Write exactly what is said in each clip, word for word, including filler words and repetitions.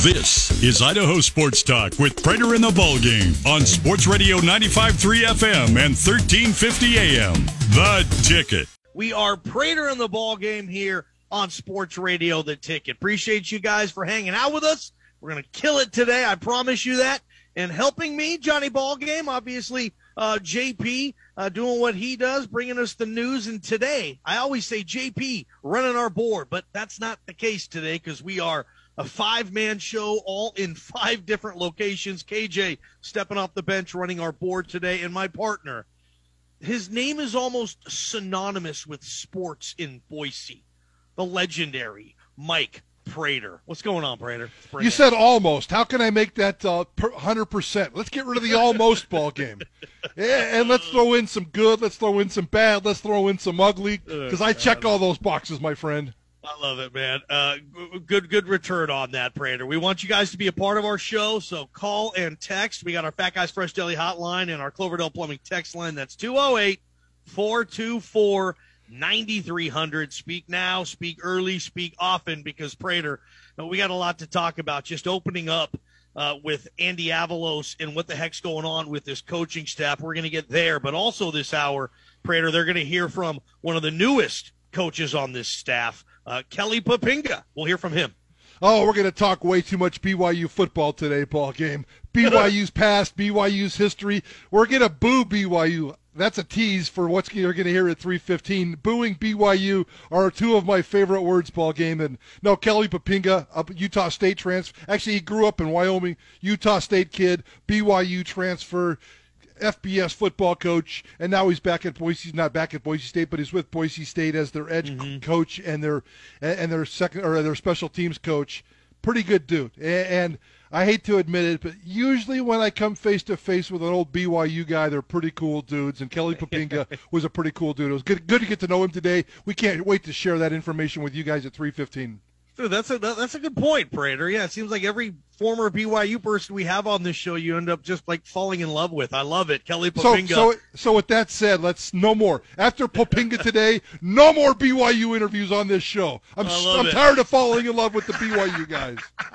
This is Idaho Sports Talk with Prater in the Ballgame on Sports Radio ninety-five point three F M and thirteen fifty A M. The Ticket. We are Prater in the Ballgame here on Sports Radio The Ticket. Appreciate you guys for hanging out with us. We're going to kill it today. I promise you that. And helping me, Johnny Ballgame, obviously uh, J P uh, doing what he does, bringing us the news. And today, I always say J P running our board, but that's not the case today because we are a five-man show all in five different locations. K J stepping off the bench running our board today. And my partner, his name is almost synonymous with sports in Boise, the legendary Mike Prater. What's going on, Prater? You it. said almost. How can I make that uh, one hundred percent? Let's get rid of the almost ball game. Yeah, and let's throw in some good. Let's throw in some bad. Let's throw in some ugly because I check all those boxes, my friend. I love it, man. Uh, good, good return on that, Prater. We want you guys to be a part of our show, so call and text. We got our Fat Guys Fresh Deli hotline and our Cloverdale Plumbing text line. That's two oh eight, four two four, nine three hundred. Speak now, speak early, speak often, because Prater, you know, we got a lot to talk about. Just opening up uh, with Andy Avalos and what the heck's going on with this coaching staff. We're going to get there, but also this hour, Prater, they're going to hear from one of the newest coaches on this staff, Uh, Kelly Poppinga. We'll hear from him. Oh, we're going to talk way too much B Y U football today, ball game. B Y U's past, B Y U's history. We're going to boo B Y U. That's a tease for what you're going to hear at three fifteen. Booing B Y U are two of my favorite words, ball game. And no, Kelly Poppinga, a Utah State transfer. Actually, he grew up in Wyoming, Utah State kid, B Y U transfer, F B S football coach, and now he's back at Boise. He's not back at Boise State, but he's with Boise State as their edge mm-hmm. coach and their and their second or their special teams coach. Pretty good dude. And I hate to admit it, but usually when I come face to face with an old B Y U guy, they're pretty cool dudes. And Kelly Poppinga was a pretty cool dude. It was good good to get to know him today. We can't wait to share that information with you guys at three fifteen. Dude, that's a that's a good point, Prater. Yeah, it seems like every former B Y U person we have on this show, you end up just like falling in love with. I love it, Kelly Poppinga. So, so, so with that said, let's no more. After Poppinga today, no more B Y U interviews on this show. I'm I'm it. tired of falling in love with the B Y U guys.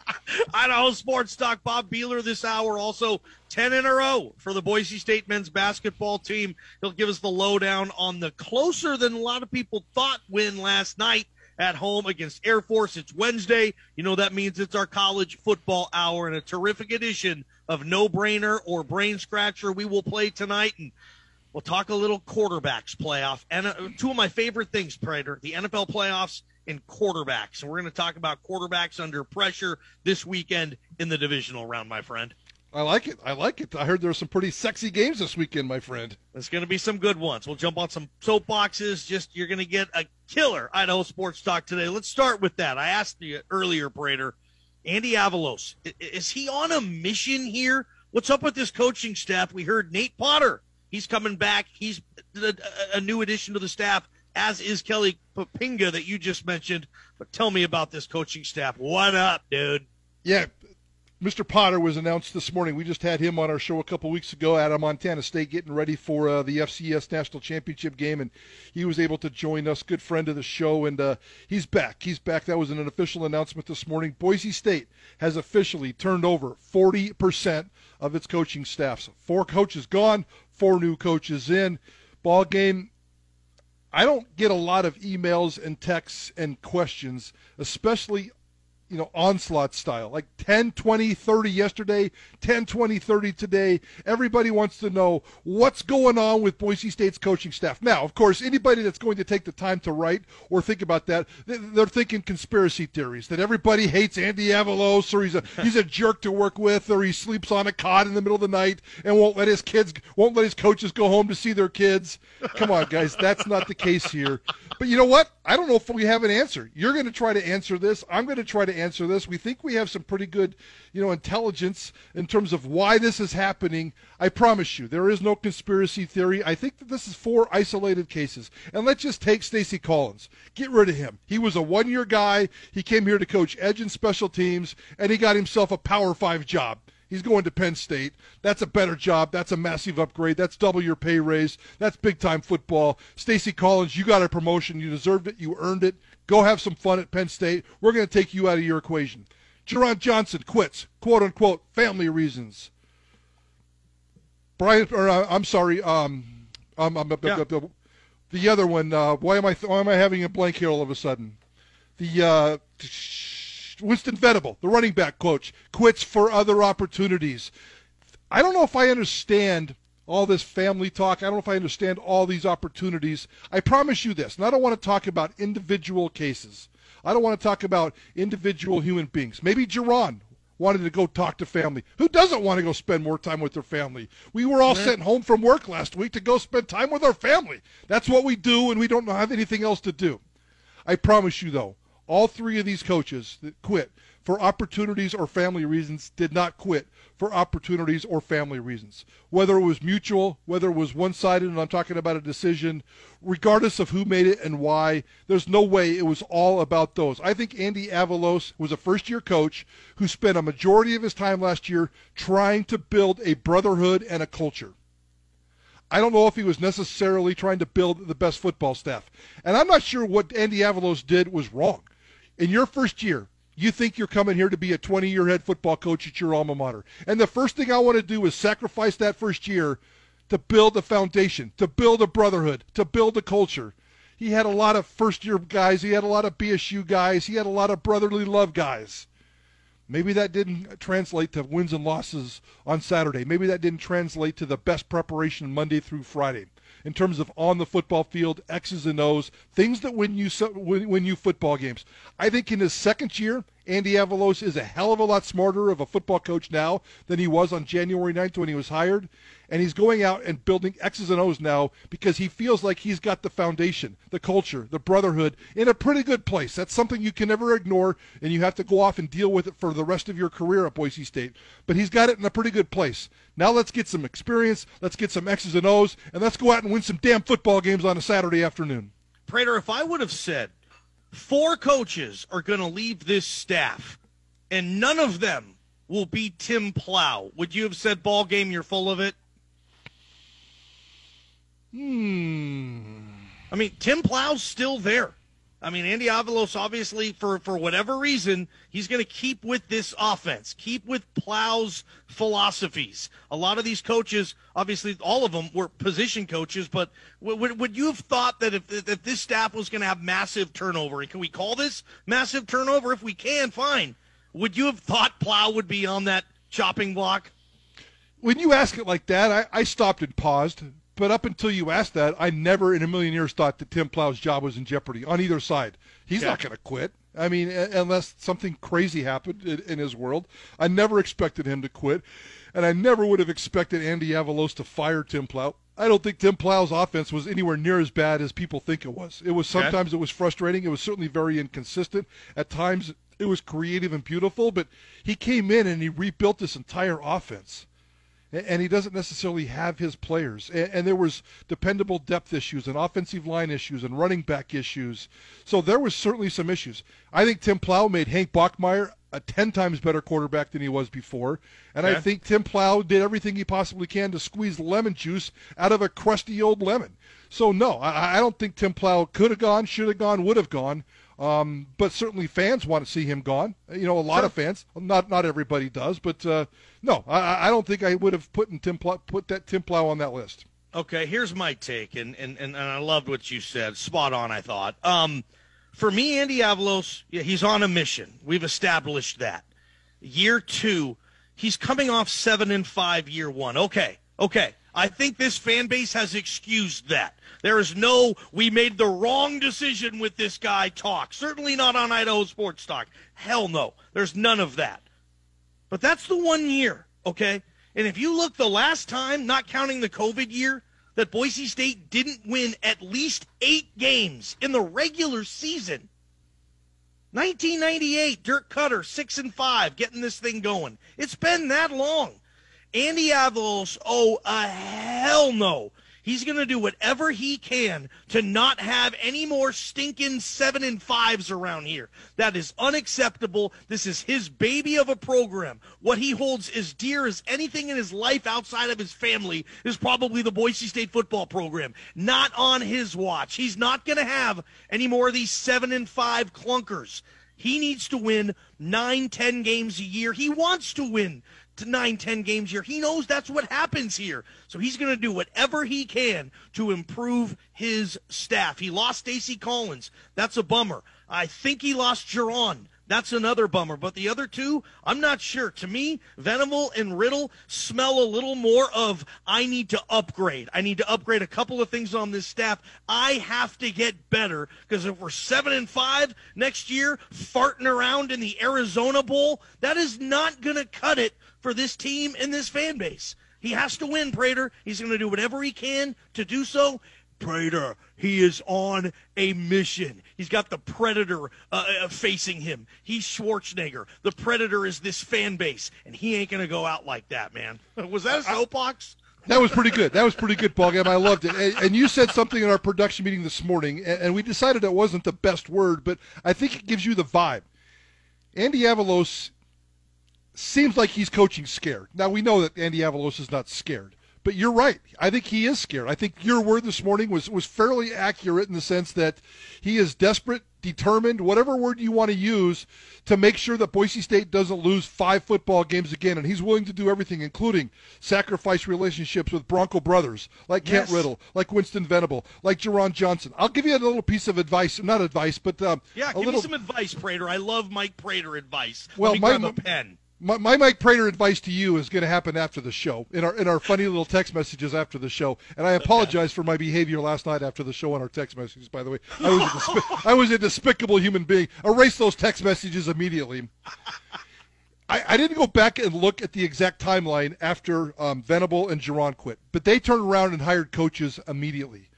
Idaho Sports Talk, Bob Beeler this hour. Also ten in a row for the Boise State men's basketball team. He'll give us the lowdown on the closer than a lot of people thought win last night at home against Air Force. It's Wednesday. You know that means it's our college football hour, and a terrific edition of No Brainer or Brain Scratcher we will play tonight. And we'll talk a little quarterbacks playoff. And uh, two of my favorite things, Prater, the N F L playoffs and quarterbacks. And we're going to talk about quarterbacks under pressure this weekend in the divisional round, my friend. I like it. I like it. I heard there were some pretty sexy games this weekend, my friend. There's going to be some good ones. We'll jump on some soapboxes. Just you're going to get a killer Idaho Sports Talk today. Let's start with that. I asked you earlier, Prater, Andy Avalos, is he on a mission here? What's up with this coaching staff? We heard Nate Potter. He's coming back. He's a, a new addition to the staff, as is Kelly Poppinga that you just mentioned. But tell me about this coaching staff. What up, dude? Yeah. Mister Potter was announced this morning. We just had him on our show a couple weeks ago out of Montana State getting ready for uh, the F C S National Championship game, and he was able to join us, good friend of the show, and uh, he's back. He's back. That was an official announcement this morning. Boise State has officially turned over forty percent of its coaching staff. So four coaches gone, four new coaches in. Ball game. I don't get a lot of emails and texts and questions, especially you know, onslaught style, like ten, twenty, thirty yesterday, ten, twenty, thirty today. Everybody wants to know what's going on with Boise State's coaching staff. Now, of course, anybody that's going to take the time to write or think about that, they're thinking conspiracy theories, that everybody hates Andy Avalos, or he's a he's a jerk to work with, or he sleeps on a cot in the middle of the night and won't let his kids, won't let his coaches go home to see their kids. Come on, guys, that's not the case here. But you know what? I don't know if we have an answer. You're going to try to answer this. I'm going to try to answer this. We think we have some pretty good, you know, intelligence in terms of why this is happening. I promise you, there is no conspiracy theory. I think that this is four isolated cases. And let's just take Stacy Collins. Get rid of him. He was a one-year guy. He came here to coach edge and special teams, and he got himself a Power Five job. He's going to Penn State. That's a better job. That's a massive upgrade. That's double your pay raise. That's big-time football. Stacy Collins, you got a promotion. You deserved it. You earned it. Go have some fun at Penn State. We're going to take you out of your equation. Jerron Johnson quits, quote-unquote, family reasons. Brian, or uh, I'm sorry, um, um, um, Yeah. the other one, uh, why am I why am I having a blank here all of a sudden? The uh, Winston Venable, the running back coach, quits for other opportunities. I don't know if I understand all this family talk. I don't know if I understand all these opportunities. I promise you this, and I don't want to talk about individual cases. I don't want to talk about individual human beings. Maybe Jerron wanted to go talk to family. Who doesn't want to go spend more time with their family? We were all Right. sent home from work last week to go spend time with our family. That's what we do, and we don't have anything else to do. I promise you, though, all three of these coaches that quit for opportunities or family reasons did not quit for opportunities or family reasons. Whether it was mutual, whether it was one-sided, and I'm talking about a decision, regardless of who made it and why, there's no way it was all about those. I think Andy Avalos was a first-year coach who spent a majority of his time last year trying to build a brotherhood and a culture. I don't know if he was necessarily trying to build the best football staff. And I'm not sure what Andy Avalos did was wrong. In your first year, you think you're coming here to be a twenty-year head football coach at your alma mater. And the first thing I want to do is sacrifice that first year to build a foundation, to build a brotherhood, to build a culture. He had a lot of first-year guys. He had a lot of B S U guys. He had a lot of brotherly love guys. Maybe that didn't translate to wins and losses on Saturday. Maybe that didn't translate to the best preparation Monday through Friday in terms of on the football field, X's and O's, things that win you win, win you football games. I think in his second year, Andy Avalos is a hell of a lot smarter of a football coach now than he was on January ninth when he was hired. And he's going out and building X's and O's now because he feels like he's got the foundation, the culture, the brotherhood in a pretty good place. That's something you can never ignore, and you have to go off and deal with it for the rest of your career at Boise State. But he's got it in a pretty good place. Now let's get some experience, let's get some X's and O's, and let's go out and win some damn football games on a Saturday afternoon. Prater, if I would have said four coaches are going to leave this staff and none of them will be Tim Plow, would you have said ball game, you're full of it? Hmm. I mean, Tim Plow's still there. I mean, Andy Avalos, obviously, for, for whatever reason, he's going to keep with this offense, keep with Plow's philosophies. A lot of these coaches, obviously, all of them were position coaches, but would, would you have thought that if, if this staff was going to have massive turnover, and can we call this massive turnover? If we can, fine. Would you have thought Plow would be on that chopping block? When you ask it like that, I, I stopped and paused. But up until you asked that, I never in a million years thought that Tim Plow's job was in jeopardy on either side. He's Yeah. not going to quit. I mean, unless something crazy happened in, in his world. I never expected him to quit. And I never would have expected Andy Avalos to fire Tim Plow. I don't think Tim Plow's offense was anywhere near as bad as people think it was. It was sometimes it was frustrating. It was certainly very inconsistent. At times it was creative and beautiful. But he came in and he rebuilt this entire offense. And he doesn't necessarily have his players. And there was dependable depth issues and offensive line issues and running back issues. So there was certainly some issues. I think Tim Plow made Hank Bachmeier a ten times better quarterback than he was before. And Okay. I think Tim Plow did everything he possibly can to squeeze lemon juice out of a crusty old lemon. So, no, I, I don't think Tim Plow could have gone, should have gone, would have gone. Um, but certainly fans want to see him gone. You know, a lot Sure. of fans. Not not everybody does, but uh, no, I, I don't think I would have put in Tim Plow, put that Tim Plow on that list. Okay, here's my take, and, and, and I loved what you said. Spot on, I thought. Um, for me, Andy Avalos, yeah, he's on a mission. We've established that. Year two, he's coming off seven and five year one. Okay, okay. I think this fan base has excused that. There is no, we made the wrong decision with this guy talk. Certainly not on Idaho Sports Talk. Hell no. There's none of that. But that's the one year, okay? And if you look the last time, not counting the COVID year, that Boise State didn't win at least eight games in the regular season. nineteen ninety-eight, Dirk Cutter, six and five, getting this thing going. It's been that long. Andy Avalos, oh, a hell no. He's going to do whatever he can to not have any more stinking seven and fives around here. That is unacceptable. This is his baby of a program. What he holds as dear as anything in his life outside of his family is probably the Boise State football program. Not on his watch. He's not going to have any more of these seven and five clunkers. He needs to win nine, ten games a year. He wants to win to nine, ten games a year. He knows that's what happens here. So he's going to do whatever he can to improve his staff. He lost Stacey Collins. That's a bummer. I think he lost Geron. That's another bummer. But the other two, I'm not sure. To me, Venable and Riddle smell a little more of, I need to upgrade. I need to upgrade a couple of things on this staff. I have to get better, because if we're seven and five next year, farting around in the Arizona Bowl, that is not going to cut it for this team and this fan base. He has to win, Prater. He's going to do whatever he can to do so. Prater, he is on a mission. He's got the Predator uh, facing him. He's Schwarzenegger. The Predator is this fan base, and he ain't going to go out like that, man. Was that a soapbox? That was pretty good. That was pretty good, Paul Gam. I loved it. And, and you said something in our production meeting this morning, and, and we decided it wasn't the best word, but I think it gives you the vibe. Andy Avalos seems like he's coaching scared. Now, we know that Andy Avalos is not scared. But you're right. I think he is scared. I think your word this morning was, was fairly accurate in the sense that he is desperate, determined, whatever word you want to use, to make sure that Boise State doesn't lose five football games again. And he's willing to do everything, including sacrifice relationships with Bronco brothers, like Kent Yes. Riddle, like Winston Venable, like Geron Johnson. I'll give you a little piece of advice. Not advice, but um, Yeah, a give little... me some advice, Prater. I love Mike Prater advice. Well, Let me my- grab a pen. My, my Mike Prater advice to you is going to happen after the show, in our in our funny little text messages after the show. And I apologize for my behavior last night after the show on our text messages, by the way. I was a, despi- I was a despicable human being. Erase those text messages immediately. I, I didn't go back and look at the exact timeline after um, Venable and Geron quit, but they turned around and hired coaches immediately.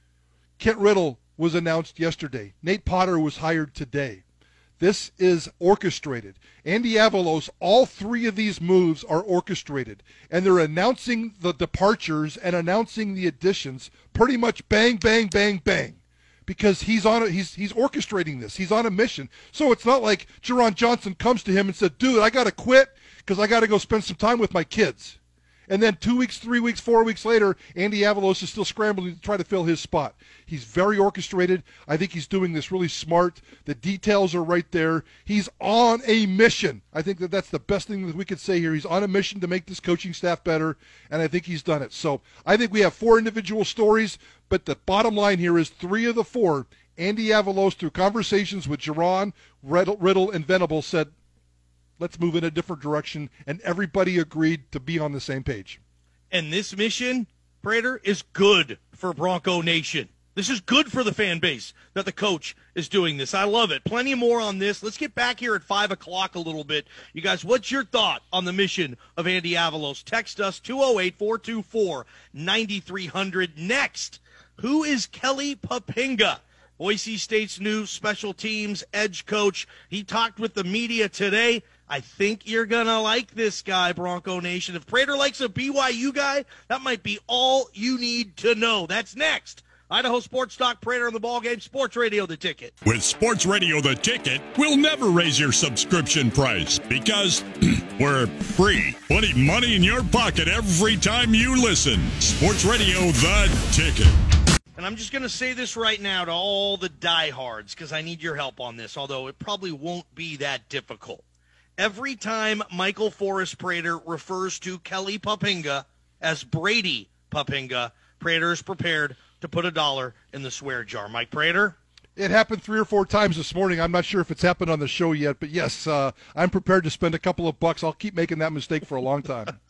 Kent Riddle was announced yesterday. Nate Potter was hired today. This is orchestrated. Andy Avalos, all three of these moves are orchestrated, and they're announcing the departures and announcing the additions pretty much bang, bang, bang, bang, because he's on a, he's he's orchestrating this. He's on a mission. So it's not like Geron Johnson comes to him and said, "Dude, I got to quit because I got to go spend some time with my kids." And then two weeks, three weeks, four weeks later, Andy Avalos is still scrambling to try to fill his spot. He's very orchestrated. I think he's doing this really smart. The details are right there. He's on a mission. I think that that's the best thing that we could say here. He's on a mission to make this coaching staff better, and I think he's done it. So I think we have four individual stories, but the bottom line here is three of the four, Andy Avalos, through conversations with Geron, Riddle, Riddle and Venable, said, let's move in a different direction, and everybody agreed to be on the same page. And this mission, Prater, is good for Bronco Nation. This is good for the fan base that the coach is doing this. I love it. Plenty more on this. Let's get back here at five o'clock a little bit. You guys, what's your thought on the mission of Andy Avalos? Text us two oh eight, four two four, nine three hundred. Next, who is Kelly Poppinga? Boise State's new special teams edge coach. He talked with the media today. I think you're going to like this guy, Bronco Nation. If Prater likes a B Y U guy, that might be all you need to know. That's next. Idaho Sports Talk, Prater on the ballgame, Sports Radio, The Ticket. With Sports Radio, The Ticket, we'll never raise your subscription price because we're free, putting money in your pocket every time you listen. Sports Radio, The Ticket. And I'm just going to say this right now to all the diehards because I need your help on this, although it probably won't be that difficult. Every time Michael Forrest Prater refers to Kelly Poppinga as Brady Poppinga, Prater is prepared to put a dollar in the swear jar. Mike Prater? It happened three or four times this morning. I'm not sure if it's happened on the show yet, but yes, uh, I'm prepared to spend a couple of bucks. I'll keep making that mistake for a long time.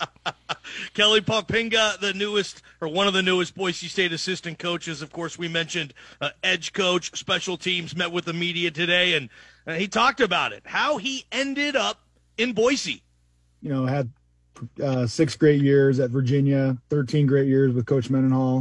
Kelly Poppinga, the newest, or one of the newest Boise State assistant coaches. Of course, we mentioned uh, edge coach, special teams, met with the media today, and uh, he talked about it, how he ended up in Boise. You know, had uh, six great years at Virginia, thirteen great years with Coach Mendenhall.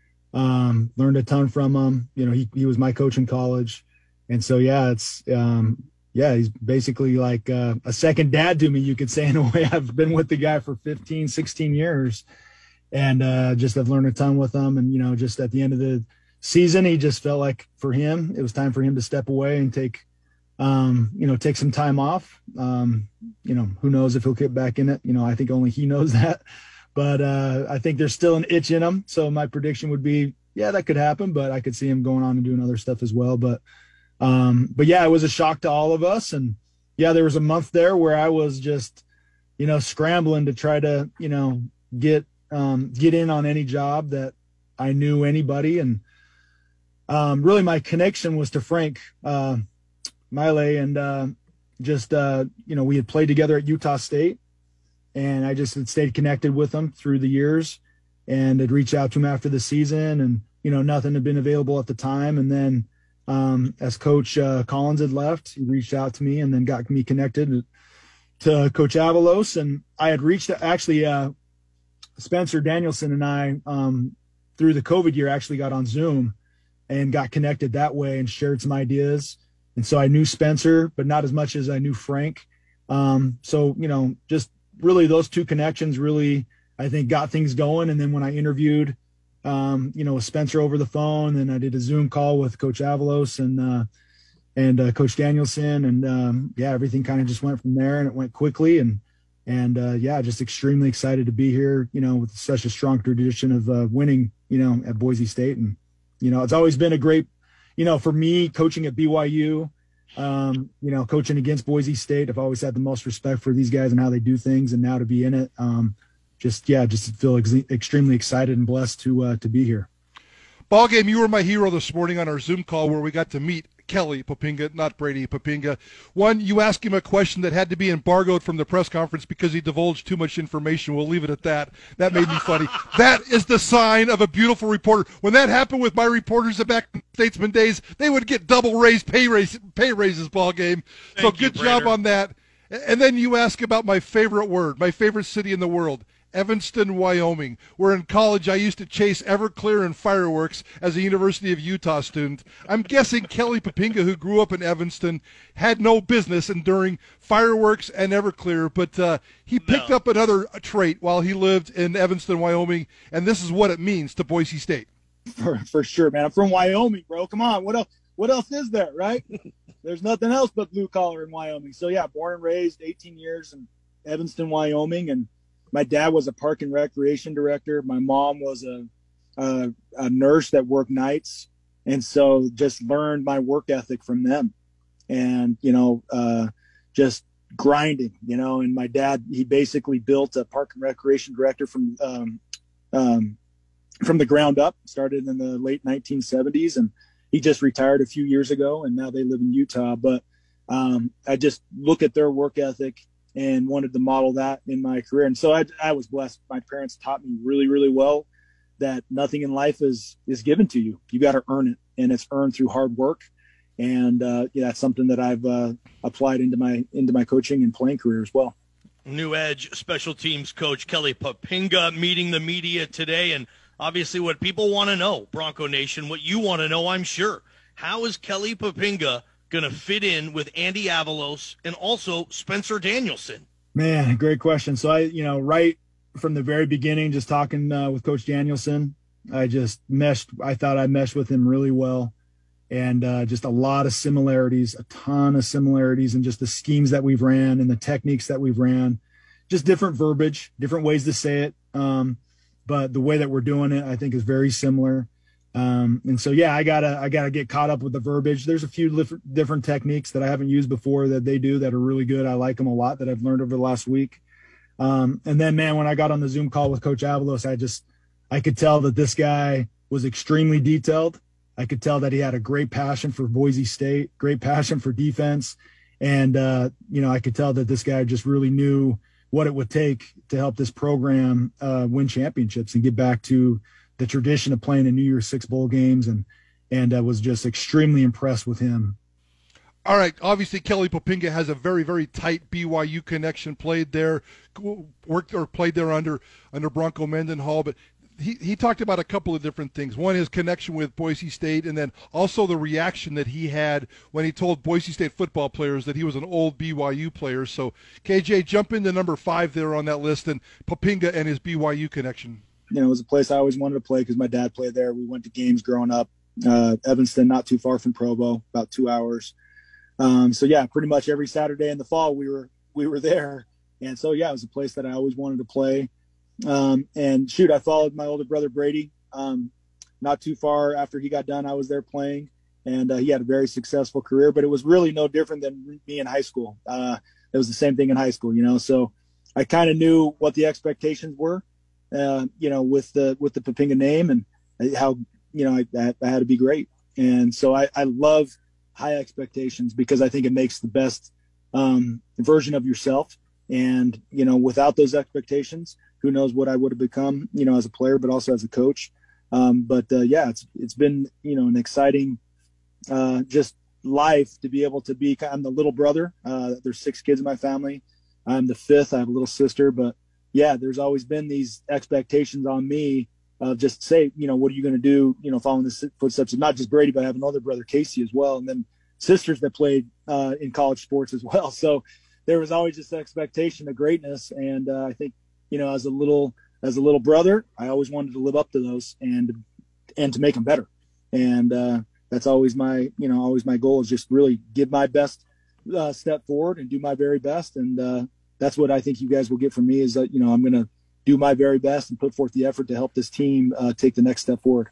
Um, learned a ton from him. You know, he, he was my coach in college. And so, yeah, it's, um, yeah, he's basically like uh, a second dad to me, you could say, in a way. I've been with the guy for fifteen, sixteen years and uh, just have learned a ton with him. And, you know, just at the end of the season, he just felt like for him, it was time for him to step away and take, um, you know, take some time off. Um, you know, who knows if he'll get back in it. You know, I think only he knows that. But uh, I think there's still an itch in him. So my prediction would be, yeah, that could happen. But I could see him going on and doing other stuff as well. But Um, but yeah, it was a shock to all of us. And yeah, there was a month there where I was just, you know, scrambling to try to, you know, get, um, get in on any job that I knew anybody. And, um, really my connection was to Frank, uh, Maile, and, uh, just, uh, you know, we had played together at Utah State, and I just had stayed connected with him through the years and had reached out to him after the season, and, you know, nothing had been available at the time. And then, um, as Coach, uh, Collins had left, he reached out to me and then got me connected to Coach Avalos. And I had reached actually, uh, Spencer Danielson and I, um, through the COVID year, actually got on Zoom and got connected that way and shared some ideas. And so I knew Spencer, but not as much as I knew Frank. Um, so, you know, just really those two connections really, I think, got things going. And then when I interviewed, um, you know, with Spencer over the phone, and I did a Zoom call with Coach Avalos and, uh, and, uh, Coach Danielson. And, um, yeah, everything kind of just went from there, and it went quickly. And, and, uh, yeah, just extremely excited to be here, you know, with such a strong tradition of, uh, winning, you know, at Boise State. And, you know, it's always been a great, you know, for me, coaching at B Y U, um, you know, coaching against Boise State, I've always had the most respect for these guys and how they do things. And now to be in it, um, just, yeah, just feel ex- extremely excited and blessed to, uh, to be here. Ball game, you were my hero this morning on our Zoom call where we got to meet Kelly Poppinga, not Brady Poppinga. One, you asked him a question that had to be embargoed from the press conference because he divulged too much information. We'll leave it at that. That made me funny. That is the sign of a beautiful reporter. When that happened with my reporters back in Statesman days, they would get double raised pay, raise, pay raises, Ball game. So Thank good you, job Brader. on that. And then you ask about my favorite word, my favorite city in the world. Evanston, Wyoming, where in college I used to chase Everclear and fireworks as a University of Utah student. I'm guessing Kelly Poppinga, who grew up in Evanston, had no business enduring fireworks and Everclear, but uh, he picked No. up another trait while he lived in Evanston, Wyoming, and this is what it means to Boise State. For, for sure, man. I'm from Wyoming, bro. Come on. What else, what else is there, right? There's nothing else but blue collar in Wyoming. So yeah, born and raised eighteen years in Evanston, Wyoming. And my dad was a park and recreation director. My mom was a, a, a nurse that worked nights. And so just learned my work ethic from them, and, you know, uh, just grinding, you know, and my dad, he basically built a park and recreation director from, um, um, from the ground up, started in the late nineteen seventies, and he just retired a few years ago, and now they live in Utah. But, um, I just look at their work ethic and wanted to model that in my career. And so I, I was blessed. My parents taught me really, really well that nothing in life is, is given to you. You got to earn it, and it's earned through hard work. And, uh, yeah, that's something that I've, uh, applied into my, into my coaching and playing career as well. New Edge special teams coach Kelly Poppinga meeting the media today. And obviously what people want to know, Bronco Nation, what you want to know, I'm sure. How is Kelly Poppinga going to fit in with Andy Avalos and also Spencer Danielson? Man, great question. So I, you know, right from the very beginning, just talking uh, with Coach Danielson, I just meshed. I thought I meshed with him really well, and uh, just a lot of similarities, a ton of similarities, and just the schemes that we've ran and the techniques that we've ran, just different verbiage, different ways to say it. Um, but the way that we're doing it, I think, is very similar. Um, and so, yeah, I gotta, I gotta get caught up with the verbiage. There's a few different, different techniques that I haven't used before that they do that are really good. I like them a lot, that I've learned over the last week. Um, and then, man, when I got on the Zoom call with Coach Avalos, I just, I could tell that this guy was extremely detailed. I could tell that he had a great passion for Boise State, great passion for defense. And, uh, you know, I could tell that this guy just really knew what it would take to help this program, uh, win championships and get back to the tradition of playing in New Year's Six bowl games, and and I uh, was just extremely impressed with him. All right, obviously Kelly Poppinga has a very, very tight B Y U connection. Played there, worked or played there under under Bronco Mendenhall, but he he talked about a couple of different things. One, his connection with Boise State, and then also the reaction that he had when he told Boise State football players that he was an old B Y U player. So K J, jump into number five there on that list, and Poppinga and his B Y U connection. You know, it was a place I always wanted to play because my dad played there. We went to games growing up. Uh, Evanston, not too far from Provo, about two hours. Um, so yeah, pretty much every Saturday in the fall we were we were there, and so yeah, it was a place that I always wanted to play. Um, and shoot, I followed my older brother Brady. Um, not too far after he got done, I was there playing, and uh, he had a very successful career. But it was really no different than me in high school. Uh, it was the same thing in high school, you know. So I kind of knew what the expectations were, uh, you know, with the with the Poppinga name and how, you know, I, I had to be great. And so I, I love high expectations because I think it makes the best um, version of yourself. And, you know, without those expectations, who knows what I would have become, you know, as a player, but also as a coach. Um, but uh, yeah, it's it's been, you know, an exciting uh, just life to be able to be. I'm the little brother. Uh, there's six kids in my family. I'm the fifth. I have a little sister. But yeah, there's always been these expectations on me of just say, you know, what are you going to do, you know, following the footsteps of not just Brady, but I have another brother, Casey, as well. And then sisters that played uh, in college sports as well. So there was always this expectation of greatness. And uh, I think, you know, as a little as a little brother, I always wanted to live up to those and and to make them better. And uh, that's always my, you know, always my goal is just really give my best uh, step forward and do my very best. And uh, that's what I think you guys will get from me is that, you know, I'm going to do my very best and put forth the effort to help this team uh, take the next step forward.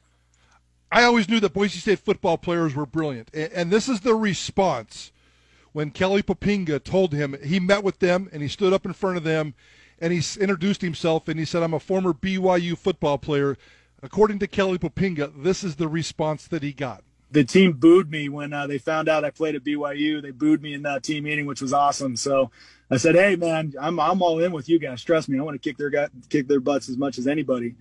I always knew that Boise State football players were brilliant. And this is the response when Kelly Poppinga told him, he met with them and he stood up in front of them and he introduced himself and he said, I'm a former B Y U football player. According to Kelly Poppinga, this is the response that he got. The team booed me when uh, they found out I played at B Y U. They booed me in that team meeting, which was awesome. So I said, hey, man, I'm I'm all in with you guys. Trust me, I want to kick their kick their butts as much as anybody.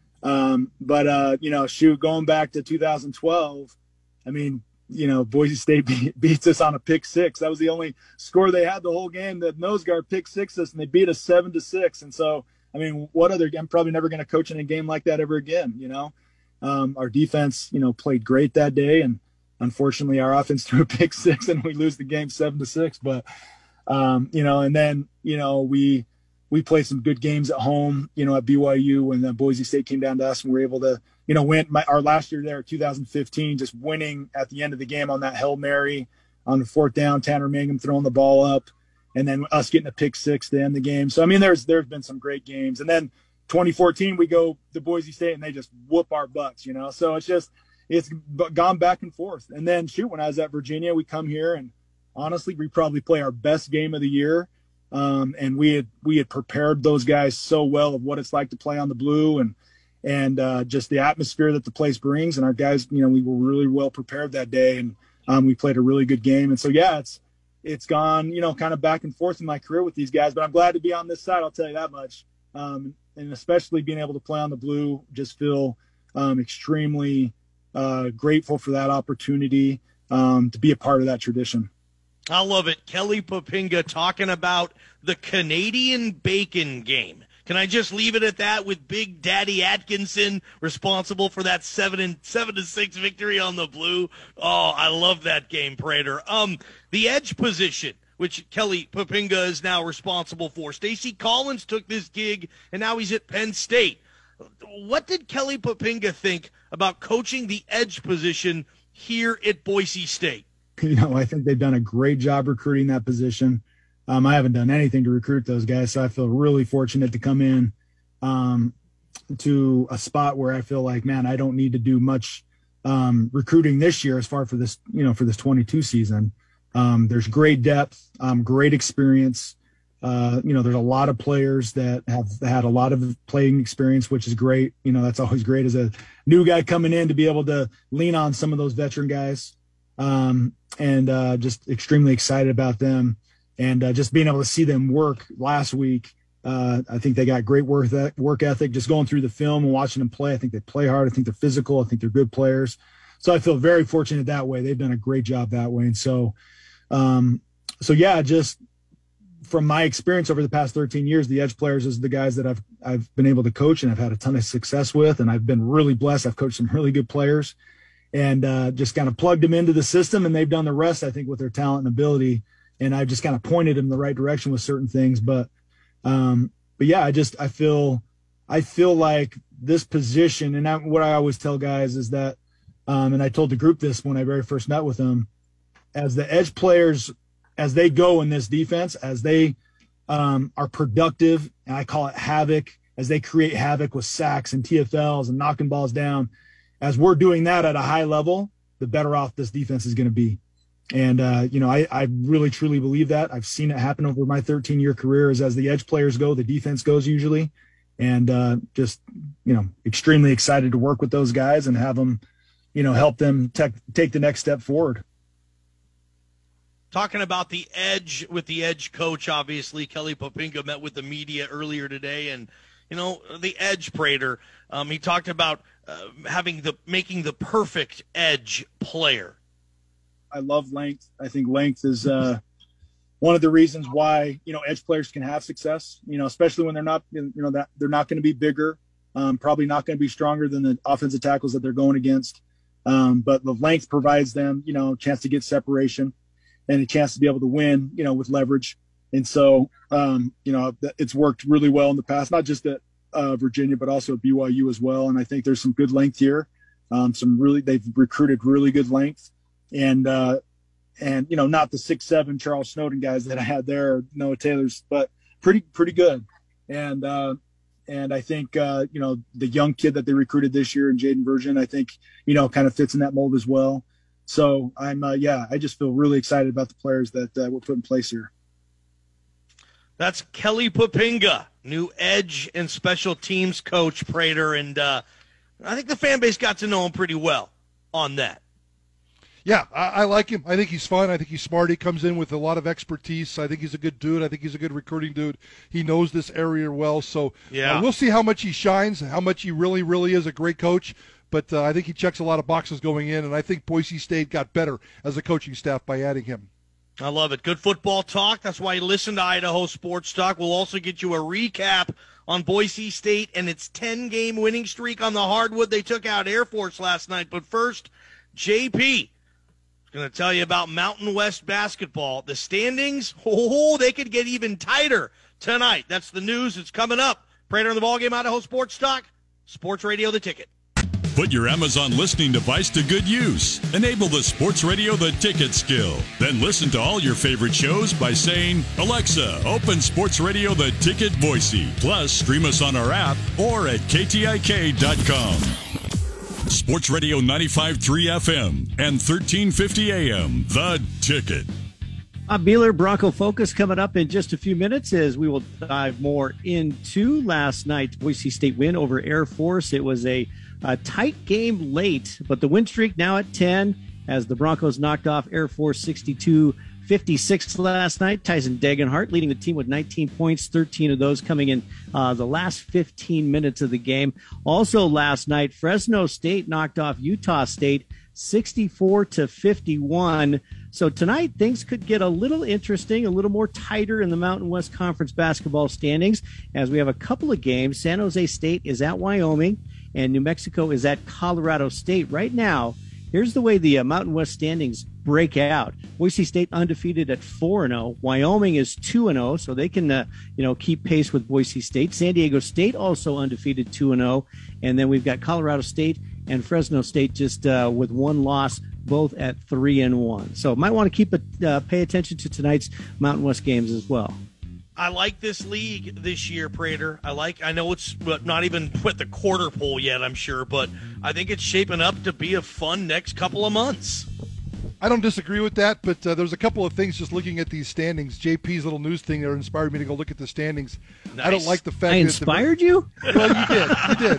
Um, but, uh, you know, shoot, going back to two thousand twelve, I mean, you know, Boise State be- beats us on a pick six. That was the only score they had the whole game. That nose guard pick six us, and they beat us seven to six. And so, I mean, what other – I'm probably never going to coach in a game like that ever again, you know. Um, our defense, you know, played great that day, and unfortunately our offense threw a pick six, and we lose the game seven to six. But, um, you know, and then, you know, we – we played some good games at home, you know, at B Y U when uh, Boise State came down to us and we were able to, you know, win my, our last year there, two thousand fifteen, just winning at the end of the game on that Hail Mary on the fourth down, Tanner Mangum throwing the ball up, and then us getting a pick six to end the game. So, I mean, there's there's been some great games. And then twenty fourteen, we go to Boise State and they just whoop our butts, you know. So it's just it's gone back and forth. And then, shoot, when I was at Virginia, we come here and honestly, we probably play our best game of the year. Um, and we had we had prepared those guys so well of what it's like to play on the blue and and uh, just the atmosphere that the place brings. And our guys, you know, we were really well prepared that day, and um, we played a really good game. And so, yeah, it's it's gone, you know, kind of back and forth in my career with these guys. But I'm glad to be on this side, I'll tell you that much. Um, and especially being able to play on the blue, just feel um, extremely uh, grateful for that opportunity um, to be a part of that tradition. I love it. Kelly Poppinga talking about the Canadian bacon game. Can I just leave it at that with Big Daddy Atkinson responsible for that seven and seven to six victory on the Blue? Oh, I love that game, Prater. Um, the edge position, which Kelly Poppinga is now responsible for. Stacey Collins took this gig, and now he's at Penn State. What did Kelly Poppinga think about coaching the edge position here at Boise State? You know, I think they've done a great job recruiting that position. Um, I haven't done anything to recruit those guys, so I feel really fortunate to come in um, to a spot where I feel like, man, I don't need to do much um, recruiting this year as far for this, you know, for this twenty-two season. Um, there's great depth, um, great experience. Uh, you know, there's a lot of players that have had a lot of playing experience, which is great. You know, that's always great as a new guy coming in to be able to lean on some of those veteran guys. Um, and uh, just extremely excited about them, and uh, just being able to see them work last week. Uh, I think they got great work work ethic. Just going through the film and watching them play, I think they play hard. I think they're physical. I think they're good players. So I feel very fortunate that way. They've done a great job that way. And so, um, so yeah, just from my experience over the past thirteen years, the edge players is the guys that I've I've been able to coach and I've had a ton of success with, and I've been really blessed. I've coached some really good players. And uh, just kind of plugged them into the system, and they've done the rest, I think, with their talent and ability. And I've just kind of pointed them in the right direction with certain things. But, um, but yeah, I just I feel I feel like this position, and I, what I always tell guys is that, um, and I told the group this when I very first met with them, as the edge players, as they go in this defense, as they um, are productive, and I call it havoc, as they create havoc with sacks and T F Ls and knocking balls down. As we're doing that at a high level, the better off this defense is going to be. And, uh, you know, I, I really, truly believe that. I've seen it happen over my thirteen-year career as, as the edge players go, the defense goes usually. And uh, just, you know, extremely excited to work with those guys and have them, you know, help them te- take the next step forward. Talking about the edge with the edge coach, obviously, Kelly Poppinga met with the media earlier today. And, you know, the edge Prater, um, he talked about uh, having the making the perfect edge player. I love length. I think length is uh, one of the reasons why, you know, edge players can have success, you know, especially when they're not, you know, that they're not going to be bigger, um, probably not going to be stronger than the offensive tackles that they're going against. Um, but the length provides them, you know, a chance to get separation and a chance to be able to win, you know, with leverage. And so, um, you know, it's worked really well in the past, not just at uh, Virginia, but also at B Y U as well. And I think there's some good length here. Um, some really, they've recruited really good length. And, uh, and, you know, not the six, seven Charles Snowden guys that I had there, Noah Taylor's, but pretty, pretty good. And, uh, and I think, uh, you know, the young kid that they recruited this year in Jaden Virgin, I think, you know, kind of fits in that mold as well. So I'm, uh, yeah, I just feel really excited about the players that uh, were put in place here. That's Kelly Poppinga, new edge and special teams coach, Prater. And, uh, I think the fan base got to know him pretty well on that. Yeah, I, I like him. I think he's fun. I think he's smart. He comes in with a lot of expertise. I think he's a good dude. I think he's a good recruiting dude. He knows this area well. So yeah. uh, we'll see how much he shines, how much he really, really is a great coach. But uh, I think he checks a lot of boxes going in, and I think Boise State got better as a coaching staff by adding him. I love it. Good football talk. That's why you listen to Idaho Sports Talk. We'll also get you a recap on Boise State and its ten-game winning streak on the hardwood. They took out Air Force last night. But first, J P going to tell you about Mountain West basketball. The standings, oh, they could get even tighter tonight. That's the news. It's coming up. Prater on the Ballgame, Idaho Sports Talk, Sports Radio The Ticket. Put your Amazon listening device to good use. Enable the Sports Radio The Ticket skill. Then listen to all your favorite shows by saying, Alexa, open Sports Radio The Ticket Boise. Plus, stream us on our app or at K T I K dot com. Sports Radio ninety-five point three F M and thirteen fifty A M, The Ticket. Bob Beeler, Bronco Focus coming up in just a few minutes as we will dive more into last night's Boise State win over Air Force. It was a, a tight game late, but the win streak now at ten as the Broncos knocked off Air Force sixty-two fifty-six last night. Tyson Degenhart leading the team with nineteen points, thirteen of those coming in uh, the last fifteen minutes of the game. Also last night, Fresno State knocked off Utah State sixty-four to fifty-one. So tonight things could get a little interesting, a little more tighter in the Mountain West Conference basketball standings as we have a couple of games. San Jose State is at Wyoming and New Mexico is at Colorado State. Right now, here's the way the uh, Mountain West standings break out. Boise State undefeated at four and oh. Wyoming is two and oh, so they can uh, you know, keep pace with Boise State. San Diego State also undefeated two and oh. And then we've got Colorado State and Fresno State just uh, with one loss, both at three and one. So might want to keep it, uh, pay attention to tonight's Mountain West games as well. I like this league this year, Prater. I like. I know it's not even at the quarter pole yet, I'm sure, but I think it's shaping up to be a fun next couple of months. I don't disagree with that, but uh, there's a couple of things just looking at these standings. J P's little news thing there inspired me to go look at the standings. Nice. I don't like the fact I that inspired the, you? Well, you did. You did.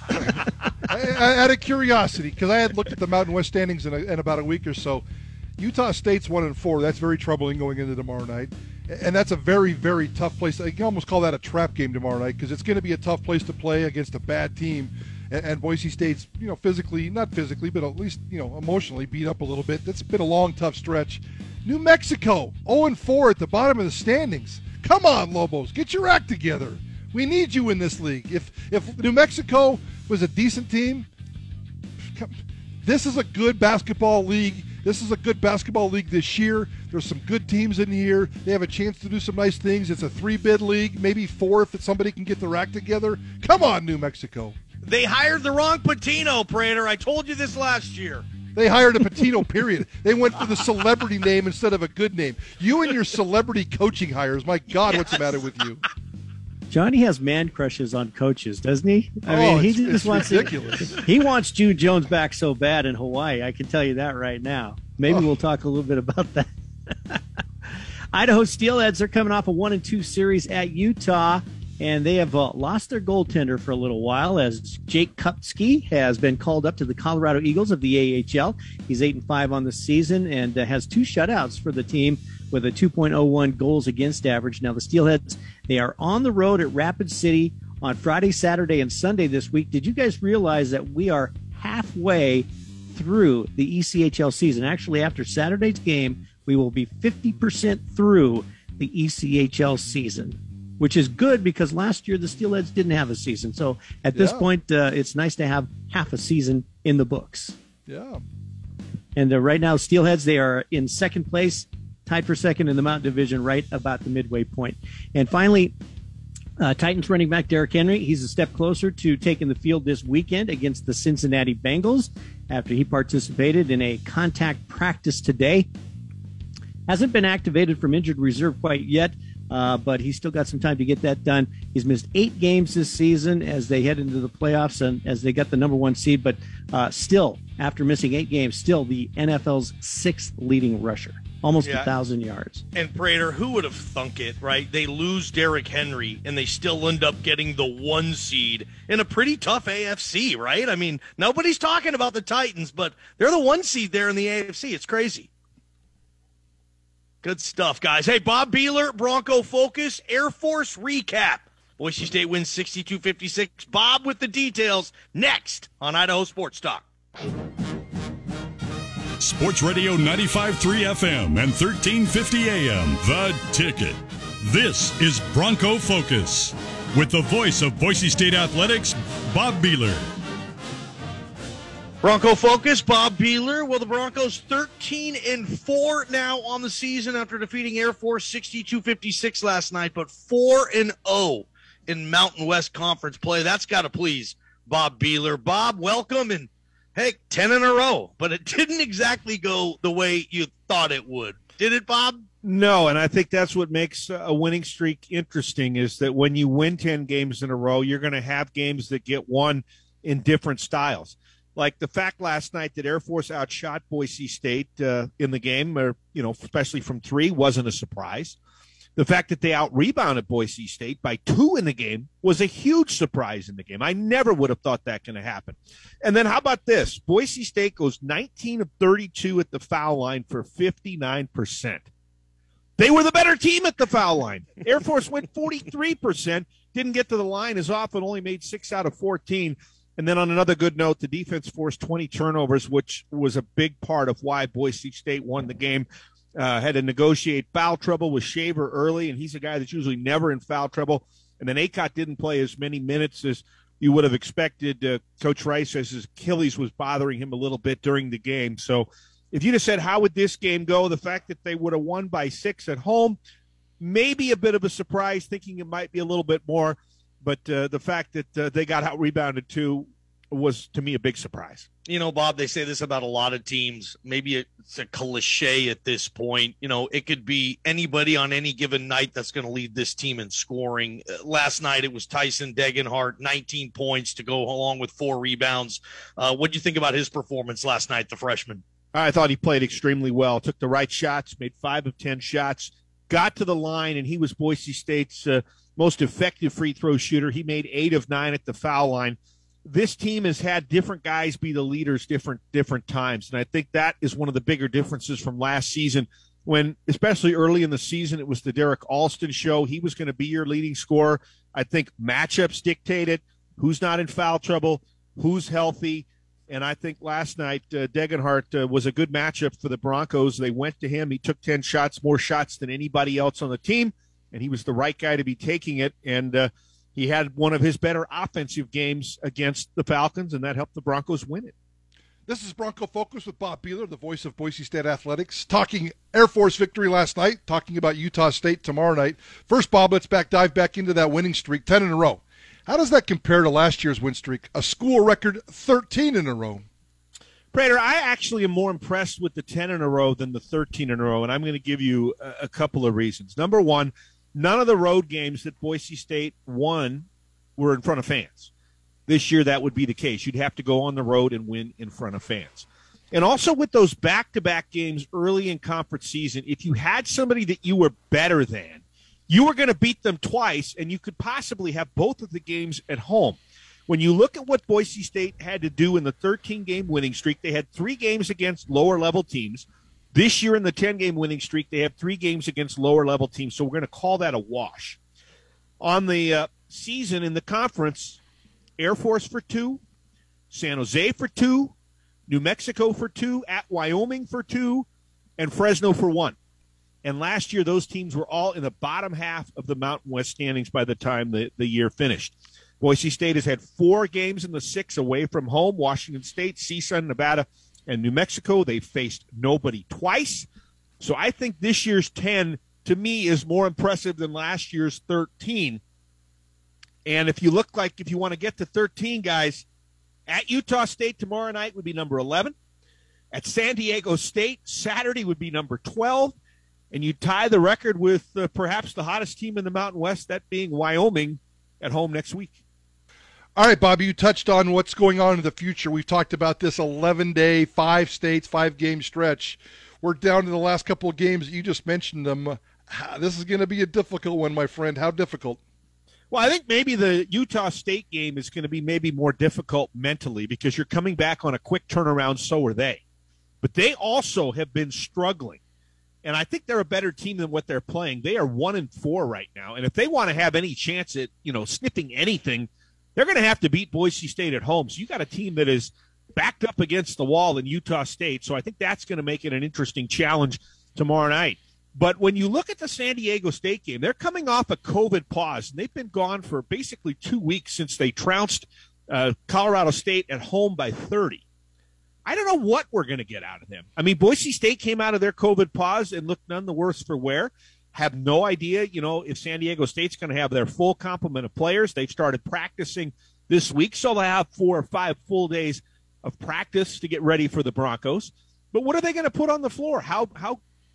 I, I, out of curiosity, because I had looked at the Mountain West standings in, a, in about a week or so. Utah State's one and four. That's very troubling going into tomorrow night, and that's a very, very tough place. You can almost call that a trap game tomorrow night because it's going to be a tough place to play against a bad team. And, and Boise State's, you know, physically, not physically, but at least, you know, emotionally beat up a little bit. That's been a long, tough stretch. New Mexico, oh and four at the bottom of the standings. Come on, Lobos, get your act together. We need you in this league. If if New Mexico was a decent team, this is a good basketball league. This is a good basketball league this year. There's some good teams in here. They have a chance to do some nice things. It's a three-bid league, maybe four if somebody can get their act together. Come on, New Mexico. They hired the wrong Patino, Prater. I told you this last year. They hired a Patino, period. They went for the celebrity name instead of a good name. You and your celebrity coaching hires. My God, yes. What's the matter with you? Johnny has man crushes on coaches, doesn't he? I oh, mean, he it's, just it's wants ridiculous. To, he wants June Jones back so bad in Hawaii. I can tell you that right now. Maybe oh. we'll talk a little bit about that. Idaho Steelheads are coming off a one and two series at Utah, and they have uh, lost their goaltender for a little while as Jake Kupski has been called up to the Colorado Eagles of the A H L. He's eight and five on the season and uh, has two shutouts for the team with a two point oh one goals against average. Now the Steelheads, they are on the road at Rapid City on Friday, Saturday, and Sunday this week. Did you guys realize that we are halfway through the E C H L season? Actually, after Saturday's game, we will be fifty percent through the E C H L season, which is good because last year the Steelheads didn't have a season. So at this yeah. point, uh, it's nice to have half a season in the books. Yeah. And uh, right now, Steelheads, they are in second place, tied for second in the Mountain Division, right about the midway point. And finally, uh, Titans running back Derrick Henry, he's a step closer to taking the field this weekend against the Cincinnati Bengals after he participated in a contact practice today. Hasn't been activated from injured reserve quite yet, uh, but he's still got some time to get that done. He's missed eight games this season as they head into the playoffs and as they got the number one seed, but uh, still, after missing eight games, still the N F L's sixth leading rusher. Almost a yeah. thousand yards. And Prater, who would have thunk it, right? They lose Derrick Henry, and they still end up getting the one seed in a pretty tough A F C, right? I mean, nobody's talking about the Titans, but they're the one seed there in the A F C. It's crazy. Good stuff, guys. Hey, Bob Beeler, Bronco Focus, Air Force recap. Boise State wins sixty-two fifty-six. Bob with the details next on Idaho Sports Talk. Sports Radio ninety-five point three F M and thirteen fifty A M. The Ticket. This is Bronco Focus with the voice of Boise State Athletics, Bob Beeler. Bronco Focus, Bob Beeler. Well, the Broncos thirteen and four now on the season after defeating Air Force sixty-two fifty-six last night, but four and oh in Mountain West Conference play. That's got to please Bob Beeler. Bob, welcome, and hey, ten in a row, but it didn't exactly go the way you thought it would. Did it, Bob? No, and I think that's what makes a winning streak interesting is that when you win ten games in a row, you're going to have games that get won in different styles. Like the fact last night that Air Force outshot Boise State uh, in the game, or you know, especially from three, wasn't a surprise. The fact that they out-rebounded Boise State by two in the game was a huge surprise in the game. I never would have thought that going to happen. And then how about this? Boise State goes nineteen of thirty-two at the foul line for fifty-nine percent. They were the better team at the foul line. Air Force went forty-three percent, didn't get to the line as often, only made six out of fourteen. And then on another good note, the defense forced twenty turnovers, which was a big part of why Boise State won the game. Uh, had to negotiate foul trouble with Shaver early, and he's a guy that's usually never in foul trouble. And then Acott didn't play as many minutes as you would have expected. Uh, Coach Rice says his Achilles was bothering him a little bit during the game. So if you'd have said, how would this game go, the fact that they would have won by six at home, maybe a bit of a surprise, thinking it might be a little bit more. But uh, the fact that uh, they got out-rebounded too was, to me, a big surprise. You know, Bob, they say this about a lot of teams. Maybe it's a cliche at this point. You know, it could be anybody on any given night that's going to lead this team in scoring. Uh, last night it was Tyson Degenhart, nineteen points to go along with four rebounds. Uh, what do you think about his performance last night, the freshman? I thought he played extremely well. Took the right shots, made five of ten shots, got to the line, and he was Boise State's uh, most effective free throw shooter. He made eight of nine at the foul line. This team has had different guys be the leaders different different times, and I think that is one of the bigger differences from last season when, especially early in the season, it was the Derek Alston show. He was going to be your leading scorer. I think matchups dictated who's not in foul trouble, who's healthy, and I think last night uh, Degenhart uh, was a good matchup for the Broncos. They went to him. He took ten shots, more shots than anybody else on the team, and he was the right guy to be taking it, and uh, he had one of his better offensive games against the Falcons, and that helped the Broncos win it. This is Bronco Focus with Bob Beeler, the voice of Boise State Athletics, talking Air Force victory last night, talking about Utah State tomorrow night. First, Bob, let's back dive back into that winning streak, ten in a row. How does that compare to last year's win streak, a school record thirteen in a row? Prater, I actually am more impressed with the ten in a row than the thirteen in a row, and I'm going to give you a, a couple of reasons. Number one, none of the road games that Boise State won were in front of fans. This year, that would be the case. You'd have to go on the road and win in front of fans. And also with those back-to-back games early in conference season, if you had somebody that you were better than, you were going to beat them twice, and you could possibly have both of the games at home. When you look at what Boise State had to do in the thirteen-game winning streak, they had three games against lower-level teams. This year in the ten-game winning streak, they have three games against lower-level teams, so we're going to call that a wash. On the uh, season in the conference, Air Force for two, San Jose for two, New Mexico for two, at Wyoming for two, and Fresno for one. And last year, those teams were all in the bottom half of the Mountain West standings by the time the, the year finished. Boise State has had four games in the six away from home, Washington State, C S U N, Nevada, and New Mexico. They faced nobody twice. So I think this year's ten, to me, is more impressive than last year's thirteen. And if you look like, if you want to get to thirteen, guys, at Utah State tomorrow night would be number eleven. At San Diego State, Saturday would be number twelve. And you tie the record with uh, perhaps the hottest team in the Mountain West, that being Wyoming, at home next week. All right, Bobby, you touched on what's going on in the future. We've talked about this eleven-day, five states, five-game stretch. We're down to the last couple of games. You just mentioned them. This is going to be a difficult one, my friend. How difficult? Well, I think maybe the Utah State game is going to be maybe more difficult mentally because you're coming back on a quick turnaround, so are they. But they also have been struggling. And I think they're a better team than what they're playing. They are one and four right now. And if they want to have any chance at, you know, sniffing anything, they're going to have to beat Boise State at home. So you got a team that is backed up against the wall in Utah State. So I think that's going to make it an interesting challenge tomorrow night. But when you look at the San Diego State game, they're coming off a COVID pause, and they've been gone for basically two weeks since they trounced uh, Colorado State at home by thirty. I don't know what we're going to get out of them. I mean, Boise State came out of their COVID pause and looked none the worse for wear. Have no idea, you know, if San Diego State's going to have their full complement of players. They've started practicing this week, so they'll have four or five full days of practice to get ready for the Broncos. But what are they going to put on the floor? How how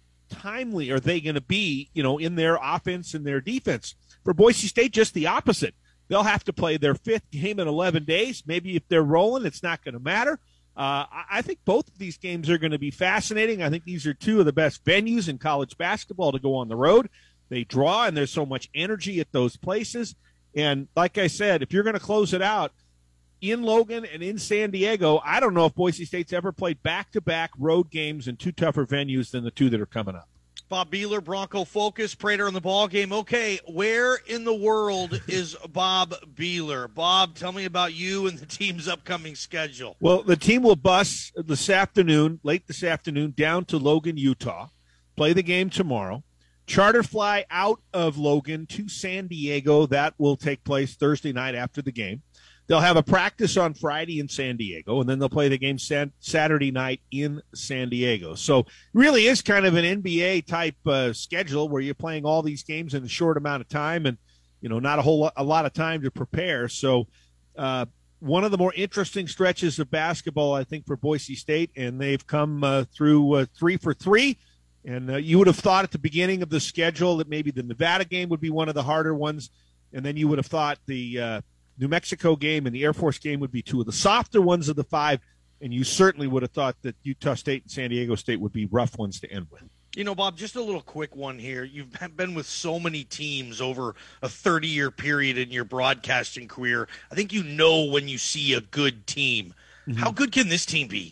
timely are they going to be, you know, in their offense and their defense? For Boise State, just the opposite. They'll have to play their fifth game in eleven days. Maybe if they're rolling, it's not going to matter. Uh, I think both of these games are going to be fascinating. I think these are two of the best venues in college basketball to go on the road. They draw, and there's so much energy at those places. And like I said, if you're going to close it out in Logan and in San Diego, I don't know if Boise State's ever played back-to-back road games in two tougher venues than the two that are coming up. Bob Beeler, Bronco Focus, Prater on the ball game. Okay, where in the world is Bob Beeler? Bob, tell me about you and the team's upcoming schedule. Well, the team will bus this afternoon, late this afternoon, down to Logan, Utah, play the game tomorrow. Charter fly out of Logan to San Diego. That will take place Thursday night after the game. They'll have a practice on Friday in San Diego, and then they'll play the game Saturday night in San Diego. So really is kind of an N B A-type uh, schedule where you're playing all these games in a short amount of time and, you know, not a whole lot, a lot of time to prepare. So uh, one of the more interesting stretches of basketball, I think, for Boise State, and they've come uh, through uh, three for three. And uh, you would have thought at the beginning of the schedule that maybe the Nevada game would be one of the harder ones, and then you would have thought the uh, – New Mexico game and the Air Force game would be two of the softer ones of the five, and you certainly would have thought that Utah State and San Diego State would be rough ones to end with. You know, Bob, just a little quick one here. You've been with so many teams over a thirty-year period in your broadcasting career. I think you know when you see a good team. Mm-hmm. How good can this team be?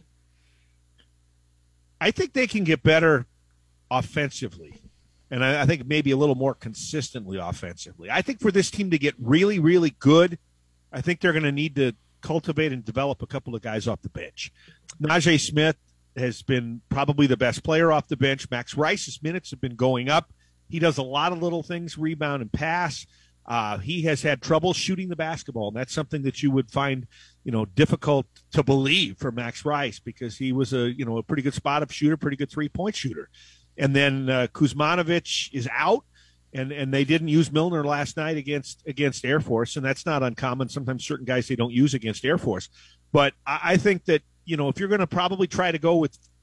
I think they can get better offensively. And I, I think maybe a little more consistently offensively. I think for this team to get really, really good, I think they're going to need to cultivate and develop a couple of guys off the bench. Najee Smith has been probably the best player off the bench. Max Rice's minutes have been going up. He does a lot of little things, rebound and pass. Uh, he has had trouble shooting the basketball, and that's something that you would find, you know, difficult to believe for Max Rice because he was a, you know, a pretty good spot-up shooter, pretty good three-point shooter. And then uh, Kuzmanovic is out, and, and they didn't use Milner last night against against Air Force, and that's not uncommon. Sometimes certain guys they don't use against Air Force. But I, I think that, you know, if you're going to probably try to go with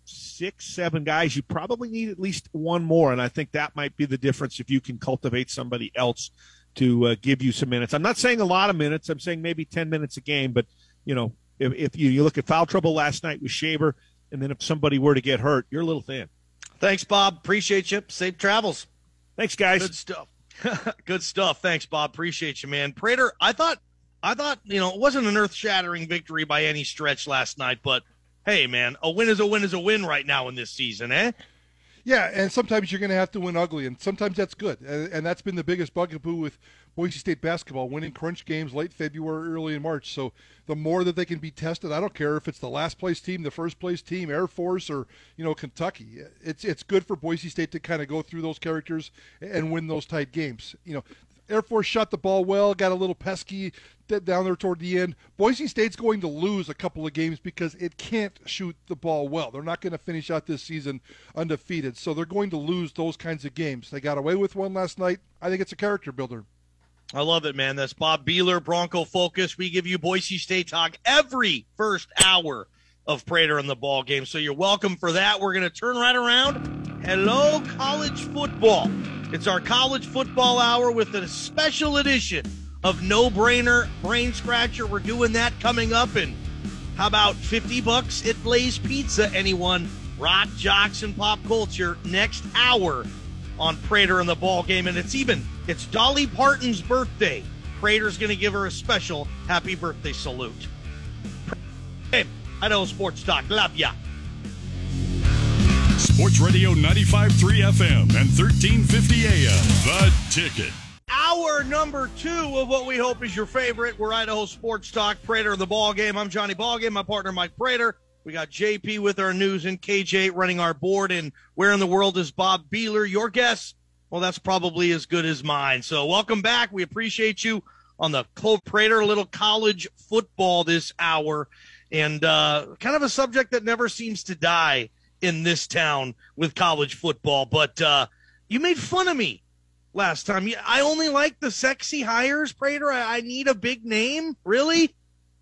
six, seven guys, you probably need at least one more. And I think that might be the difference if you can cultivate somebody else to uh, give you some minutes. I'm not saying a lot of minutes. I'm saying maybe ten minutes a game. But, you know, if, if you, you look at foul trouble last night with Shaver, and then if somebody were to get hurt, you're a little thin. Thanks, Bob. Appreciate you. Safe travels. Thanks, guys. Good stuff. Good stuff. Thanks, Bob. Appreciate you, man. Prater, I thought, I thought, you know, it wasn't an earth-shattering victory by any stretch last night, but hey, man, a win is a win is a win right now in this season, eh? Yeah, and sometimes you're going to have to win ugly, and sometimes that's good. And, and that's been the biggest bugaboo with Boise State basketball, winning crunch games late February, early in March. So the more that they can be tested, I don't care if it's the last-place team, the first-place team, Air Force, or, you know, Kentucky. It's it's good for Boise State to kind of go through those characters and win those tight games. You know, Air Force shot the ball well, got a little pesky down there toward the end. Boise State's going to lose a couple of games because it can't shoot the ball well. They're not going to finish out this season undefeated, so they're going to lose those kinds of games. They got away with one last night. I think it's a character builder. I love it, man. That's Bob Beeler, Bronco Focus. We give you Boise State talk every first hour of Prater in the ball game, so you're welcome for that. We're going to turn right around. Hello, college football. It's our college football hour with a special edition of No Brainer Brain Scratcher. We're doing that coming up. And how about fifty bucks at Blaze Pizza? Anyone? Rock, jocks, and pop culture next hour on Prater in the ball game. And it's even, it's Dolly Parton's birthday. Prater's going to give her a special happy birthday salute. Hey, Idaho Sports Talk. Love ya. Sports Radio ninety-five point three F M and thirteen fifty A M. The Ticket. Hour number two of what we hope is your favorite. We're Idaho Sports Talk, Prater in the ball game. I'm Johnny Ballgame, my partner Mike Prater. We got J P with our news and K J running our board. And where in the world is Bob Beeler? Your guess? Well, that's probably as good as mine. So welcome back. We appreciate you on the Clove Prater, a little college football this hour. And uh, kind of a subject that never seems to die in this town with college football. But uh, you made fun of me last time. I only like the sexy hires, Prater. I, I need a big name. Really?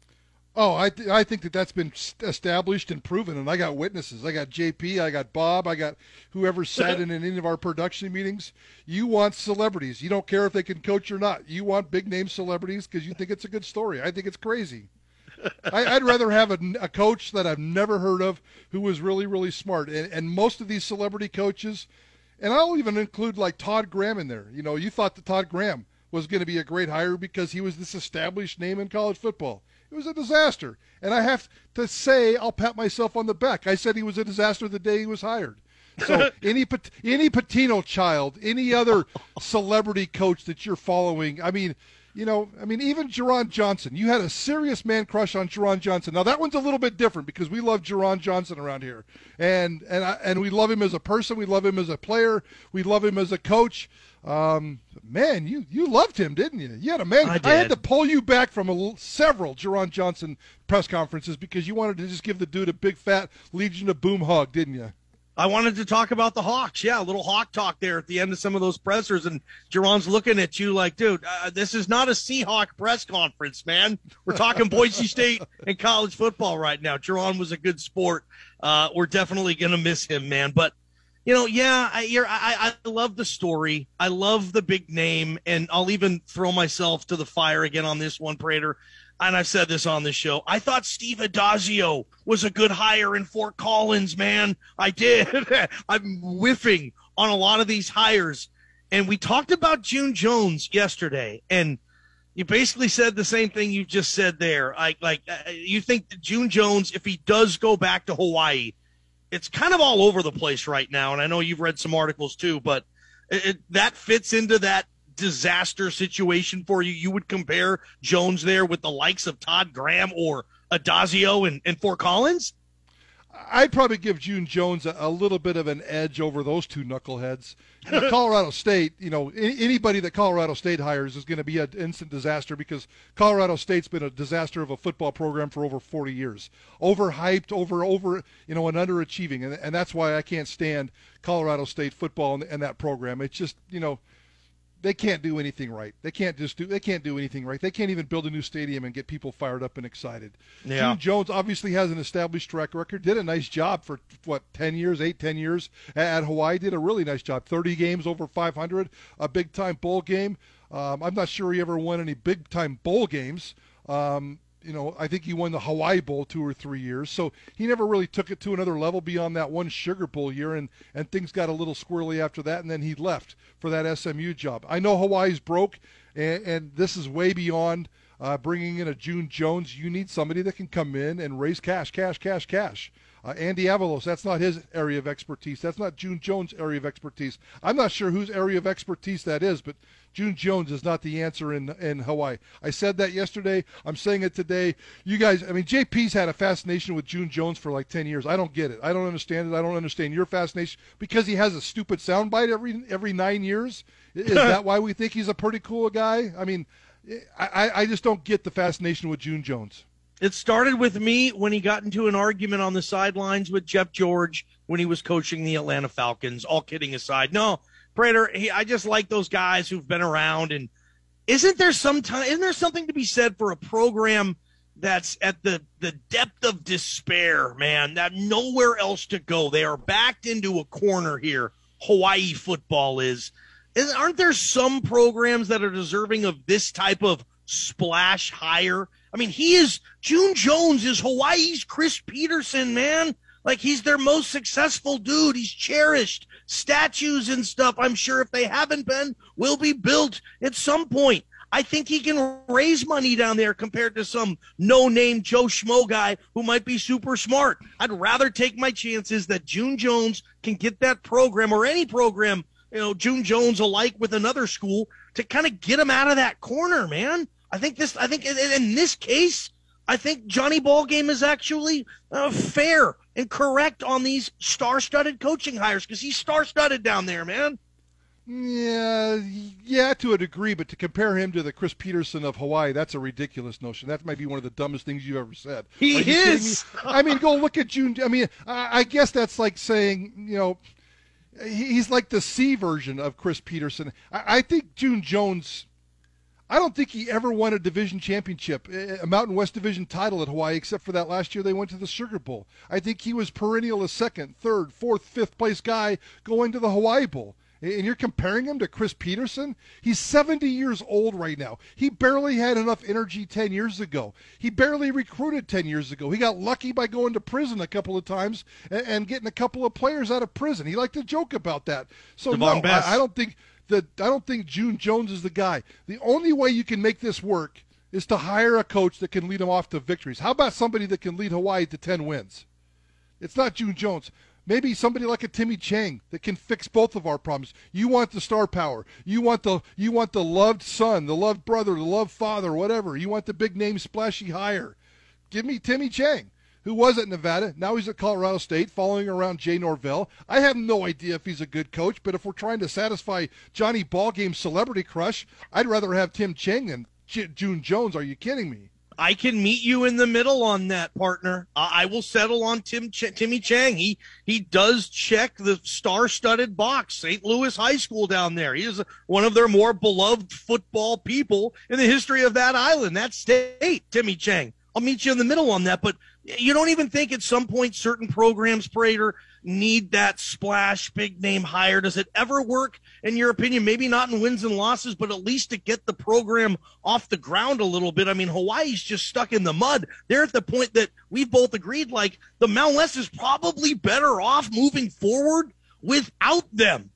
Oh, I th- I think that that's been established and proven, and I got witnesses. I got J P, I got Bob, I got whoever sat in any of our production meetings. You want celebrities. You don't care if they can coach or not. You want big-name celebrities because you think it's a good story. I think it's crazy. I, I'd rather have a, a coach that I've never heard of who was really, really smart. And, and most of these celebrity coaches, and I'll even include like Todd Graham in there. You know, you thought that Todd Graham was going to be a great hire because he was this established name in college football. It was a disaster. And I have to say, I'll pat myself on the back. I said he was a disaster the day he was hired. So any any Patino child, any other celebrity coach that you're following, I mean, you know, I mean, even Jerron Johnson. You had a serious man crush on Jerron Johnson. Now, that one's a little bit different because we love Jerron Johnson around here. And and I, and we love him as a person. We love him as a player. We love him as a coach. Um, man, you, you loved him, didn't you? You had a man. I, I had to pull you back from a, several Jerron Johnson press conferences because you wanted to just give the dude a big, fat Legion of Boom hug, didn't you? I wanted to talk about the Hawks. Yeah, a little Hawk talk there at the end of some of those pressers. And Jerron's looking at you like, dude, uh, this is not a Seahawk press conference, man. We're talking Boise State and college football right now. Jerron was a good sport. Uh, we're definitely going to miss him, man. But, you know, yeah, I, you're, I, I love the story. I love the big name. And I'll even throw myself to the fire again on this one, Prater. And I've said this on the show. I thought Steve Adazio was a good hire in Fort Collins, man. I did. I'm whiffing on a lot of these hires. And we talked about June Jones yesterday, and you basically said the same thing you just said there. I, like, you think that June Jones, if he does go back to Hawaii, it's kind of all over the place right now. And I know you've read some articles too, but it, it, that fits into that disaster situation for you. You would compare Jones there with the likes of Todd Graham or Adazio and, and Fort Collins? I'd probably give June Jones a, a little bit of an edge over those two knuckleheads. You know, Colorado State, you know, any, anybody that Colorado State hires is going to be an instant disaster because Colorado State's been a disaster of a football program for over forty years. Overhyped, over, over, you know, and underachieving. And, and that's why I can't stand Colorado State football and, and that program. It's just, you know, they can't do anything right. They can't just do. They can't do anything right. They can't even build a new stadium and get people fired up and excited. Yeah. June Jones obviously has an established track record. Did a nice job for what ten years, eight, ten years at Hawaii. Did a really nice job. Thirty games over five hundred, a big time bowl game. Um, I'm not sure he ever won any big time bowl games. Um, You know, I think he won the Hawaii Bowl two or three years. So he never really took it to another level beyond that one Sugar Bowl year, and, and things got a little squirrely after that, and then he left for that S M U job. I know Hawaii's broke, and, and this is way beyond uh, bringing in a June Jones. You need somebody that can come in and raise cash, cash, cash, cash. Uh, Andy Avalos, that's not his area of expertise. That's not June Jones' area of expertise. I'm not sure whose area of expertise that is, but June Jones is not the answer in in Hawaii. I said that yesterday. I'm saying it today. You guys, I mean, J P's had a fascination with June Jones for like ten years. I don't get it. I don't understand it. I don't understand your fascination because he has a stupid soundbite every every nine years. Is that why we think he's a pretty cool guy? I mean, I, I just don't get the fascination with June Jones. It started with me when he got into an argument on the sidelines with Jeff George when he was coaching the Atlanta Falcons. All kidding aside, no, Prater, he, I just like those guys who've been around. And isn't there some time? Isn't there something to be said for a program that's at the the depth of despair, man? That nowhere else to go. They are backed into a corner here. Hawaii football is. Is aren't there some programs that are deserving of this type of splash hire? I mean, he is June Jones is Hawaii's Chris Peterson, man. Like, he's their most successful dude. He's cherished. Statues and stuff, I'm sure, if they haven't been, will be built at some point. I think he can raise money down there compared to some no-name Joe Schmo guy who might be super smart. I'd rather take my chances that June Jones can get that program, or any program, you know, June Jones alike with another school, to kind of get him out of that corner, man. I think this. I think in, in this case, I think Johnny Ballgame is actually uh, fair and correct on these star-studded coaching hires because he's star-studded down there, man. Yeah, yeah, to a degree, but to compare him to the Chris Peterson of Hawaii, that's a ridiculous notion. That might be one of the dumbest things you've ever said. He is. I mean, go look at June. I mean, I, I guess that's like saying, you know, he's like the C version of Chris Peterson. I, I think June Jones. I don't think he ever won a division championship, a Mountain West Division title at Hawaii, except for that last year they went to the Sugar Bowl. I think he was perennial a second, third, fourth, fifth place guy going to the Hawaii Bowl. And you're comparing him to Chris Peterson? He's seventy years old right now. He barely had enough energy ten years ago. He barely recruited ten years ago. He got lucky by going to prison a couple of times and, and getting a couple of players out of prison. He liked to joke about that. So, Devon no, I, I don't think... The, I don't think June Jones is the guy. The only way you can make this work is to hire a coach that can lead them off to victories. How about somebody that can lead Hawaii to ten wins? It's not June Jones. Maybe somebody like a Timmy Chang that can fix both of our problems. You want the star power. You want the you want the loved son, the loved brother, the loved father, whatever. You want the big name splashy hire. Give me Timmy Chang, who was at Nevada. Now he's at Colorado State, following around Jay Norvell. I have no idea if he's a good coach, but if we're trying to satisfy Johnny Ballgame's celebrity crush, I'd rather have Tim Chang than J- June Jones. Are you kidding me? I can meet you in the middle on that, partner. Uh, I will settle on Tim Ch- Timmy Chang. He he does check the star-studded box. Saint Louis High School down there. He is one of their more beloved football people in the history of that island, that state, Timmy Chang. I'll meet you in the middle on that, but you don't even think at some point certain programs, Prater, need that splash big name hire? Does it ever work, in your opinion? Maybe not in wins and losses, but at least to get the program off the ground a little bit. I mean, Hawaii's just stuck in the mud. They're at the point that we've both agreed, like, the Mountain West is probably better off moving forward without them.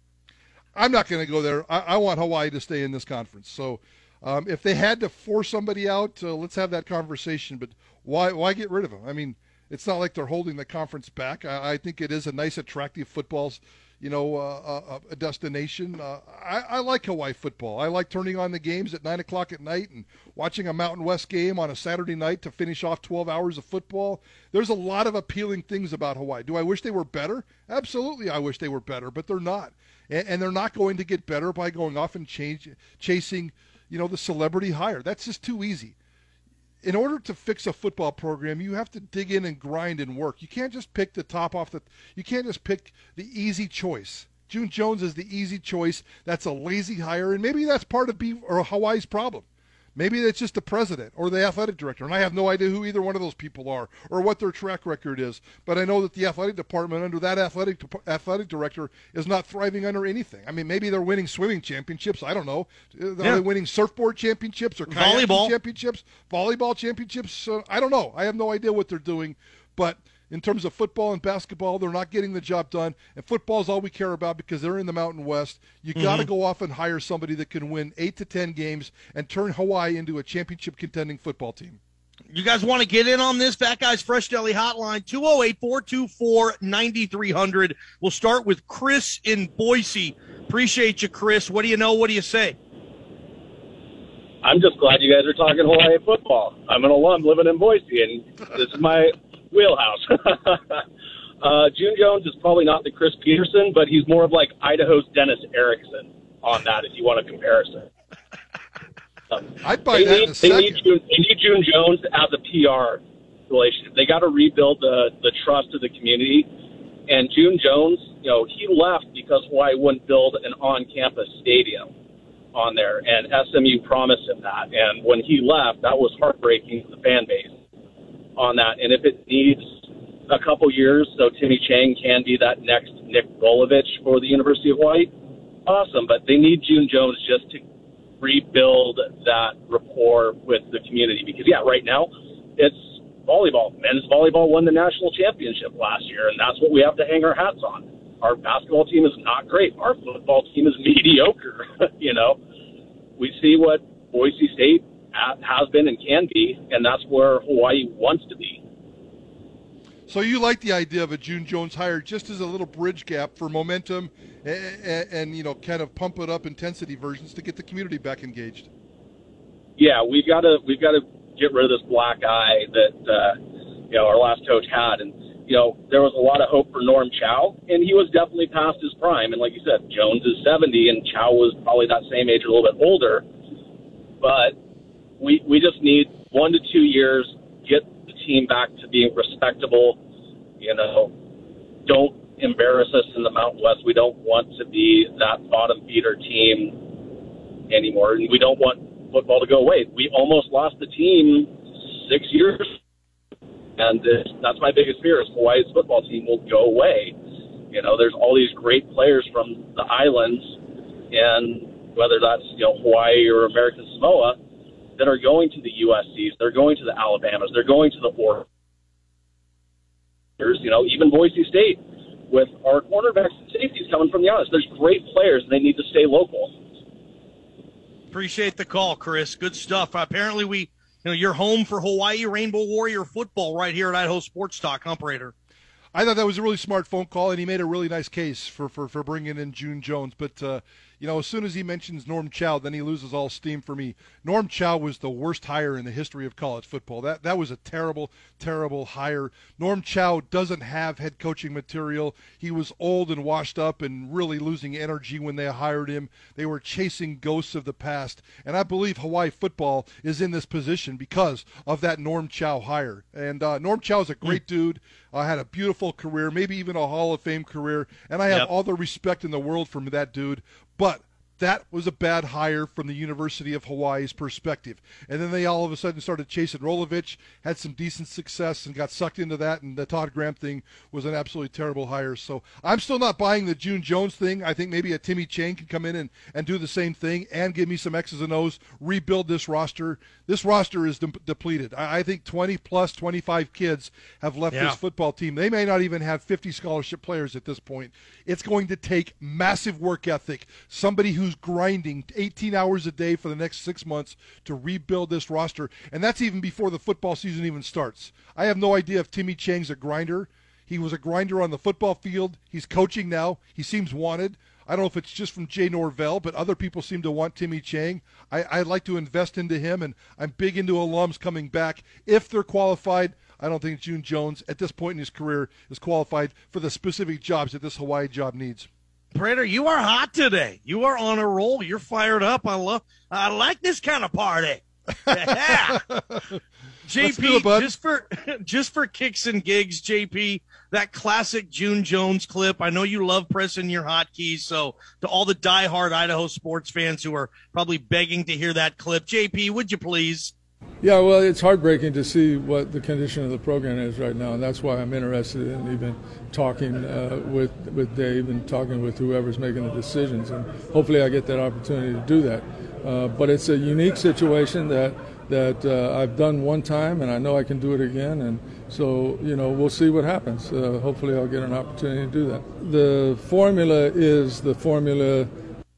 I'm not going to go there. I, I want Hawaii to stay in this conference. So um, if they had to force somebody out, uh, let's have that conversation. But why why get rid of them? I mean, it's not like they're holding the conference back. I, I think it is a nice, attractive football's, you know, uh, uh, a destination. Uh, I, I like Hawaii football. I like turning on the games at nine o'clock at night and watching a Mountain West game on a Saturday night to finish off twelve hours of football. There's a lot of appealing things about Hawaii. Do I wish they were better? Absolutely, I wish they were better, but they're not. And, and they're not going to get better by going off and change, chasing, you know, the celebrity hire. That's just too easy. In order to fix a football program, you have to dig in and grind and work. You can't just pick the top off the – you can't just pick the easy choice. June Jones is the easy choice. That's a lazy hire, and maybe that's part of B or Hawaii's problem. Maybe it's just the president or the athletic director, and I have no idea who either one of those people are or what their track record is. But I know that the athletic department under that athletic athletic director is not thriving under anything. I mean, maybe they're winning swimming championships. I don't know. Are yeah. they winning surfboard championships or kayaking volleyball championships, volleyball championships? Uh, I don't know. I have no idea what they're doing. But in terms of football and basketball, they're not getting the job done. And football is all we care about because they're in the Mountain West. You mm-hmm. got to go off and hire somebody that can win eight to ten games and turn Hawaii into a championship contending football team. You guys want to get in on this? Fat Guys Fresh Deli Hotline, two oh eight, four two four, nine three hundred. We'll start with Chris in Boise. Appreciate you, Chris. What do you know? What do you say? I'm just glad you guys are talking Hawaii football. I'm an alum living in Boise, and this is my wheelhouse. uh, June Jones is probably not the Chris Peterson, but he's more of like Idaho's Dennis Erickson on that, if you want a comparison. Um, I'd buy they that need, in a they second. Need June, they need June Jones as a P R relationship. They got to rebuild the, the trust of the community. And June Jones, you know, he left because Hawaii wouldn't build an on-campus stadium on there, and S M U promised him that. And when he left, that was heartbreaking to the fan base on that. And if it needs a couple years so Timmy Chang can be that next Nick Golovich for the University of Hawaii, awesome. But they need June Jones just to rebuild that rapport with the community. Because, yeah, right now it's volleyball. Men's volleyball won the national championship last year, and that's what we have to hang our hats on. Our basketball team is not great. Our football team is mediocre. You know, we see what Boise State has been and can be, and that's where Hawaii wants to be. So you like the idea of a June Jones hire just as a little bridge gap for momentum and, and you know, kind of pump it up intensity versions to get the community back engaged? Yeah, we've got to we've got to get rid of this black eye that uh, you know our last coach had, and you know there was a lot of hope for Norm Chow, and he was definitely past his prime. And like you said, Jones is seventy, and Chow was probably that same age, or a little bit older, but We we just need one to two years, get the team back to being respectable. You know, don't embarrass us in the Mountain West. We don't want to be that bottom feeder team anymore, and we don't want football to go away. We almost lost the team six years, and this, that's my biggest fear is Hawaii's football team will go away. You know, there's all these great players from the islands, and whether that's, you know, Hawaii or American Samoa, that are going to the U S Cs, they're going to the Alabamas, they're going to the Oregon. You know, even Boise State with our cornerbacks and safeties coming from the islands. There's great players, and they need to stay local. Appreciate the call, Chris. Good stuff. Apparently, we, you know, you're home for Hawaii Rainbow Warrior football right here at Idaho Sports Talk, huh, Prater? I thought that was a really smart phone call, and he made a really nice case for, for, for bringing in June Jones. But, uh, you know, as soon as he mentions Norm Chow, then he loses all steam for me. Norm Chow was the worst hire in the history of college football. That that was a terrible, terrible hire. Norm Chow doesn't have head coaching material. He was old and washed up and really losing energy when they hired him. They were chasing ghosts of the past. And I believe Hawaii football is in this position because of that Norm Chow hire. And uh, Norm Chow is a great mm. dude. Uh, had a beautiful career, maybe even a Hall of Fame career. And I have yep. all the respect in the world from that dude. But that was a bad hire from the University of Hawaii's perspective. And then they all of a sudden started chasing Rolovich, had some decent success, and got sucked into that. And the Todd Graham thing was an absolutely terrible hire. So I'm still not buying the June Jones thing. I think maybe a Timmy Chang can come in and, and do the same thing and give me some X's and O's, rebuild this roster. This roster is de- depleted. I, I think twenty plus twenty-five kids have left yeah. this football team. They may not even have fifty scholarship players at this point. It's going to take massive work ethic, somebody who's grinding eighteen hours a day for the next six months to rebuild this roster, and that's even before the football season even starts. I have no idea if Timmy Chang's a grinder. He was a grinder on the football field. He's coaching now. He seems wanted. I don't know if it's just from Jay Norvell, but other people seem to want Timmy Chang. I, I'd like to invest into him, and I'm big into alums coming back. If they're qualified, I don't think June Jones, at this point in his career, is qualified for the specific jobs that this Hawaii job needs. Prater, you are hot today. You are on a roll. You're fired up. I love. I like this kind of party. Yeah. J P, it, bud. just for just for kicks and gigs, J P, that classic June Jones clip. I know you love pressing your hotkeys, so to all the diehard Idaho sports fans who are probably begging to hear that clip, J P, would you please? Yeah, well, it's heartbreaking to see what the condition of the program is right now, and that's why I'm interested in even talking uh, with with Dave and talking with whoever's making the decisions, and hopefully I get that opportunity to do that. Uh, but it's a unique situation that that uh, I've done one time, and I know I can do it again, and so, you know, we'll see what happens. Uh, hopefully I'll get an opportunity to do that. The formula is the formula.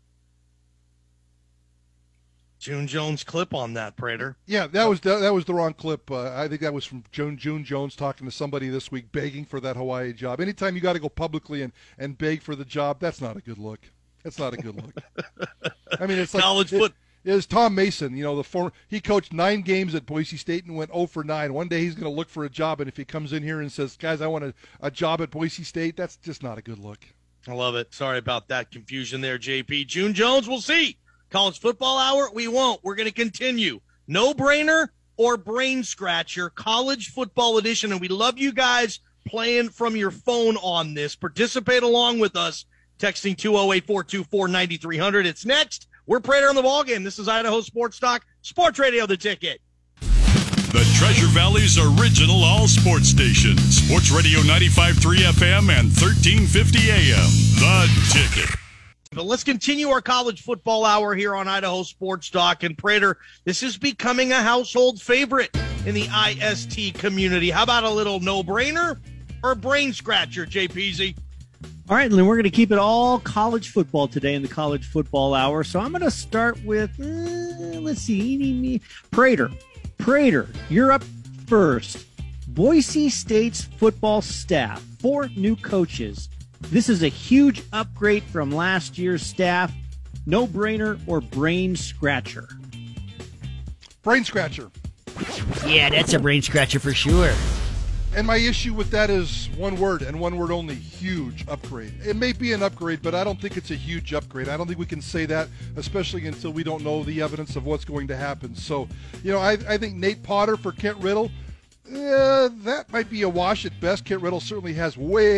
June Jones clip on that, Prater. Yeah, that was the, that was the wrong clip. Uh, I think that was from June, June Jones talking to somebody this week begging for that Hawaii job. Anytime you got to go publicly and, and beg for the job, that's not a good look. That's not a good look. I mean, it's like college it, foot. It was Tom Mason, you know, the former, he coached nine games at Boise State and went oh for nine. One day he's going to look for a job, and if he comes in here and says, guys, I want a, a job at Boise State, that's just not a good look. I love it. Sorry about that confusion there, J P. June Jones, we'll see. College football hour, we won't. We're going to continue. No-brainer or brain scratcher, college football edition, and we love you guys playing from your phone on this. Participate along with us, texting two oh eight, four two four, nine three hundred. It's next. We're Prater on the ballgame. This is Idaho Sports Talk, Sports Radio, The Ticket. The Treasure Valley's original all-sports station, Sports Radio ninety-five point three F M and thirteen fifty A M. The Ticket. But let's continue our college football hour here on Idaho Sports Talk. And Prater, this is becoming a household favorite in the I S T community. How about a little no-brainer or brain scratcher, J P Z? All right, and then we're going to keep it all college football today in the college football hour. So I'm going to start with, uh, let's see, Prater. Prater, you're up first. Boise State's football staff, four new coaches. This is a huge upgrade from last year's staff. No-brainer or brain scratcher? Brain scratcher. Yeah, that's a brain scratcher for sure. And my issue with that is one word, and one word only, huge upgrade. It may be an upgrade, but I don't think it's a huge upgrade. I don't think we can say that, especially until we don't know the evidence of what's going to happen. So, you know, I, I think Nate Potter for Kent Riddle, eh, that might be a wash at best. Kent Riddle certainly has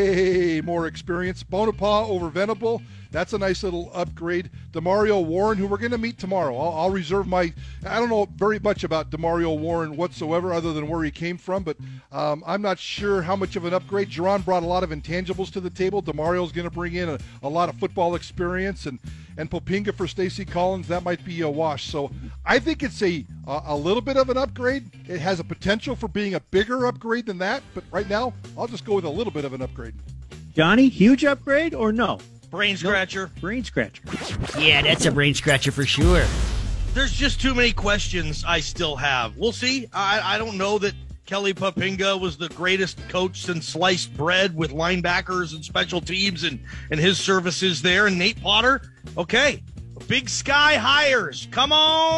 way more experience. Bonaparte over Venable, that's a nice little upgrade. DeMario Warren, who we're going to meet tomorrow. I'll, I'll reserve my – I don't know very much about DeMario Warren whatsoever other than where he came from, but um, I'm not sure how much of an upgrade. Jerron brought a lot of intangibles to the table. DeMario's going to bring in a, a lot of football experience. And, and Popinga for Stacey Collins, that might be a wash. So I think it's a, a, a little bit of an upgrade. It has a potential for being a bigger upgrade than that, but right now I'll just go with a little bit of an upgrade. Johnny, huge upgrade or no? Brain scratcher. No, brain scratcher. Yeah, that's a brain scratcher for sure. There's just too many questions I still have. We'll see. I, I don't know that Kelly Popinga was the greatest coach since sliced bread with linebackers and special teams and, and his services there. And Nate Potter, okay, Big Sky hires. Come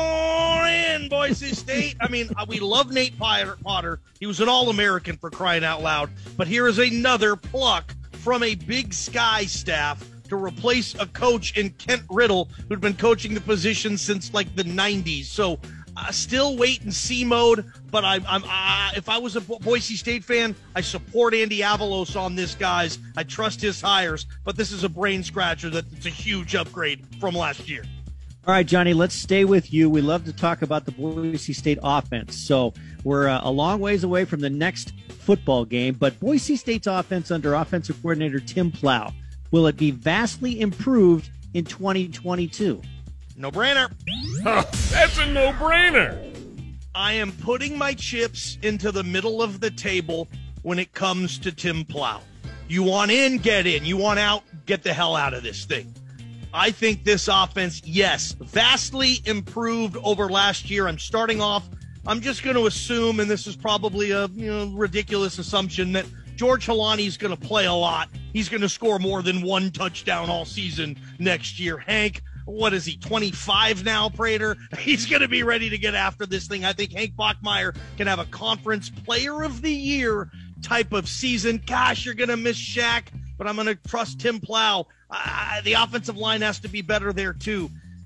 on in, Boise State. I mean, we love Nate Potter. He was an All-American for crying out loud. But here is another pluck from a Big Sky staff to replace a coach in Kent Riddle who'd been coaching the position since like the nineties. So uh, still wait and see mode, but I'm, I'm uh, if I was a Bo- Boise State fan, I support Andy Avalos on this, guys. I trust his hires, but this is a brain scratcher that it's a huge upgrade from last year. All right, Johnny, let's stay with you. We love to talk about the Boise State offense. So we're uh, a long ways away from the next football game, but Boise State's offense under offensive coordinator Tim Plow, will it be vastly improved in twenty twenty-two? No-brainer. Huh, that's a no-brainer. I am putting my chips into the middle of the table when it comes to Tim Plow. You want in, get in. You want out, get the hell out of this thing. I think this offense, yes, vastly improved over last year. I'm starting off, I'm just going to assume, and this is probably a you know ridiculous assumption, that George Halani's going to play a lot. He's going to score more than one touchdown all season next year. Hank, what is he, twenty-five now, Prater? He's going to be ready to get after this thing. I think Hank Bachmeier can have a conference player of the year type of season. Gosh, you're going to miss Shaq, but I'm going to trust Tim Plow. Uh, the offensive line has to be better there, too.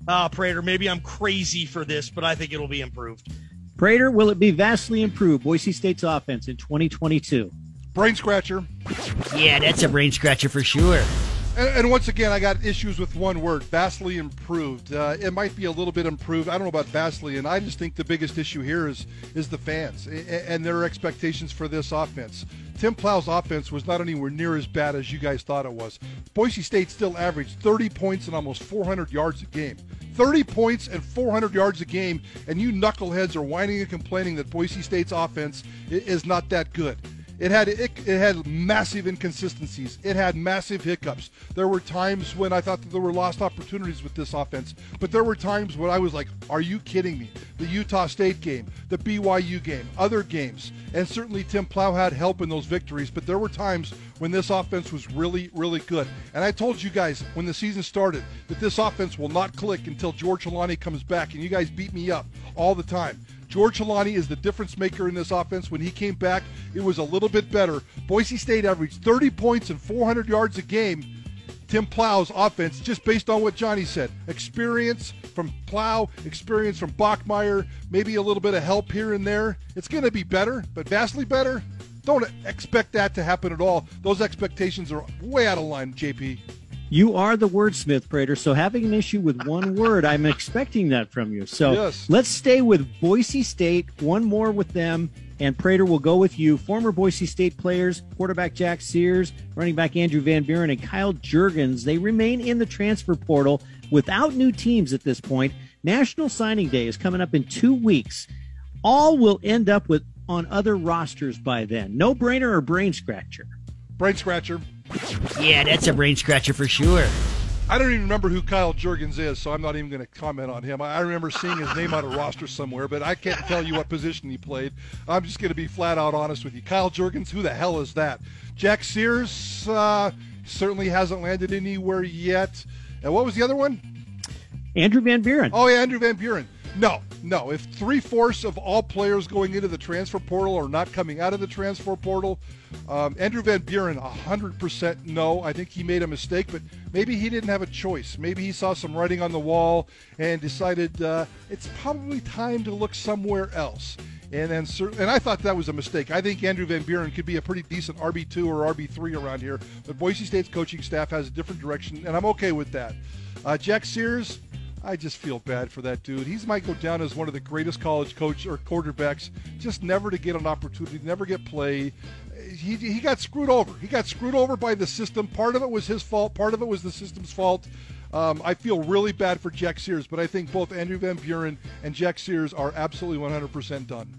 Uh, Prater, maybe I'm crazy for this, but I think it'll be improved. Prater, will it be vastly improved, Boise State's offense in twenty twenty-two? Brain scratcher. Yeah, that's a brain scratcher for sure. And, and once again, I got issues with one word, vastly improved. Uh, it might be a little bit improved. I don't know about vastly, and I just think the biggest issue here is is the fans and, and their expectations for this offense. Tim Plow's offense was not anywhere near as bad as you guys thought it was. Boise State still averaged thirty points and almost four hundred yards a game. thirty points and four hundred yards a game, and you knuckleheads are whining and complaining that Boise State's offense is not that good. It had it, it had massive inconsistencies. It had massive hiccups. There were times when I thought that there were lost opportunities with this offense, but there were times when I was like, are you kidding me? The Utah State game, the B Y U game, other games, and certainly Tim Plow had help in those victories, but there were times when this offense was really, really good. And I told you guys when the season started that this offense will not click until George Holani comes back, and you guys beat me up all the time. George Holani is the difference maker in this offense. When he came back, it was a little bit better. Boise State averaged thirty points and four hundred yards a game. Tim Plow's offense, just based on what Johnny said, experience from Plow, experience from Bachmeier, maybe a little bit of help here and there. It's going to be better, but vastly better. Don't expect that to happen at all. Those expectations are way out of line, J P. You are the wordsmith, Prater, so having an issue with one word, I'm expecting that from you. So yes. Let's stay with Boise State, one more with them, and Prater will go with you. Former Boise State players, quarterback Jack Sears, running back Andrew Van Buren, and Kyle Juergens, they remain in the transfer portal without new teams at this point. National Signing Day is coming up in two weeks. All will end up with on other rosters by then. No brainer or brain scratcher? Brain scratcher. Yeah, that's a brain scratcher for sure. I don't even remember who Kyle Juergens is, so I'm not even going to comment on him. I remember seeing his name on a roster somewhere, but I can't tell you what position he played. I'm just going to be flat out honest with you. Kyle Juergens, who the hell is that? Jack Sears uh, certainly hasn't landed anywhere yet. And what was the other one? Andrew Van Buren. Oh, yeah, Andrew Van Buren. No, no. If three-fourths of all players going into the transfer portal are not coming out of the transfer portal, um, Andrew Van Buren, one hundred percent no. I think he made a mistake, but maybe he didn't have a choice. Maybe he saw some writing on the wall and decided uh, it's probably time to look somewhere else. And then, and I thought that was a mistake. I think Andrew Van Buren could be a pretty decent R B two or R B three around here, but Boise State's coaching staff has a different direction, and I'm okay with that. Uh, Jack Sears, I just feel bad for that dude. He might go down as one of the greatest college coach or quarterbacks, just never to get an opportunity, never get play. He, he got screwed over. He got screwed over by the system. Part of it was his fault. Part of it was the system's fault. Um, I feel really bad for Jack Sears, but I think both Andrew Van Buren and Jack Sears are absolutely one hundred percent done.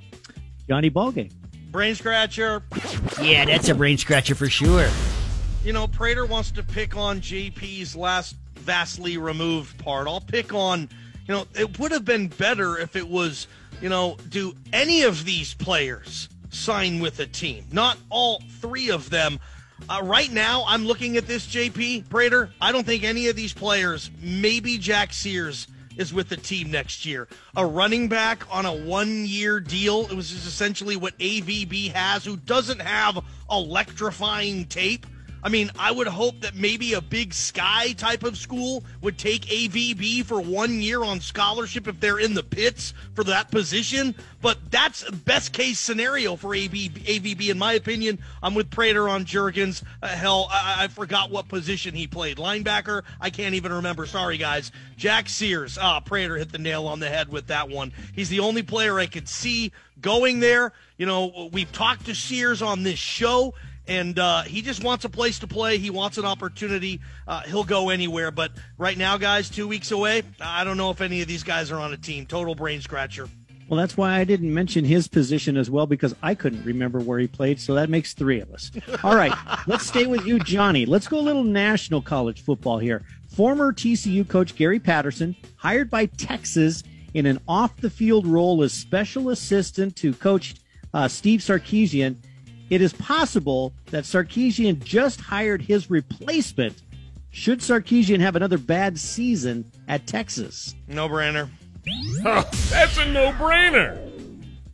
Johnny Ballgame. Brain scratcher. Yeah, that's a brain scratcher for sure. You know, Prater wants to pick on J P's last vastly removed part. I'll pick on, you know, it would have been better if it was, you know, do any of these players sign with a team? Not all three of them. Uh, right now, I'm looking at this, J P, Prater. I don't think any of these players, maybe Jack Sears, is with the team next year. A running back on a one-year deal, it was just essentially what A V B has, who doesn't have electrifying tape. I mean, I would hope that maybe a Big Sky type of school would take A V B for one year on scholarship if they're in the pits for that position. But that's best case scenario for A V B, in my opinion. I'm with Prater on Juergens. Uh, hell, I-, I forgot what position he played. Linebacker? I can't even remember. Sorry, guys. Jack Sears. Ah, Prater hit the nail on the head with that one. He's the only player I could see going there. You know, we've talked to Sears on this show. And uh, he just wants a place to play. He wants an opportunity. Uh, he'll go anywhere. But right now, guys, two weeks away, I don't know if any of these guys are on a team. Total brain scratcher. Well, that's why I didn't mention his position as well, because I couldn't remember where he played. So that makes three of us. All right, let's stay with you, Johnny. Let's go a little national college football here. Former T C U coach Gary Patterson, hired by Texas in an off-the-field role as special assistant to Coach uh, Steve Sarkisian. It is possible that Sarkisian just hired his replacement. Should Sarkisian have another bad season at Texas? No-brainer. Oh, that's a no-brainer.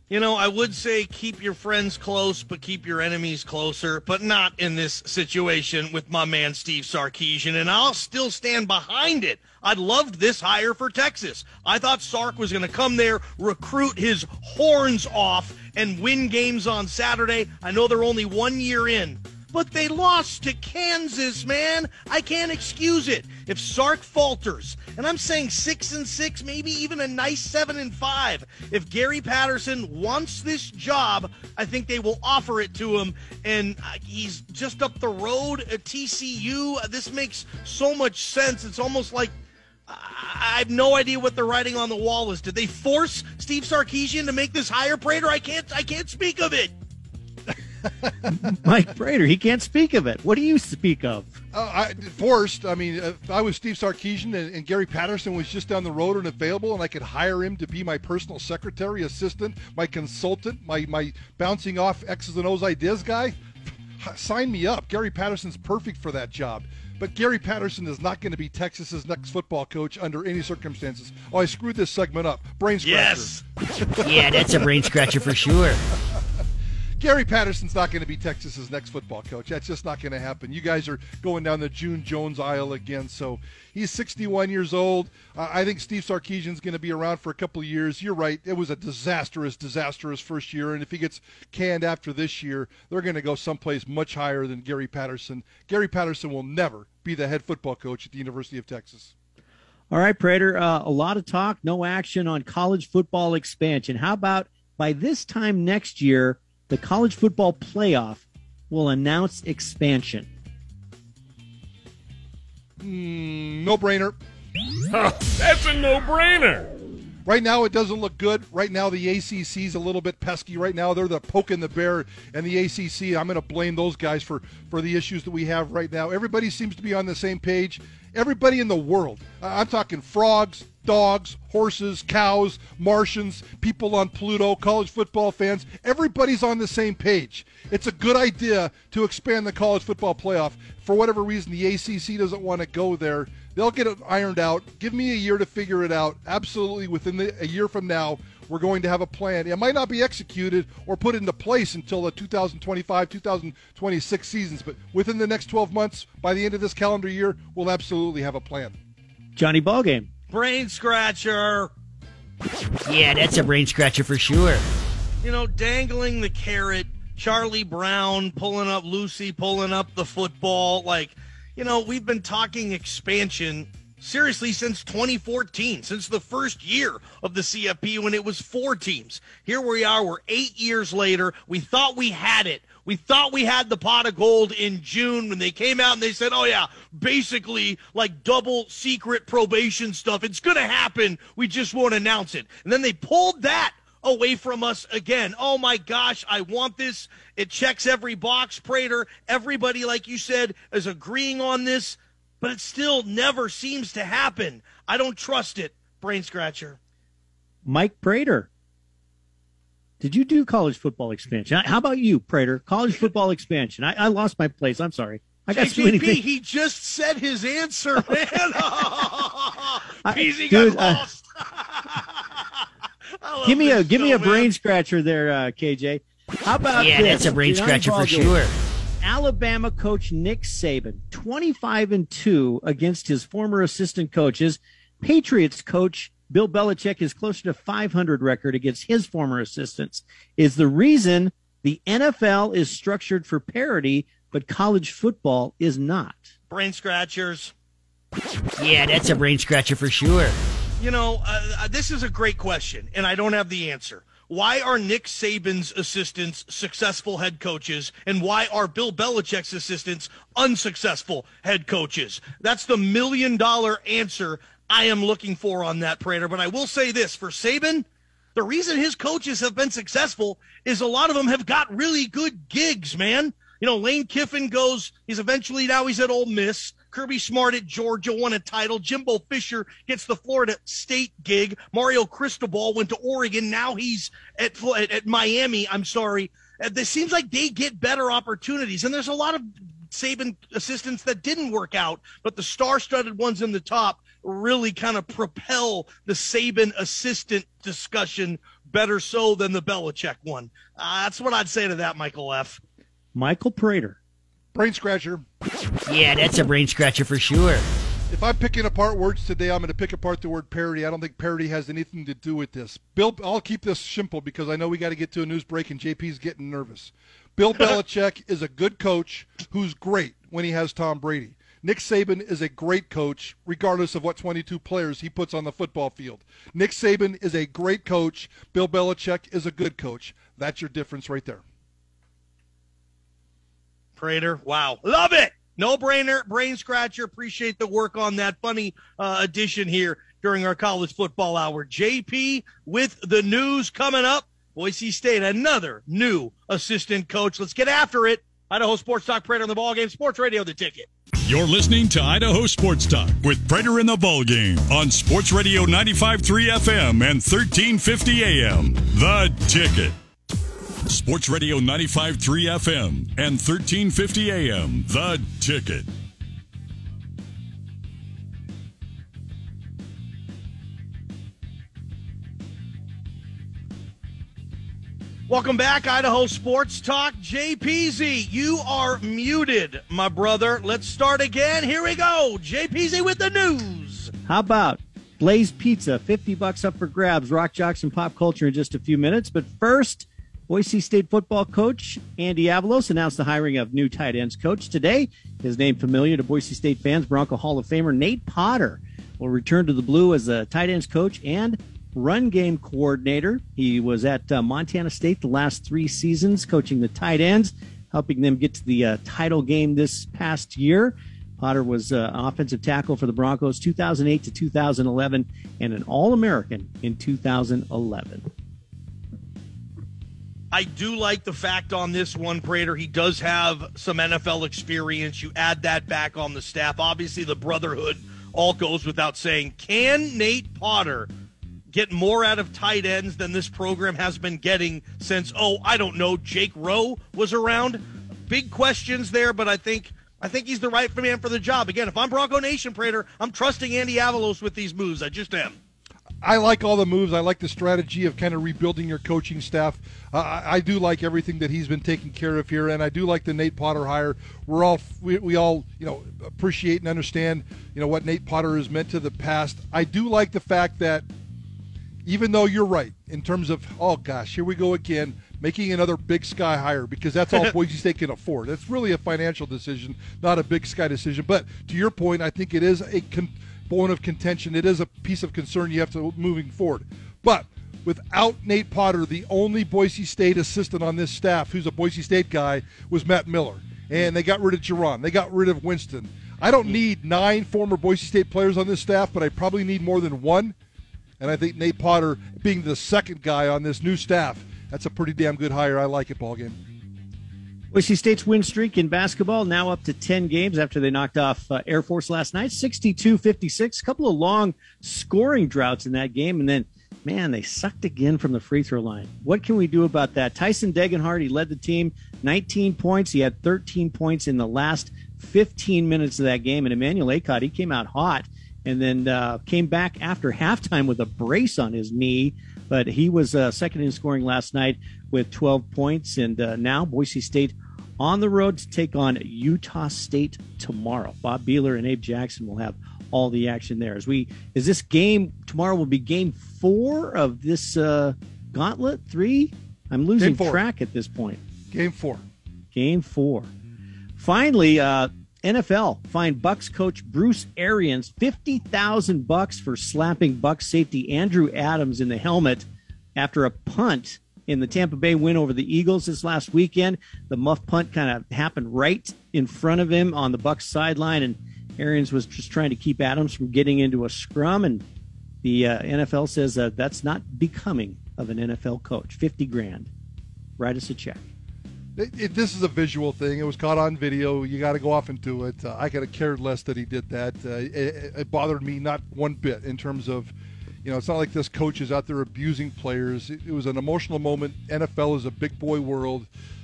You know, I would say keep your friends close, but keep your enemies closer, but not in this situation with my man Steve Sarkisian, and I'll still stand behind it. I loved this hire for Texas. I thought Sark was going to come there, recruit his horns off, and win games on Saturday. I know they're only one year in, but they lost to Kansas, man. I can't excuse it. If Sark falters, and I'm saying six and six, maybe even a nice seven and five, if Gary Patterson wants this job, I think they will offer it to him. And he's just up the road at T C U. This makes so much sense. It's almost like I have no idea what the writing on the wall is. Did they force Steve Sarkisian to make this hire, Prater? I can't. I can't speak of it. Mike Prater, he can't speak of it. What do you speak of? Uh, I, forced. I mean, if I was Steve Sarkisian and, and Gary Patterson was just down the road and available, and I could hire him to be my personal secretary, assistant, my consultant, my my bouncing off X's and O's ideas guy, sign me up. Gary Patterson's perfect for that job. But Gary Patterson is not going to be Texas's next football coach under any circumstances. Oh, I screwed this segment up. Brain scratcher. Yes. Yeah, that's a brain scratcher for sure. Gary Patterson's not going to be Texas's next football coach. That's just not going to happen. You guys are going down the June Jones aisle again. So he's sixty-one years old. Uh, I think Steve Sarkisian's going to be around for a couple of years. You're right. It was a disastrous, disastrous first year. And if he gets canned after this year, they're going to go someplace much higher than Gary Patterson. Gary Patterson will never be the head football coach at the University of Texas. All right, Prater, uh, a lot of talk, no action on college football expansion. How about by this time next year, the college football playoff will announce expansion? Mm, no-brainer. That's a no-brainer. Right now, it doesn't look good. Right now, the A C C is a little bit pesky. Right now, they're the poking the bear, and the A C C, I'm going to blame those guys for, for the issues that we have right now. Everybody seems to be on the same page. Everybody in the world. I'm talking frogs, dogs, horses, cows, Martians, people on Pluto, college football fans. Everybody's on the same page. It's a good idea to expand the college football playoff. For whatever reason, the A C C doesn't want to go there. They'll get it ironed out. Give me a year to figure it out. Absolutely, within the, a year from now, we're going to have a plan. It might not be executed or put into place until the two thousand twenty-five, two thousand twenty-six seasons, but within the next twelve months, by the end of this calendar year, we'll absolutely have a plan. Johnny Ballgame. Brain scratcher. Yeah, that's a brain scratcher for sure. You know, dangling the carrot, Charlie Brown pulling up Lucy, pulling up the football. Like, you know, we've been talking expansion seriously since twenty fourteen, since the first year of the C F P when it was four teams. Here we are, we're eight years later. We thought we had it. We thought we had the pot of gold in June when they came out and they said, oh, yeah, basically like double secret probation stuff. It's going to happen. We just won't announce it. And then they pulled that away from us again. Oh, my gosh, I want this. It checks every box, Prater. Everybody, like you said, is agreeing on this, but it still never seems to happen. I don't trust it. Brain scratcher. Mike Prater. Did you do college football expansion? How about you, Prater? College football expansion. I, I lost my place. I'm sorry. I got so many things. He just said his answer, man. P Z Dude, got lost. Uh, give me a give so, me a man. brain scratcher there, uh, K J. How about Yeah, this? that's a brain Johnny scratcher for Ballgame. sure. Alabama coach Nick Saban, twenty-five and two against his former assistant coaches. Patriots coach Bill Belichick is closer to five hundred record against his former assistants. Is the reason the N F L is structured for parity, but college football is not? Brain scratchers. Yeah, that's a brain scratcher for sure. You know, uh, this is a great question, and I don't have the answer. Why are Nick Saban's assistants successful head coaches, and why are Bill Belichick's assistants unsuccessful head coaches? That's the million-dollar answer I am looking for on that, Prater. But I will say this, for Saban, the reason his coaches have been successful is a lot of them have got really good gigs, man. You know, Lane Kiffin goes, he's eventually, now he's at Ole Miss. Kirby Smart at Georgia won a title. Jimbo Fisher gets the Florida State gig. Mario Cristobal went to Oregon. Now he's at, at, at Miami. I'm sorry. It seems like they get better opportunities. And there's a lot of Saban assistants that didn't work out, but the star-studded ones in the top really kind of propel the Saban assistant discussion better so than the Belichick one. Uh, that's what I'd say to that, Michael F. Michael Prater. Brain scratcher. Yeah, that's a brain scratcher for sure. If I'm picking apart words today, I'm going to pick apart the word parody. I don't think parody has anything to do with this. Bill, I'll keep this simple because I know we got to get to a news break and J P's getting nervous. Bill Belichick is a good coach who's great when he has Tom Brady. Nick Saban is a great coach regardless of what twenty-two players he puts on the football field. Nick Saban is a great coach. Bill Belichick is a good coach. That's your difference right there. Prater, wow. Love it. No-brainer, brain scratcher. Appreciate the work on that funny uh, addition here during our college football hour. J P with the news coming up. Boise State, another new assistant coach. Let's get after it. Idaho Sports Talk, Prater in the ballgame. Sports Radio, The Ticket. You're listening to Idaho Sports Talk with Prater in the ballgame on Sports Radio ninety-five point three F M and thirteen fifty A M. The Ticket. Sports Radio ninety-five point three F M and thirteen fifty A M. The Ticket. Welcome back, Idaho Sports Talk. J P Z, you are muted, my brother. Let's start again. Here we go. J P Z with the news. How about Blaze Pizza, fifty bucks up for grabs, rock jocks and pop culture in just a few minutes. But first, Boise State football coach Andy Avalos announced the hiring of new tight ends coach today. His name familiar to Boise State fans, Bronco Hall of Famer Nate Potter will return to the Blue as a tight ends coach and run game coordinator. He was at uh, Montana State the last three seasons, coaching the tight ends, helping them get to the uh, title game this past year. Potter was uh, an offensive tackle for the Broncos two thousand eight to two thousand eleven and an All-American in two thousand eleven. I do like the fact on this one, Prater, he does have some N F L experience. You add that back on the staff. Obviously, the brotherhood all goes without saying. Can Nate Potter get more out of tight ends than this program has been getting since, oh, I don't know, Jake Rowe was around? Big questions there, but I think I think he's the right man for the job. Again, if I'm Bronco Nation, Prater, I'm trusting Andy Avalos with these moves. I just am. I like all the moves. I like the strategy of kind of rebuilding your coaching staff. Uh, I, I do like everything that he's been taking care of here, and I do like the Nate Potter hire. We're all we, we all you know appreciate and understand you know what Nate Potter has meant to the past. I do like the fact that even though you're right in terms of, oh gosh, here we go again, making another Big Sky hire because that's all Boise State can afford. It's really a financial decision, not a Big Sky decision. But to your point, I think it is a con- bone of contention. It is a piece of concern you have to moving forward. But without Nate Potter, the only Boise State assistant on this staff who's a Boise State guy was Matt Miller. And they got rid of Jerron. They got rid of Winston. I don't need nine former Boise State players on this staff, but I probably need more than one. And I think Nate Potter being the second guy on this new staff, that's a pretty damn good hire. I like it, ballgame. Boise State's win streak in basketball now up to ten games after they knocked off uh, Air Force last night, sixty-two fifty-six. A couple of long scoring droughts in that game, and then, man, they sucked again from the free throw line. What can we do about that? Tyson Degenhardt, he led the team, nineteen points. He had thirteen points in the last fifteen minutes of that game, and Emmanuel Acott, he came out hot and then uh, came back after halftime with a brace on his knee. But he was uh, second in scoring last night with twelve points. And uh, now Boise State on the road to take on Utah State tomorrow. Bob Beeler and Abe Jackson will have all the action there. As we, is this game tomorrow will be game four of this uh, gauntlet? Three? I'm losing track at this point. Game four. Game four. Finally, uh, N F L fined Bucs coach Bruce Arians fifty thousand bucks for slapping Bucs safety Andrew Adams in the helmet after a punt in the Tampa Bay win over the Eagles this last weekend. The muff punt kind of happened right in front of him on the Bucs sideline, and Arians was just trying to keep Adams from getting into a scrum, and the uh, N F L says uh, that's not becoming of an N F L coach. fifty grand. Write us a check. It, it, this is a visual thing. It was caught on video. You got to go off and do it. Uh, I could have cared less that he did that. Uh, it, it bothered me not one bit in terms of, you know, it's not like this coach is out there abusing players. It, it was an emotional moment. N F L is a big boy world.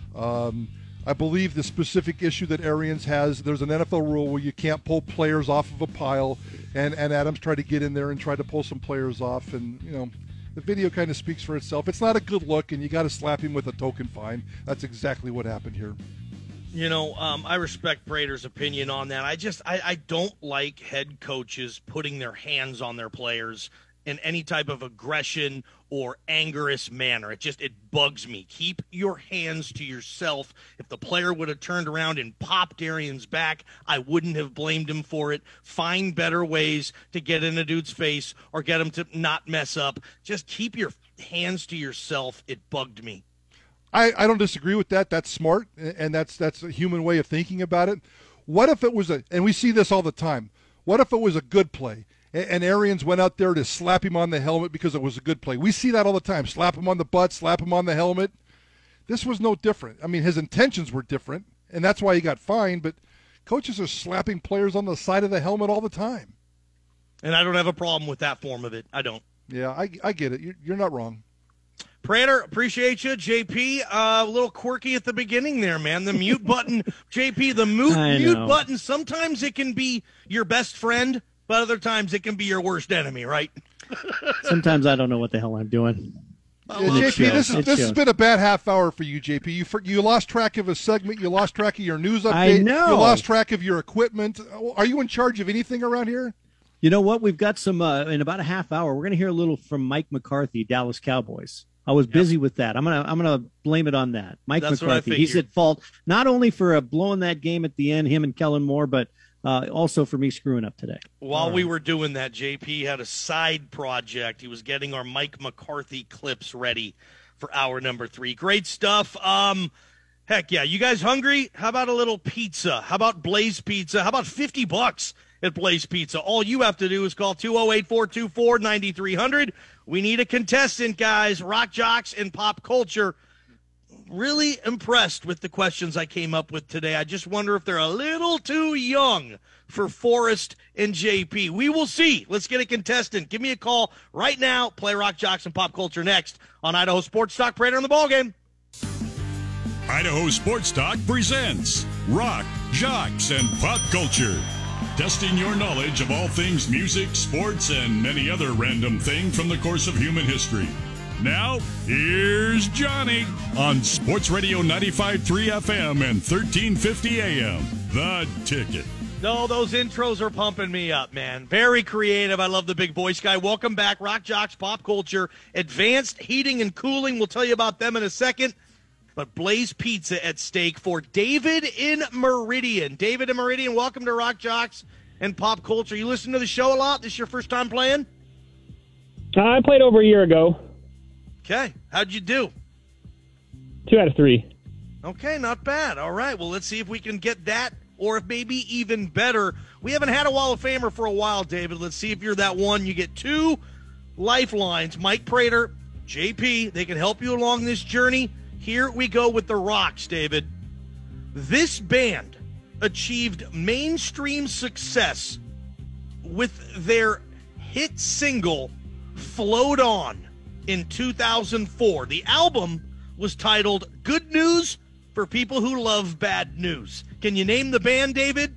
Um, I believe the specific issue that Arians has, there's an N F L rule where you can't pull players off of a pile, and, and Adams tried to get in there and tried to pull some players off, and, you know, The video kind of speaks for itself. It's not a good look, and you got to slap him with a token fine. That's exactly what happened here. You know, um, I respect Prater's opinion on that. I just, I, I don't like head coaches putting their hands on their players in any type of aggression or angerous manner. It just, it bugs me. Keep your hands to yourself. If the player would have turned around and popped Arians back, I wouldn't have blamed him for it. Find better ways to get in a dude's face or get him to not mess up. Just keep your hands to yourself. It bugged me. I, I don't disagree with that. That's smart, and that's that's a human way of thinking about it. What if it was a, and we see this all the time, what if it was a good play, and, and Arians went out there to slap him on the helmet because it was a good play? We see that all the time. Slap him on the butt, slap him on the helmet. This was no different. I mean, his intentions were different, and that's why he got fined, but coaches are slapping players on the side of the helmet all the time. And I don't have a problem with that form of it. I don't. Yeah, I, I get it. You're, you're not wrong. Prater, appreciate you. J P, uh, a little quirky at the beginning there, man. The mute button, J P, the mute, mute button, sometimes it can be your best friend, but other times it can be your worst enemy, right? Sometimes I don't know what the hell I'm doing. Yeah, J P, this, is, this has been a bad half hour for you, J P. You for, you lost track of a segment. You lost track of your news update. I know. You lost track of your equipment. Are you in charge of anything around here? You know what? We've got some, uh, in about a half hour, we're going to hear a little from Mike McCarthy, Dallas Cowboys. I was busy yep. with that. I'm gonna I'm gonna blame it on that. Mike That's McCarthy. He's at fault not only for uh, blowing that game at the end, him and Kellen Moore, but uh, also for me screwing up today. While right. we were doing that, J P had a side project. He was getting our Mike McCarthy clips ready for hour number three. Great stuff. Um, heck yeah, you guys hungry? How about a little pizza? How about Blaze Pizza? How about fifty bucks at Blaze Pizza? All you have to do is call two oh eight, four two four, nine three hundred. We need a contestant, guys. Rock Jocks and Pop Culture. Really impressed with the questions I came up with today. I just wonder if they're a little too young for Forrest and J P. We will see. Let's get a contestant. Give me a call right now. Play Rock Jocks and Pop Culture next on Idaho Sports Talk. Prater on the ballgame. Idaho Sports Talk presents Rock, Jocks, and Pop Culture. Testing your knowledge of all things music, sports, and many other random thing from the course of human history. Now, here's Johnny on Sports Radio ninety-five point three F M and thirteen fifty A M. The Ticket. No, those intros are pumping me up, man. Very creative. I love the big voice guy. Welcome back, Rock Jocks, Pop Culture, Advanced Heating and Cooling. We'll tell you about them in a second. But Blaze Pizza at stake for David in Meridian. David in Meridian, welcome to Rock Jocks and Pop Culture. You listen to the show a lot? This is your first time playing? Uh, I played over a year ago. Okay. How'd you do? Two out of three. Okay, not bad. All right. Well, let's see if we can get that or if maybe even better. We haven't had a Wall of Famer for a while, David. Let's see if you're that one. You get two lifelines. Mike Prater, J P, they can help you along this journey. Here we go with the Rocks, David. This band achieved mainstream success with their hit single, Float On, in two thousand four. The album was titled Good News for People Who Love Bad News. Can you name the band, David?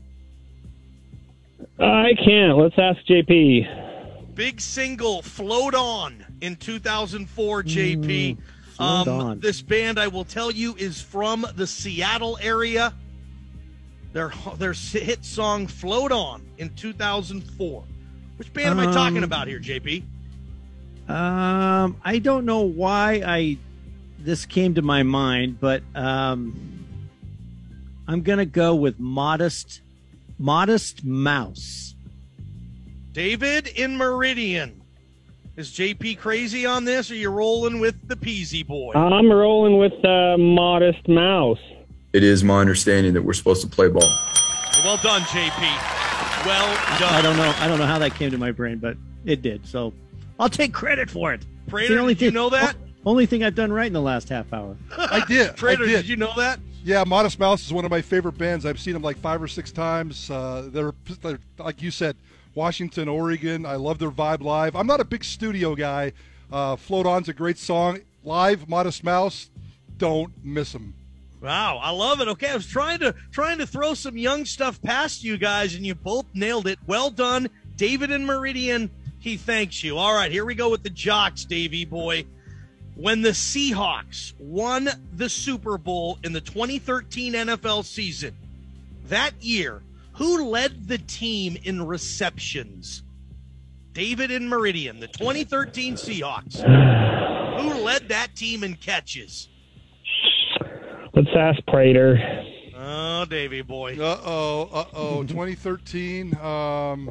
I can't. Let's ask J P. Big single, Float On, in two thousand four, J P. Mm. Um, this band, I will tell you, is from the Seattle area. Their their hit song, Float On, in two thousand four. Which band am um, I talking about here, J P? Um, I don't know why I this came to my mind, but um, I'm going to go with Modest, Modest Mouse. David in Meridian. Is J P crazy on this, or are you rolling with the Peasy boy? I'm rolling with uh, Modest Mouse. It is my understanding that we're supposed to play ball. Well done, J P. Well done. I, I don't know. I don't know how that came to my brain, but it did. So I'll take credit for it. Prater, did thing, you know that? Only thing I've done right in the last half hour. I did. Prater, I did. did you know that? Yeah, Modest Mouse is one of my favorite bands. I've seen them like five or six times. Uh, they're, they're, like you said, Washington, Oregon. I love their vibe live. I'm not a big studio guy. Uh, Float On's a great song. Live, Modest Mouse, don't miss them. Wow, I love it. Okay, I was trying to trying to throw some young stuff past you guys, and you both nailed it. Well done, David and Meridian. He thanks you. All right, here we go with the jocks, Davey boy. When the Seahawks won the Super Bowl in the twenty thirteen N F L season, that year, who led the team in receptions? David in Meridian, the twenty thirteen Seahawks. Who led that team in catches? Let's ask Prater. Oh, Davey boy. Uh-oh, uh-oh. twenty thirteen. Um...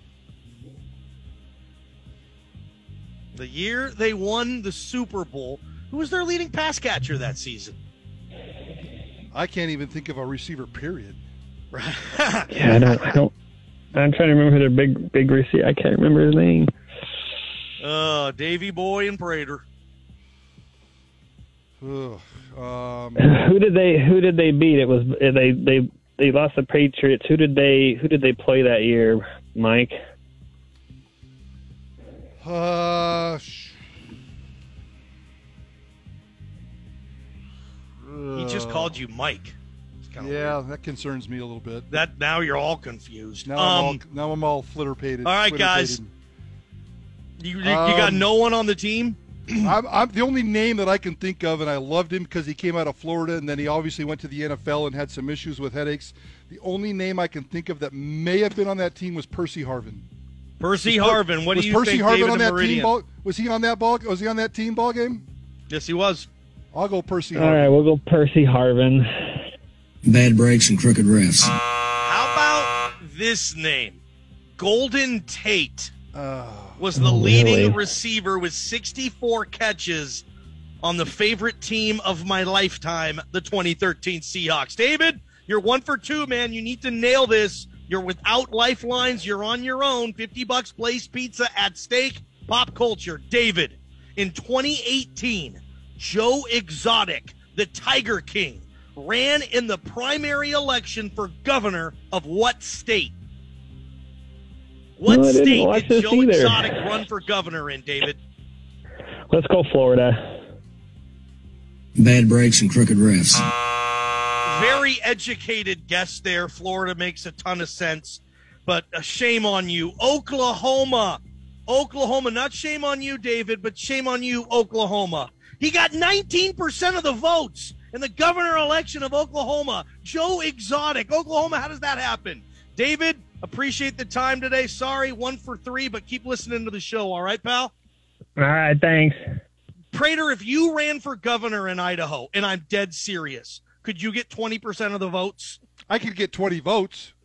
The year they won the Super Bowl, who was their leading pass catcher that season? I can't even think of a receiver, period. yeah, I don't, I don't. I'm trying to remember their big, big receiver. I can't remember his name. Uh, Davey boy and Prater. Ugh, um, who did they? Who did they beat? It was they. They they lost the Patriots. Who did they? Who did they play that year, Mike? Uh, sh- he just called you Mike. Yeah, weird. That concerns me a little bit. That now you're all confused. Now um, I'm all now I'm all flitter-pated. All right, guys. You you um, got no one on the team. I'm, I'm the only name that I can think of, and I loved him because he came out of Florida, and then he obviously went to the N F L and had some issues with headaches. The only name I can think of that may have been on that team was Percy Harvin. Percy was, Harvin, what do you Percy think, Harvin David on that Meridian? team ball? Was he on that ball? Was he on that team ball game? Yes, he was. I'll go Percy Harvin. All right, we'll go Percy Harvin. Bad breaks and crooked refs. How about this name? Golden Tate uh, was the oh, leading really? receiver with sixty-four catches on the favorite team of my lifetime, the twenty thirteen Seahawks. David, you're one for two, man. You need to nail this. You're without lifelines. You're on your own. fifty bucks, Blaze Pizza at stake. Pop culture. David, in twenty eighteen, Joe Exotic, the Tiger King, ran in the primary election for governor of what state? What no, state did Joe either. Exotic run for governor in, David? Let's go Florida. Bad breaks and crooked refs. Very educated guess there. Florida makes a ton of sense, but a shame on you. Oklahoma. Oklahoma. Not shame on you, David, but shame on you, Oklahoma. He got nineteen percent of the votes in the governor election of Oklahoma. Joe Exotic. Oklahoma, how does that happen? David, appreciate the time today. Sorry, one for three, but keep listening to the show. All right, pal? All right, thanks. Prater, if you ran for governor in Idaho, and I'm dead serious, could you get twenty percent of the votes? I could get twenty votes.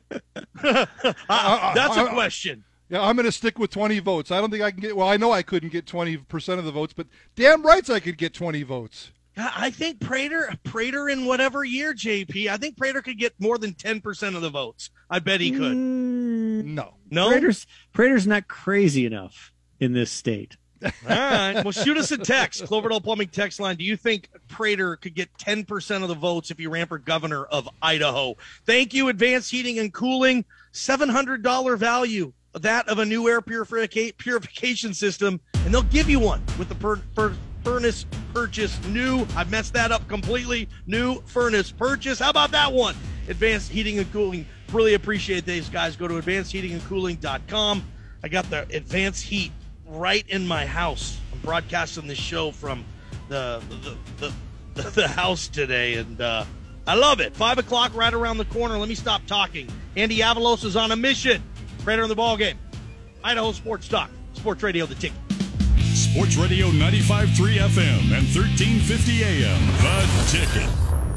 uh, that's a question. Yeah, I'm going to stick with twenty votes. I don't think I can get – well, I know I couldn't get twenty percent of the votes, but damn rights I could get twenty votes. I think Prater, Prater in whatever year, J P, I think Prater could get more than ten percent of the votes. I bet he could. Mm, no. No? Prater's, Prater's not crazy enough in this state. All right. Well, shoot us a text. Cloverdale Plumbing text line. Do you think Prater could get ten percent of the votes if he ran for governor of Idaho? Thank you, Advanced Heating and Cooling. seven hundred dollars value, that of a new air purifica- purification system, and they'll give you one with the per- per- furnace purchase. New, I messed that up completely. New furnace purchase. How about that one? Advanced Heating and Cooling. Really appreciate these guys. Go to advanced heating and cooling dot com. I got the Advanced Heat right in my house. I'm broadcasting this show from the the the, the, the house today, and uh, I love it. Five o'clock right around the corner. Let me stop talking. Andy Avalos is on a mission. Prater in the ball game. Idaho Sports Talk. Sports Radio, The Ticket. Sports Radio ninety-five point three F M and thirteen fifty A M. The Ticket.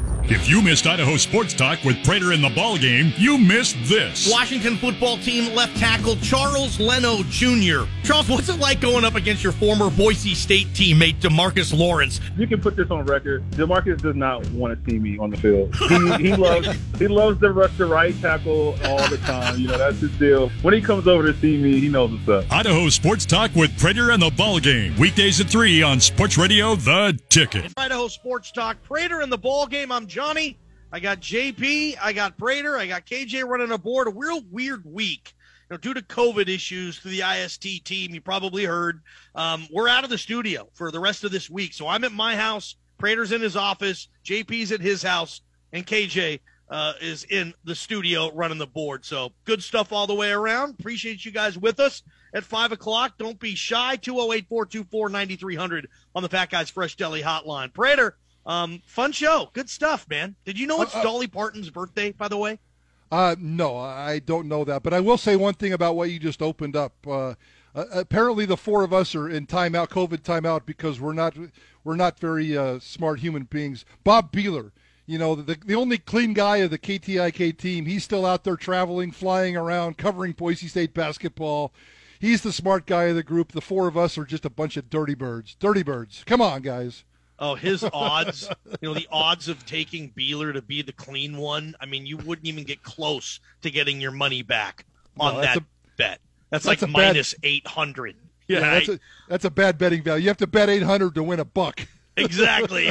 If you missed Idaho Sports Talk with Prater in the ball game, you missed this. Washington football team left tackle Charles Leno Junior Charles, what's it like going up against your former Boise State teammate DeMarcus Lawrence? You can put this on record. DeMarcus does not want to see me on the field. He, he loves he loves to rush the right tackle all the time. You know, that's his deal. When he comes over to see me, he knows what's up. Idaho Sports Talk with Prater in the ball game. Weekdays at three on Sports Radio, The Ticket. Idaho Sports Talk. Prater in the ball game. I'm Johnny. I got J P, I got Prater, I got K J running aboard. A real weird week. You know, due to COVID issues to the I S T team, you probably heard, um, we're out of the studio for the rest of this week. So I'm at my house, Prater's in his office, J P's at his house, and K J uh, is in the studio running the board. So good stuff all the way around. Appreciate you guys with us. at five o'clock. Don't be shy. two oh eight, four two four, nine three hundred on the Fat Guys Fresh Deli hotline. Prater, um, fun show. Good stuff, man. Did you know it's uh, uh, Dolly Parton's birthday, by the way? Uh, no, I don't know that. But I will say one thing about what you just opened up. Uh, uh, apparently the four of us are in timeout, COVID timeout, because we're not we're not very uh, smart human beings. Bob Beeler, you know, the, the only clean guy of the K T I K team, he's still out there traveling, flying around, covering Boise State basketball. He's the smart guy of the group. The four of us are just a bunch of dirty birds. Dirty birds. Come on, guys. Oh, his odds, you know, the odds of taking Beeler to be the clean one, I mean, you wouldn't even get close to getting your money back on no, that a, bet. That's, that's like minus bad, eight hundred. Yeah, right? that's, a, that's a bad betting value. You have to bet eight hundred to win a buck. Exactly.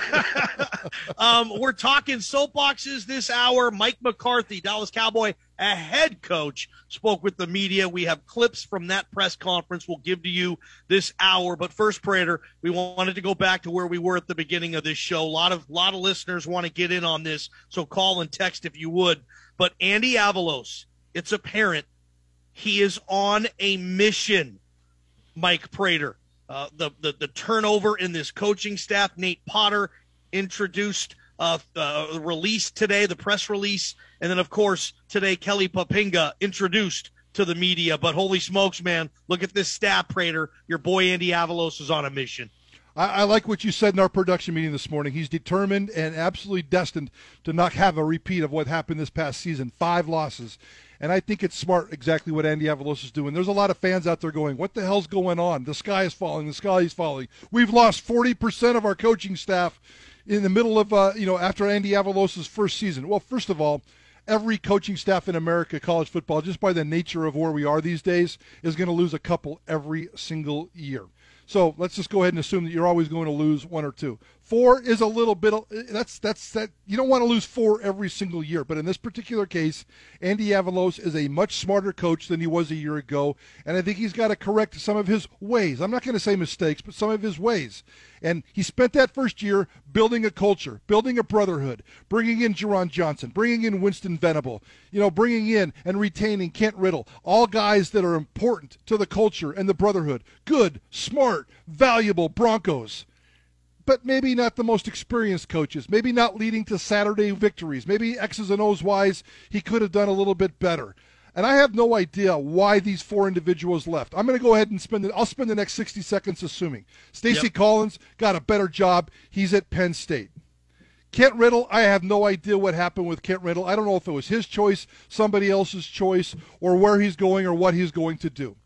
um, we're talking soapboxes this hour. Mike McCarthy, Dallas Cowboy, a head coach, spoke with the media. We have clips from that press conference we'll give to you this hour. But first, Prater, we wanted to go back to where we were at the beginning of this show. A lot of, lot of listeners want to get in on this, so call and text if you would. But Andy Avalos, it's apparent he is on a mission, Mike Prater. Uh, the, the the turnover in this coaching staff. Nate Potter introduced, uh, uh, released today, the press release. And then, of course, today Kelly Poppinga introduced to the media. But holy smokes, man, look at this staff, Prater. Your boy Andy Avalos is on a mission. I, I like what you said in our production meeting this morning. He's determined and absolutely destined to not have a repeat of what happened this past season. Five losses. And I think it's smart exactly what Andy Avalos is doing. There's a lot of fans out there going, what the hell's going on? The sky is falling. The sky is falling. We've lost forty percent of our coaching staff in the middle of, uh, you know, after Andy Avalos' first season. Well, first of all, every coaching staff in America, college football, just by the nature of where we are these days, is going to lose a couple every single year. So let's just go ahead and assume that you're always going to lose one or two. Four is a little bit, that's, that's, that, you don't want to lose four every single year. But in this particular case, Andy Avalos is a much smarter coach than he was a year ago. And I think he's got to correct some of his ways. I'm not going to say mistakes, but some of his ways. And he spent that first year building a culture, building a brotherhood, bringing in Jerron Johnson, bringing in Winston Venable, you know, bringing in and retaining Kent Riddle, all guys that are important to the culture and the brotherhood. Good, smart, valuable Broncos. But maybe not the most experienced coaches, maybe not leading to Saturday victories, maybe X's and O's wise, he could have done a little bit better. And I have no idea why these four individuals left. I'm going to go ahead and spend it. I'll spend the next sixty seconds assuming. Stacey yep. Collins got a better job. He's at Penn State. Kent Riddle, I have no idea what happened with Kent Riddle. I don't know if it was his choice, somebody else's choice, or where he's going or what he's going to do.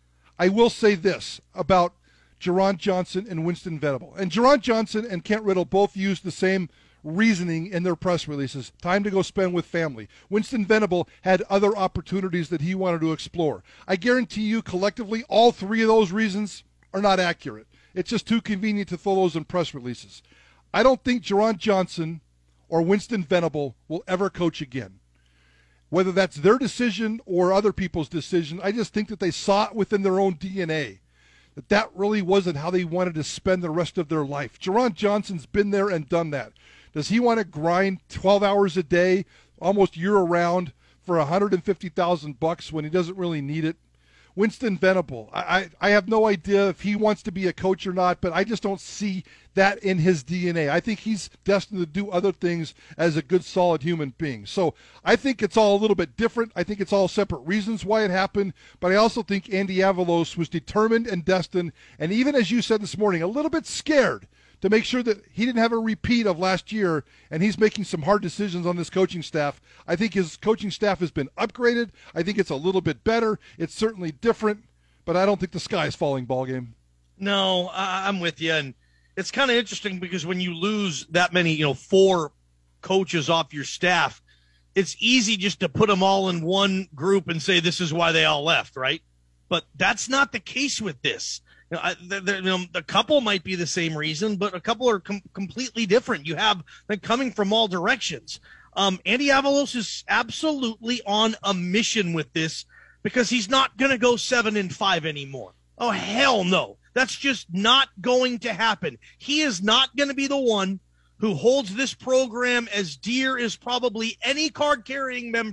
I will say this about Jerron Johnson and Winston Venable. And Jerron Johnson and Kent Riddle both used the same reasoning in their press releases. Time to go spend with family. Winston Venable had other opportunities that he wanted to explore. I guarantee you collectively all three of those reasons are not accurate. It's just too convenient to throw those in press releases. I don't think Jerron Johnson or Winston Venable will ever coach again. Whether that's their decision or other people's decision, I just think that they saw it within their own D N A. That that really wasn't how they wanted to spend the rest of their life. Jerron Johnson's been there and done that. Does he want to grind twelve hours a day, almost year-round, for one hundred fifty thousand bucks when he doesn't really need it? Winston Venable, I, I, I have no idea if he wants to be a coach or not, but I just don't see that in his D N A. I think he's destined to do other things as a good, solid human being. So I think it's all a little bit different. I think it's all separate reasons why it happened, but I also think Andy Avalos was determined and destined, and even as you said this morning, a little bit scared to make sure that he didn't have a repeat of last year, and he's making some hard decisions on this coaching staff. I think his coaching staff has been upgraded. I think it's a little bit better. It's certainly different, but I don't think the sky is falling, ballgame. No, I'm with you, and it's kind of interesting because when you lose that many, you know, four coaches off your staff, it's easy just to put them all in one group and say this is why they all left, right? But that's not the case with this. You know, I, the, the, you know, a couple might be the same reason, but a couple are com- completely different. You have them coming from all directions. Um, Andy Avalos is absolutely on a mission with this because he's not going to go seven and five anymore. Oh, hell no. That's just not going to happen. He is not going to be the one who holds this program as dear as probably any card-carrying member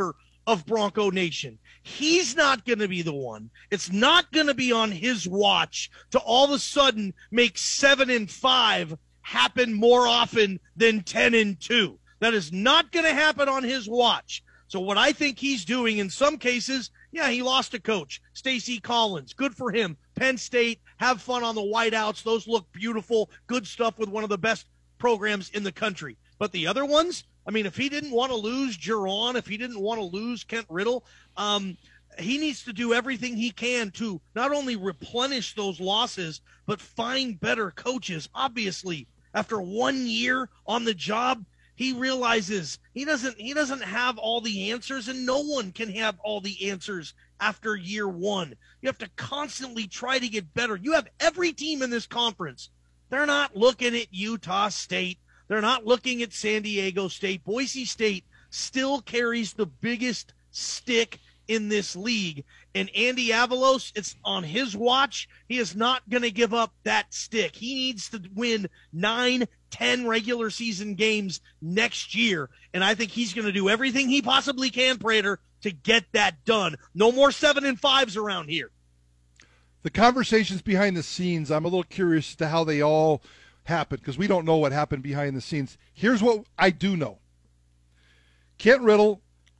of Bronco Nation. He's not going to be the one. It's not going to be on his watch to all of a sudden make seven and five happen more often than ten and two. That is not going to happen on his watch. So what I think he's doing in some cases, yeah, he lost a coach, Stacy Collins. Good for him. Penn State, have fun on the whiteouts. Those look beautiful. Good stuff with one of the best programs in the country. But the other ones, I mean, if he didn't want to lose Juron, if he didn't want to lose Kent Riddle, um, he needs to do everything he can to not only replenish those losses, but find better coaches. Obviously, after one year on the job, he realizes he doesn't he doesn't have all the answers, and no one can have all the answers after year one. You have to constantly try to get better. You have every team in this conference. They're not looking at Utah State. They're not looking at San Diego State. Boise State still carries the biggest stick in this league. And Andy Avalos, it's on his watch. He is not going to give up that stick. He needs to win nine, ten regular season games next year. And I think he's going to do everything he possibly can, Prater, to get that done. No more seven and fives around here. The conversations behind the scenes, I'm a little curious as to how they all happened, because we don't know what happened behind the scenes. Here's what I do know. Kent Riddle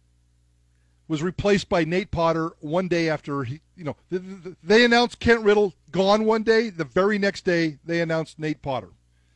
was replaced by Nate Potter one day after he, you know, they announced Kent Riddle gone one day. The very next day, they announced Nate Potter.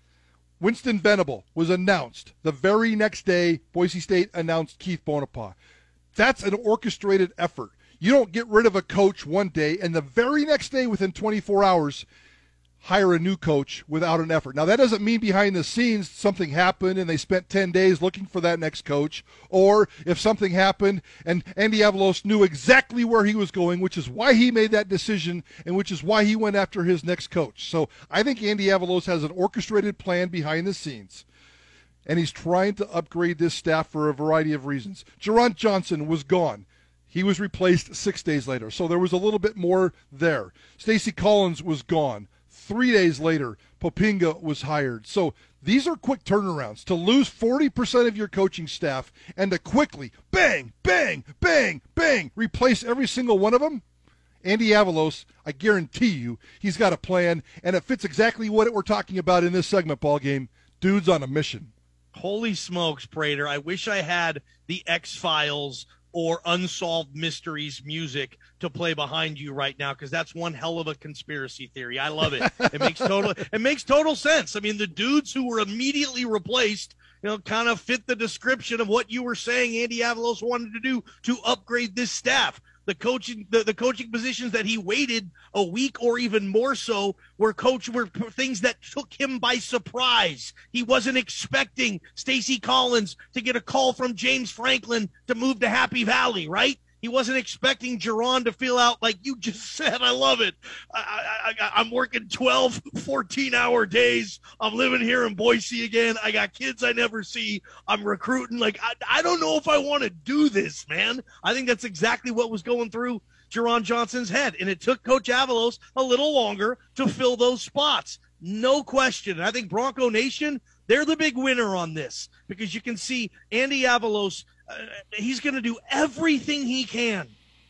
Winston Venable was announced. The very next day, Boise State announced Keith Bonaparte. That's an orchestrated effort. You don't get rid of a coach one day, and the very next day, within twenty-four hours, hire a new coach without an effort. Now, that doesn't mean behind the scenes something happened and they spent ten days looking for that next coach, or if something happened and Andy Avalos knew exactly where he was going, which is why he made that decision and which is why he went after his next coach. So I think Andy Avalos has an orchestrated plan behind the scenes, and he's trying to upgrade this staff for a variety of reasons. Juron Johnson was gone. He was replaced six days later, so there was a little bit more there. Stacy Collins was gone. Three days later, Popinga was hired. So these are quick turnarounds. To lose forty percent of your coaching staff and to quickly, bang, bang, bang, bang, replace every single one of them, Andy Avalos, I guarantee you, he's got a plan, and it fits exactly what we're talking about in this segment, ball game. Dude's on a mission. Holy smokes, Prater. I wish I had the X-Files or Unsolved Mysteries music to play behind you right now, because that's one hell of a conspiracy theory. I love it. It makes total it makes total sense. I mean, the dudes who were immediately replaced, you know, kind of fit the description of what you were saying Andy Avalos wanted to do to upgrade this staff. The coaching, the, the coaching positions that he waited a week or even more so were coach were things that took him by surprise. He wasn't expecting Stacy Collins to get a call from James Franklin to move to Happy Valley, right? He wasn't expecting Juron to feel out like you just said. I love it. I, I, I, I'm working twelve, fourteen-hour days. I'm living here in Boise again. I got kids I never see. I'm recruiting. Like, I, I don't know if I want to do this, man. I think that's exactly what was going through Juron Johnson's head, and it took Coach Avalos a little longer to fill those spots. No question. And I think Bronco Nation, they're the big winner on this, because you can see Andy Avalos, uh, he's going to do everything he can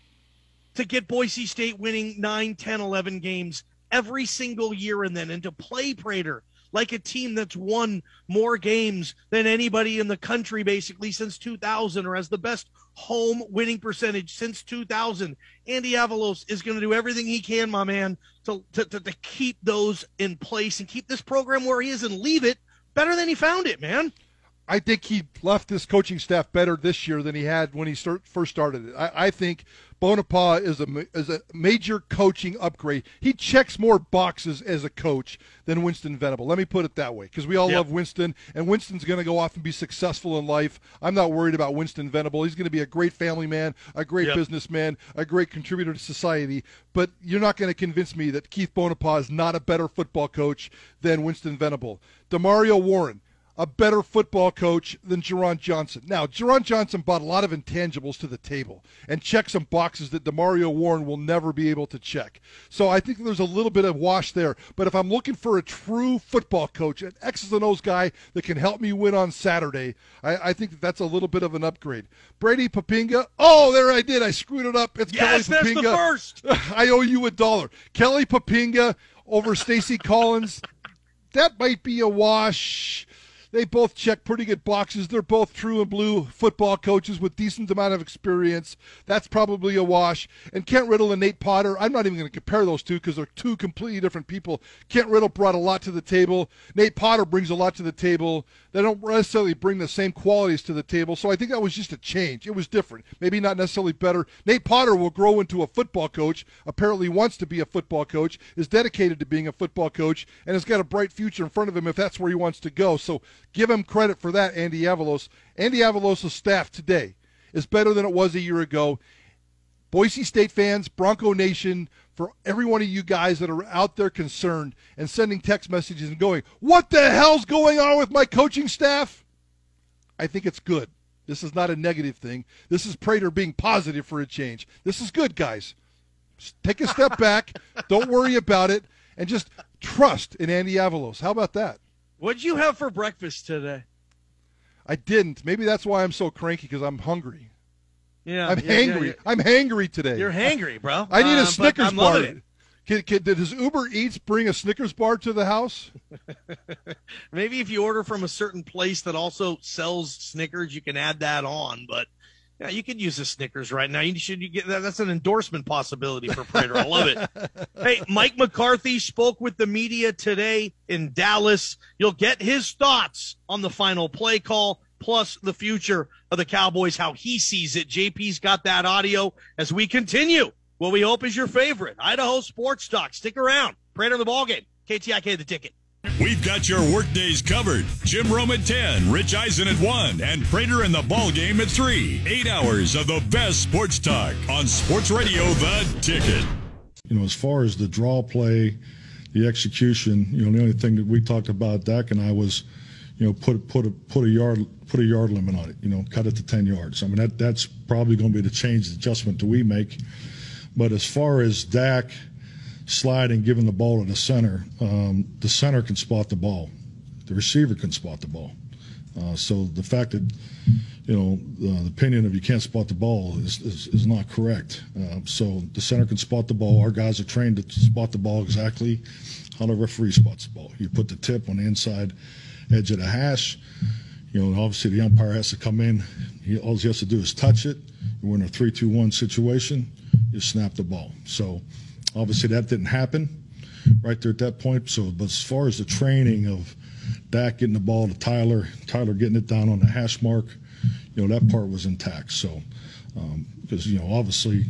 to get Boise State winning nine, ten, eleven games every single year, and then and to play Prater like a team that's won more games than anybody in the country basically since two thousand, or has the best home winning percentage since two thousand. Andy Avalos is going to do everything he can, my man, to, to, to, to keep those in place and keep this program where he is and leave it better than he found it, man. I think he left this coaching staff better this year than he had when he start, first started it. I, I think Bonaparte is a, is a major coaching upgrade. He checks more boxes as a coach than Winston Venable. Let me put it that way, because we all yep. love Winston, and Winston's going to go off and be successful in life. I'm not worried about Winston Venable. He's going to be a great family man, a great yep. businessman, a great contributor to society. But you're not going to convince me that Keith Bonaparte is not a better football coach than Winston Venable. DeMario Warren. a better football coach than Jerron Johnson. Now, Jerron Johnson brought a lot of intangibles to the table and checked some boxes that DeMario Warren will never be able to check. So I think there's a little bit of wash there. But if I'm looking for a true football coach, an X's and O's guy that can help me win on Saturday, I, I think that that's a little bit of an upgrade. Brady Papinga, oh, there I did. I screwed it up. It's yes, Kelly Papinga. That's the first. I owe you a dollar. Kelly Papinga over Stacy Collins. That might be a wash. They both check pretty good boxes. They're both true and blue football coaches with decent amount of experience. That's probably a wash. And Kent Riddle and Nate Potter, I'm not even going to compare those two because they're two completely different people. Kent Riddle brought a lot to the table. Nate Potter brings a lot to the table. They don't necessarily bring the same qualities to the table. So I think that was just a change. It was different. Maybe not necessarily better. Nate Potter will grow into a football coach, apparently wants to be a football coach, is dedicated to being a football coach, and has got a bright future in front of him if that's where he wants to go. So give him credit for that, Andy Avalos. Andy Avalos' staff today is better than it was a year ago. Boise State fans, Bronco Nation, for every one of you guys that are out there concerned and sending text messages and going, what the hell's going on with my coaching staff? I think it's good. This is not a negative thing. This is Prater being positive for a change. This is good, guys. Just take a step back. Don't worry about it. And just trust in Andy Avalos. How about that? What'd you have for breakfast today? I didn't. Maybe that's why I'm so cranky, because I'm hungry. Yeah, I'm yeah, hangry. yeah, I'm hangry today. You're hangry, bro. I need a uh, Snickers I'm bar. loving it. Can, can, does Uber Eats bring a Snickers bar to the house? Maybe if you order from a certain place that also sells Snickers, you can add that on. But yeah, you could use a Snickers right now. You should you get that. That's an endorsement possibility for Prater. I love it. Hey, Mike McCarthy spoke with the media today in Dallas. You'll get his thoughts on the final play call, plus the future of the Cowboys, how he sees it. J P's got that audio as we continue. What we hope is your favorite Idaho Sports Talk. Stick around. Prater in the ballgame. K T I K the ticket. We've got your workdays covered. Jim Rome at ten, Rich Eisen at one, and Prater in the ballgame at three. Eight hours of the best sports talk on Sports Radio The Ticket. You know, as far as the draw play, the execution, you know, the only thing that we talked about, Dak and I, was, you know, put put a put a yard put a yard limit on it. You know, cut it to ten yards. I mean, that that's probably going to be the change, the adjustment that we make. But as far as Dak sliding, giving the ball to the center, um, the center can spot the ball. The receiver can spot the ball. Uh, so the fact that, you know, the, the opinion of you can't spot the ball is, is, is not correct. Uh, so the center can spot the ball. Our guys are trained to spot the ball exactly how the referee spots the ball. You put the tip on the inside edge of the hash. You know, obviously the umpire has to come in. He, all he has to do is touch it. We're in a three two one situation. You snap the ball. So obviously that didn't happen right there at that point. So, but as far as the training of Dak getting the ball to Tyler, Tyler getting it down on the hash mark, you know, that part was intact. So, um, because, you know, obviously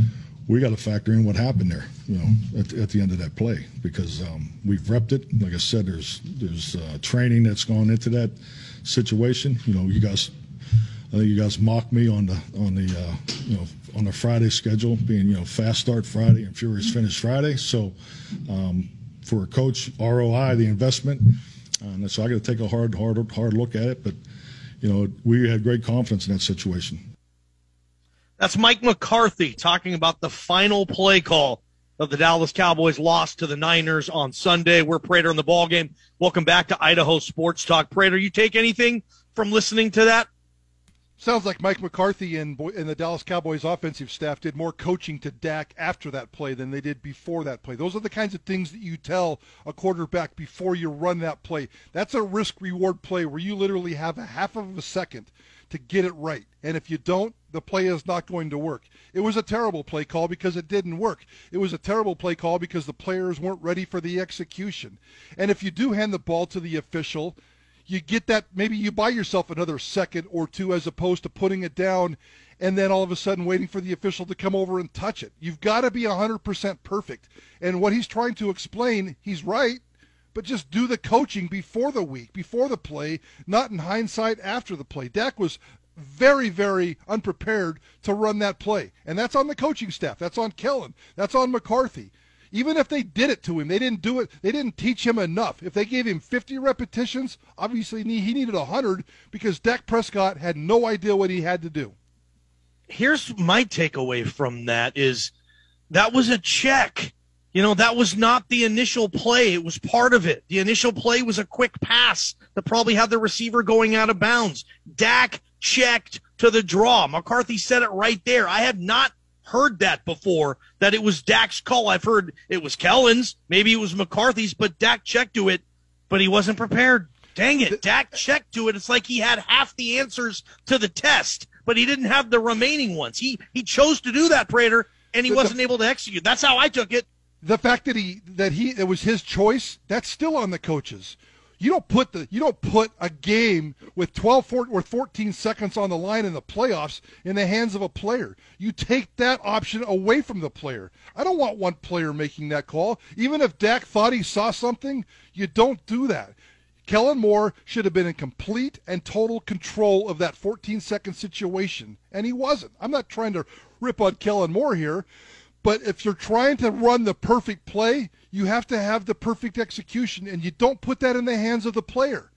we got to factor in what happened there, you know, at, at the end of that play, because um, we've repped it. Like I said, there's there's uh, training that's gone into that situation. You know, you guys, I think you guys mocked me on the on the uh, you know on the Friday schedule being, you know, fast start Friday and furious finish Friday. So um, for a coach, R O I, the investment, and so I got to take a hard hard hard look at it. But you know, we had great confidence in that situation. That's Mike McCarthy talking about the final play call of the Dallas Cowboys loss to the Niners on Sunday. We're Prater in the ballgame. Welcome back to Idaho Sports Talk. Prater, you take anything from listening to that? Sounds like Mike McCarthy and, and the Dallas Cowboys offensive staff did more coaching to Dak after that play than they did before that play. Those are the kinds of things that you tell a quarterback before you run that play. That's a risk-reward play where you literally have a half of a second to get it right. And if you don't, the play is not going to work. It was a terrible play call because it didn't work. It was a terrible play call because the players weren't ready for the execution. And if you do hand the ball to the official, you get that, maybe you buy yourself another second or two as opposed to putting it down and then all of a sudden waiting for the official to come over and touch it. You've got to be one hundred percent perfect. And what he's trying to explain, he's right, but just do the coaching before the week, before the play, not in hindsight after the play. Dak was very, very unprepared to run that play. And that's on the coaching staff. That's on Kellen. That's on McCarthy. Even if they did it to him, they didn't do it. They didn't teach him enough. If they gave him fifty repetitions, obviously he needed one hundred because Dak Prescott had no idea what he had to do. Here's my takeaway from that is that was a check. You know, that was not the initial play. It was part of it. The initial play was a quick pass that probably had the receiver going out of bounds. Dak checked to the draw. McCarthy said it right there. I had not heard that before, that it was Dak's call. I've heard it was Kellen's, maybe it was McCarthy's, but Dak checked to it, but he wasn't prepared. Dang it, Dak checked to it. It's like he had half the answers to the test, but he didn't have the remaining ones. He he chose to do that, Prater, and he the, wasn't the, able to execute. That's how I took it. The fact that he that he it was his choice, that's still on the coaches. You don't put the you don't put a game with twelve or fourteen seconds on the line in the playoffs in the hands of a player. You take that option away from the player. I don't want one player making that call. Even if Dak thought he saw something, you don't do that. Kellen Moore should have been in complete and total control of that fourteen-second situation, and he wasn't. I'm not trying to rip on Kellen Moore here, but if you're trying to run the perfect play, you have to have the perfect execution, and you don't put that in the hands of the player.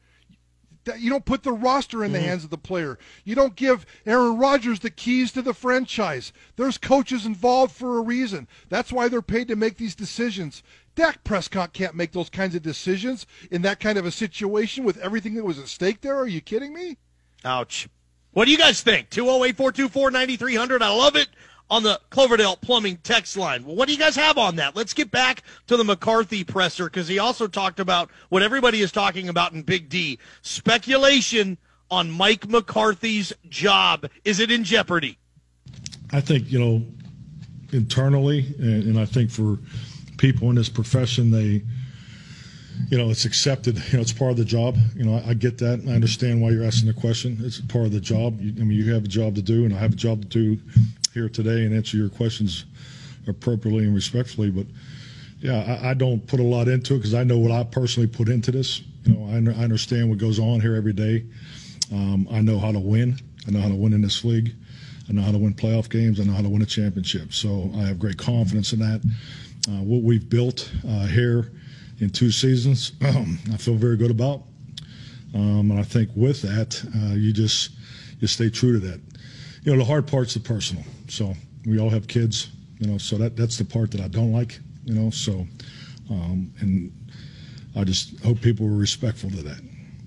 You don't put the roster in the mm-hmm. hands of the player. You don't give Aaron Rodgers the keys to the franchise. There's coaches involved for a reason. That's why they're paid to make these decisions. Dak Prescott can't make those kinds of decisions in that kind of a situation with everything that was at stake there. Are you kidding me? Ouch. What do you guys think? two oh eight, four two four, nine three hundred. I love it. On the Cloverdale Plumbing text line. Well, what do you guys have on that? Let's get back to the McCarthy presser, because he also talked about what everybody is talking about in Big D. Speculation on Mike McCarthy's job. Is it in jeopardy? I think, you know, internally, and, and I think for people in this profession, they, you know, it's accepted. You know, it's part of the job. You know, I, I get that. I understand why you're asking the question. It's part of the job. You, I mean, you have a job to do, and I have a job to do here today and answer your questions appropriately and respectfully. But yeah, I, I don't put a lot into it because I know what I personally put into this. You know, I, I understand what goes on here every day. Um, I know how to win. I know how to win in this league. I know how to win playoff games. I know how to win a championship. So I have great confidence in that. Uh, what we've built uh, here in two seasons, um, I feel very good about. Um, and I think with that, uh, you just you stay true to that. You know, the hard part's the personal. So we all have kids, you know, so that that's the part that I don't like, you know. So, um, and I just hope people were respectful to that.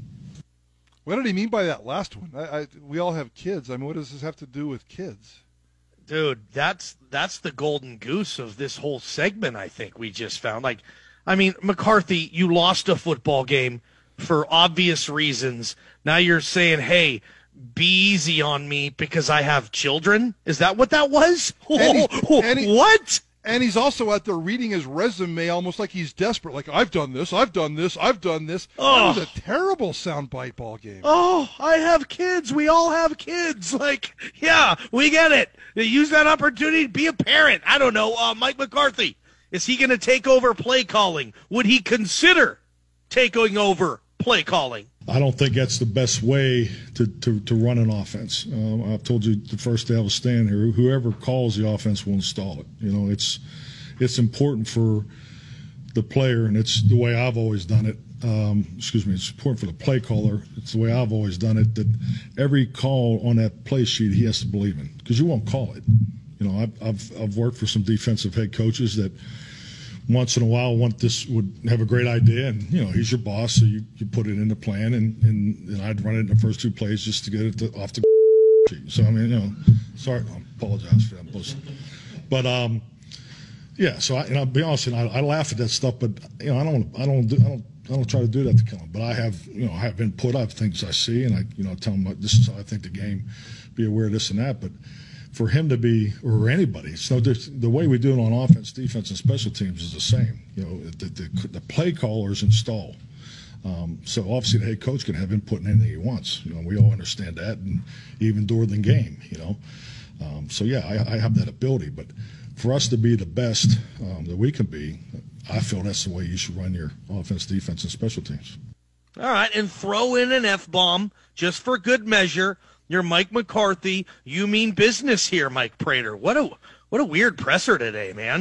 What did he mean by that last one? I, I, we all have kids. I mean, what does this have to do with kids? Dude, that's that's the golden goose of this whole segment, I think we just found. Like, I mean, McCarthy, you lost a football game for obvious reasons. Now you're saying, hey, be easy on me because I have children? Is that what that was? And he, and he, what? And he's also out there reading his resume almost like he's desperate. Like, I've done this, I've done this, I've done this. Oh. That was a terrible soundbite ball game. Oh, I have kids. We all have kids. Like, yeah, we get it. Use that opportunity to be a parent. I don't know. Uh, Mike McCarthy, is he going to take over play calling? Would he consider taking over play calling? I don't think that's the best way to, to, to run an offense. Um, I've told you the first day I was standing here, whoever calls the offense will install it. You know, it's it's important for the player, and it's the way I've always done it. Um, excuse me, it's important for the play caller. It's the way I've always done it, that every call on that play sheet he has to believe in, because you won't call it. You know, I've, I've, I've worked for some defensive head coaches that once in a while want this would have a great idea, and you know he's your boss, so you, you put it in the plan, and, and, and I'd run it in the first two plays just to get it to, off the sheet. So I mean, you know, sorry, I apologize for that bullshit. But um, yeah, so I, and I'll be honest, and I, I laugh at that stuff, but you know, I don't, I don't do, I don't, I don't try to do that to Kellen. But I have, you know, I have input, I have things I see, and I, you know, tell him like, this is how I think the game. Be aware of this and that, but for him to be, or anybody, it's no different. The way we do it on offense, defense, and special teams is the same. You know, the, the, the play callers install. Um, so obviously the head coach can have input in anything he wants. You know, we all understand that, and even during the game, you know. Um, so yeah, I, I have that ability. But for us to be the best um, that we can be, I feel that's the way you should run your offense, defense, and special teams. All right, and throw in an F-bomb just for good measure. You're Mike McCarthy. You mean business here, Mike Prater. What a what a weird presser today, man.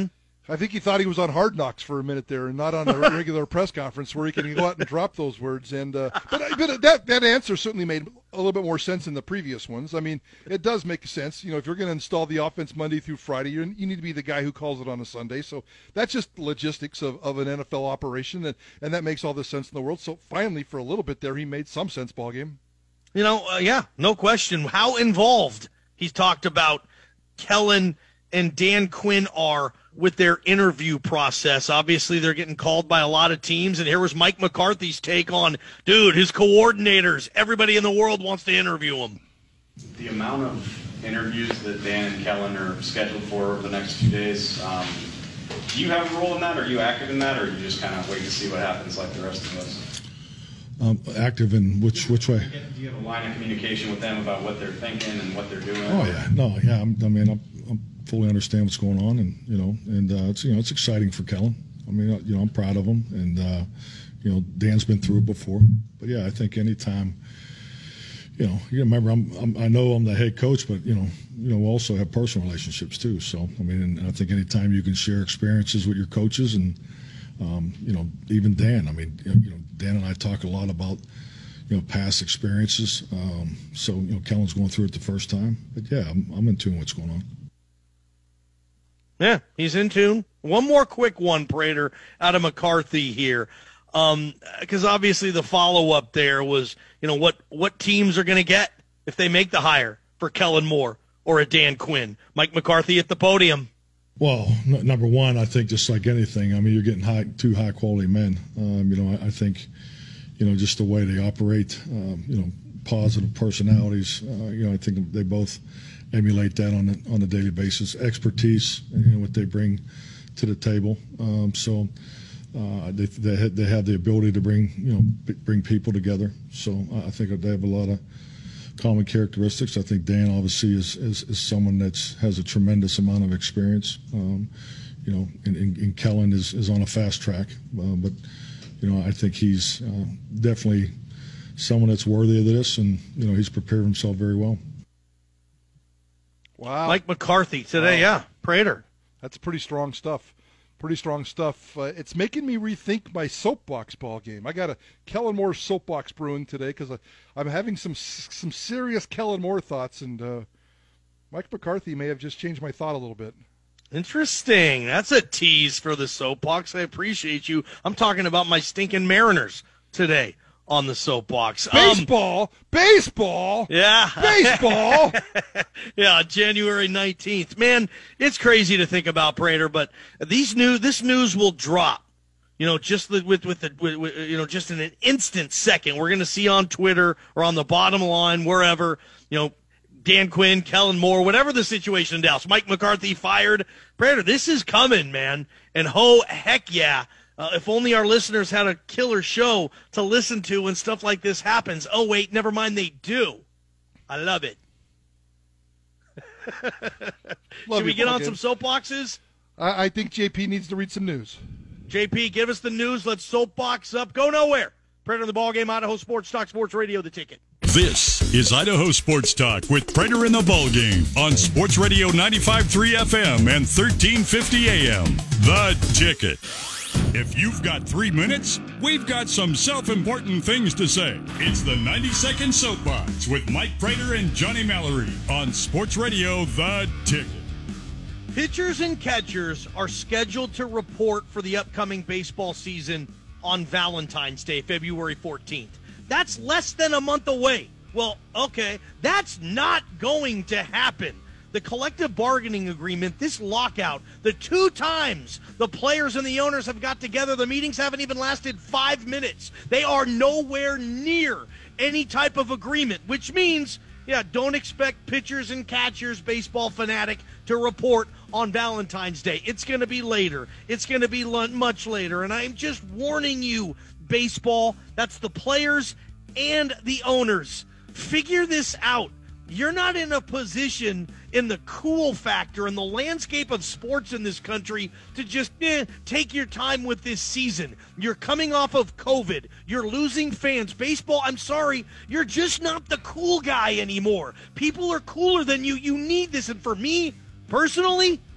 I think he thought he was on Hard Knocks for a minute there and not on a regular press conference where he can go out and drop those words. And uh, but, but that that answer certainly made a little bit more sense than the previous ones. I mean, it does make sense. You know, if you're going to install the offense Monday through Friday, you you need to be the guy who calls it on a Sunday. So that's just logistics of, of an N F L operation, and, and that makes all the sense in the world. So finally, for a little bit there, he made some sense, ball game. You know, uh, yeah, no question. How involved he's talked about Kellen and Dan Quinn are with their interview process. Obviously, they're getting called by a lot of teams, and here was Mike McCarthy's take on, dude, his coordinators, everybody in the world wants to interview him. The amount of interviews that Dan and Kellen are scheduled for over the next few days, um, do you have a role in that? Are you active in that, or are you just kind of wait to see what happens like the rest of us? Um, active in which which way? Do you have a line of communication with them about what they're thinking and what they're doing? Oh yeah, no, yeah. I'm, I mean, I'm, I'm fully understand what's going on, and you know, and uh, it's you know, it's exciting for Kellen. I mean, you know, I'm proud of him, and uh, you know, Dan's been through it before. But yeah, I think anytime, you know, you remember, I'm, I'm I know I'm the head coach, but you know, you know, we also have personal relationships too. So I mean, and I think anytime you can share experiences with your coaches and. Um, you know, even Dan. I mean, you know, Dan and I talk a lot about, you know, past experiences. Um, so, you know, Kellen's going through it the first time. But, yeah, I'm, I'm in tune with what's going on. Yeah, he's in tune. One more quick one, Prater, out of McCarthy here. Um, because obviously the follow-up there was, you know, what, what teams are going to get if they make the hire for Kellen Moore or a Dan Quinn. Mike McCarthy at the podium. Well, n- number one, I think just like anything, I mean, you're getting high, two high-quality men. Um, you know, I, I think, you know, just the way they operate, um, you know, positive personalities. Uh, you know, I think they both emulate that on a, on a daily basis. Expertise, you know, what they bring to the table. Um, so uh, they they have, they have the ability to bring you know b- bring people together. So I think they have a lot of common characteristics. I think Dan obviously is, is, is someone that has a tremendous amount of experience. Um, you know, and, and, and Kellen is, is on a fast track, uh, but you know, I think he's uh, definitely someone that's worthy of this, and you know, he's prepared himself very well. Wow, Mike McCarthy today, wow. yeah, Prater. That's pretty strong stuff. Pretty strong stuff. Uh, it's making me rethink my soapbox ball game. I got a Kellen Moore soapbox brewing today because I'm having some some serious Kellen Moore thoughts, and uh, Mike McCarthy may have just changed my thought a little bit. Interesting. That's a tease for the soapbox. I appreciate you. I'm talking about my stinking Mariners today on the soapbox. Baseball, um, baseball, yeah, baseball. Yeah, January nineteenth. Man, it's crazy to think about, Prater, but these new this news will drop. You know, just with with, with, the, with, with you know, just in an instant second. We're going to see on Twitter or on the bottom line, wherever, you know, Dan Quinn, Kellen Moore, whatever the situation in Dallas, Mike McCarthy fired. Prater, this is coming, man. And ho, heck yeah. Uh, if only our listeners had a killer show to listen to when stuff like this happens. Oh, wait, never mind, they do. I love it. love Should we you, get on game. some soapboxes? I, I think J P needs to read some news. J P, give us the news. Let's soapbox up. Go nowhere. Prater in the Ballgame, Idaho Sports Talk, Sports Radio, The Ticket. This is Idaho Sports Talk with Prater in the Ballgame on Sports Radio ninety-five point three F M and thirteen fifty A M. The Ticket. If you've got three minutes, we've got some self-important things to say. It's the ninety-second Soapbox with Mike Prater and Johnny Mallory on Sports Radio The Ticket. Pitchers and catchers are scheduled to report for the upcoming baseball season on Valentine's Day, February fourteenth. That's less than a month away. Well, okay, that's not going to happen. The collective bargaining agreement, this lockout, the two times the players and the owners have got together, the meetings haven't even lasted five minutes. They are nowhere near any type of agreement, which means, yeah, don't expect pitchers and catchers, baseball fanatic, to report on Valentine's Day. It's going to be later. It's going to be much later. And I'm just warning you, baseball, that's the players and the owners. Figure this out. You're not in a position in the cool factor in the landscape of sports in this country to just eh, take your time with this season. You're coming off of COVID. You're losing fans. Baseball, I'm sorry, you're just not the cool guy anymore. People are cooler than you. You need this. And for me, personally,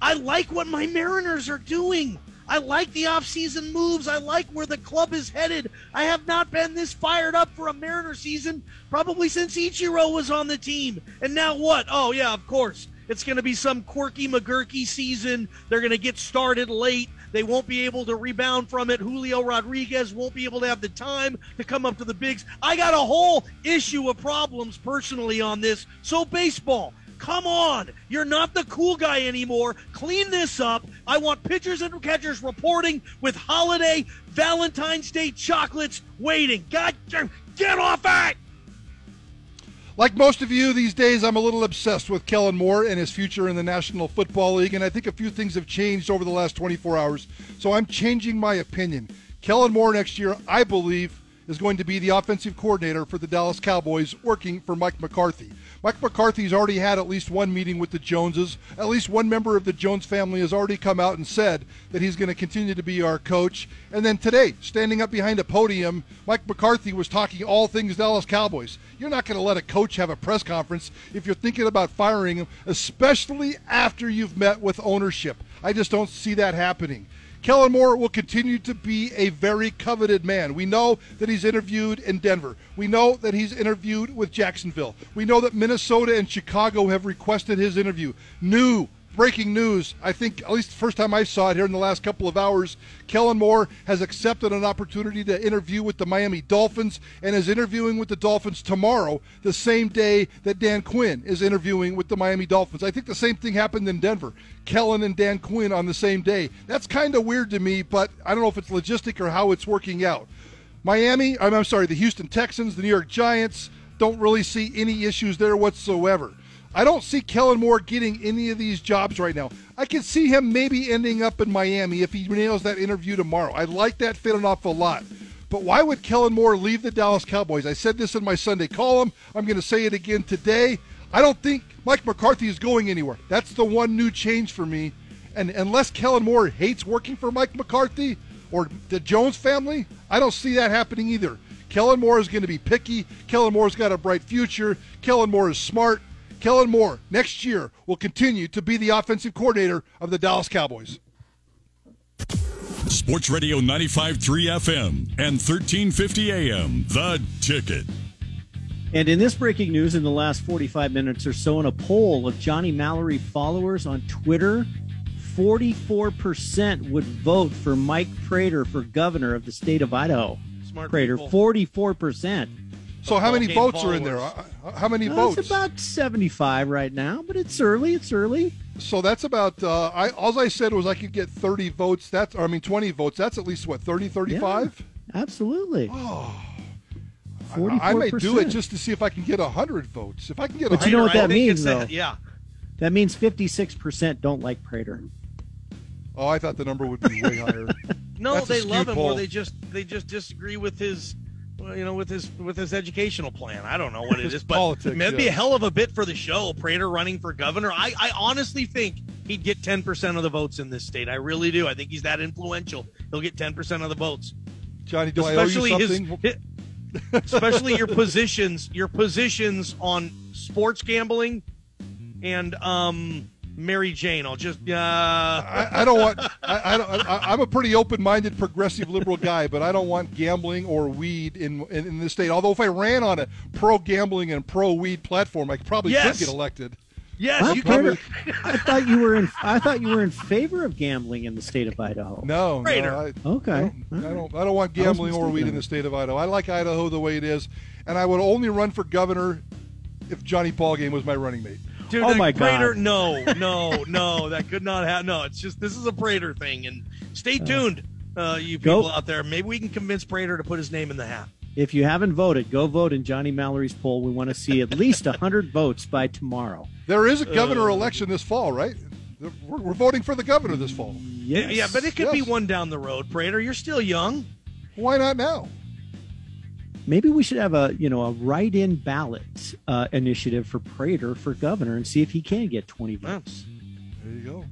I like what my Mariners are doing. I like the offseason moves. I like where the club is headed. I have not been this fired up for a Mariner season probably since Ichiro was on the team. And now what? Oh, yeah, of course. It's going to be some quirky McGurky season. They're going to get started late. They won't be able to rebound from it. Julio Rodriguez won't be able to have the time to come up to the bigs. I got a whole issue of problems personally on this. So baseball, come on. You're not the cool guy anymore. Clean this up. I want pitchers and catchers reporting with holiday Valentine's Day chocolates waiting. God, get off it! Like most of you these days, I'm a little obsessed with Kellen Moore and his future in the National Football League, and I think a few things have changed over the last twenty-four hours, so I'm changing my opinion. Kellen Moore next year, I believe, is going to be the offensive coordinator for the Dallas Cowboys, working for Mike McCarthy. Mike McCarthy's already had at least one meeting with the Joneses. At least one member of the Jones family has already come out and said that he's going to continue to be our coach. And then today, standing up behind a podium, Mike McCarthy was talking all things Dallas Cowboys. You're not going to let a coach have a press conference if you're thinking about firing him, especially after you've met with ownership. I just don't see that happening. Kellen Moore will continue to be a very coveted man. We know that he's interviewed in Denver. We know that he's interviewed with Jacksonville. We know that Minnesota and Chicago have requested his interview. New breaking news, I think, at least the first time I saw it here in the last couple of hours, Kellen Moore has accepted an opportunity to interview with the Miami Dolphins and is interviewing with the Dolphins tomorrow, the same day that Dan Quinn is interviewing with the Miami Dolphins. I think the same thing happened in Denver. Kellen and Dan Quinn on the same day. That's kind of weird to me, but I don't know if it's logistic or how it's working out. Miami, I'm, I'm sorry, the Houston Texans, the New York Giants, don't really see any issues there whatsoever. I don't see Kellen Moore getting any of these jobs right now. I can see him maybe ending up in Miami if he nails that interview tomorrow. I like that fit an awful lot. But why would Kellen Moore leave the Dallas Cowboys? I said this in my Sunday column. I'm going to say it again today. I don't think Mike McCarthy is going anywhere. That's the one new change for me. And unless Kellen Moore hates working for Mike McCarthy or the Jones family, I don't see that happening either. Kellen Moore is going to be picky. Kellen Moore's got a bright future. Kellen Moore is smart. Kellen Moore, next year, will continue to be the offensive coordinator of the Dallas Cowboys. Sports Radio ninety-five point three F M and thirteen fifty A M, The Ticket. And in this breaking news, in the last forty-five minutes or so, in a poll of Johnny Mallory followers on Twitter, forty-four percent would vote for Mike Prater for governor of the state of Idaho. Smart Prater, people. forty-four percent. So how many votes are in there? How many uh, votes? It's about seventy-five right now, but it's early. It's early. So that's about, uh, I, all I said was I could get thirty votes. That's, or I mean, twenty votes. That's at least, what, thirty, thirty-five? Yeah, absolutely. Oh. forty-four percent. I, I might do it just to see if I can get one hundred votes. If I can get But one hundred, you know what that means, though? That, yeah. That means fifty-six percent don't like Prater. Oh, I thought the number would be way higher. No, That's a they skewed love him, poll. or they just they just disagree with his, well, you know, with his with his educational plan. I don't know what it His is, but politics, it'd be yeah. a hell of a bit for the show. Prater running for governor. I, I honestly think he'd get ten percent of the votes in this state. I really do. I think he's that influential. He'll get ten percent of the votes. Johnny, do especially I owe you his, something? his- especially your positions, your positions on sports gambling and um. Mary Jane, I'll just. Uh... I, I don't want. I, I don't. I, I'm a pretty open-minded, progressive, liberal guy, but I don't want gambling or weed in in, in this state. Although if I ran on a pro-gambling and pro-weed platform, I probably Yes. could get elected. Yes, Well, you Prater, can. I thought you were in. I thought you were in favor of gambling in the state of Idaho. No, Prater. no. I, Okay. I don't, I don't. I don't want gambling or weed in mistaken. the state of Idaho. I like Idaho the way it is, and I would only run for governor if Johnny Ballgame was my running mate. Dude, Oh the my Prater, God. no, no, no, that could not happen. No, it's just this is a Prater thing, and stay tuned, uh, you Go- people out there. Maybe we can convince Prater to put his name in the hat. If you haven't voted, go vote in Johnny Mallory's poll. We want to see at least one hundred votes by tomorrow. There is a governor Uh, election this fall, right? We're, we're voting for the governor this fall. Yes. Yeah, but it could be Yes. one down the road, Prater. You're still young. Why not now? Maybe we should have a you know a write-in ballot uh, initiative for Prater for governor and see if he can get twenty votes. There you go.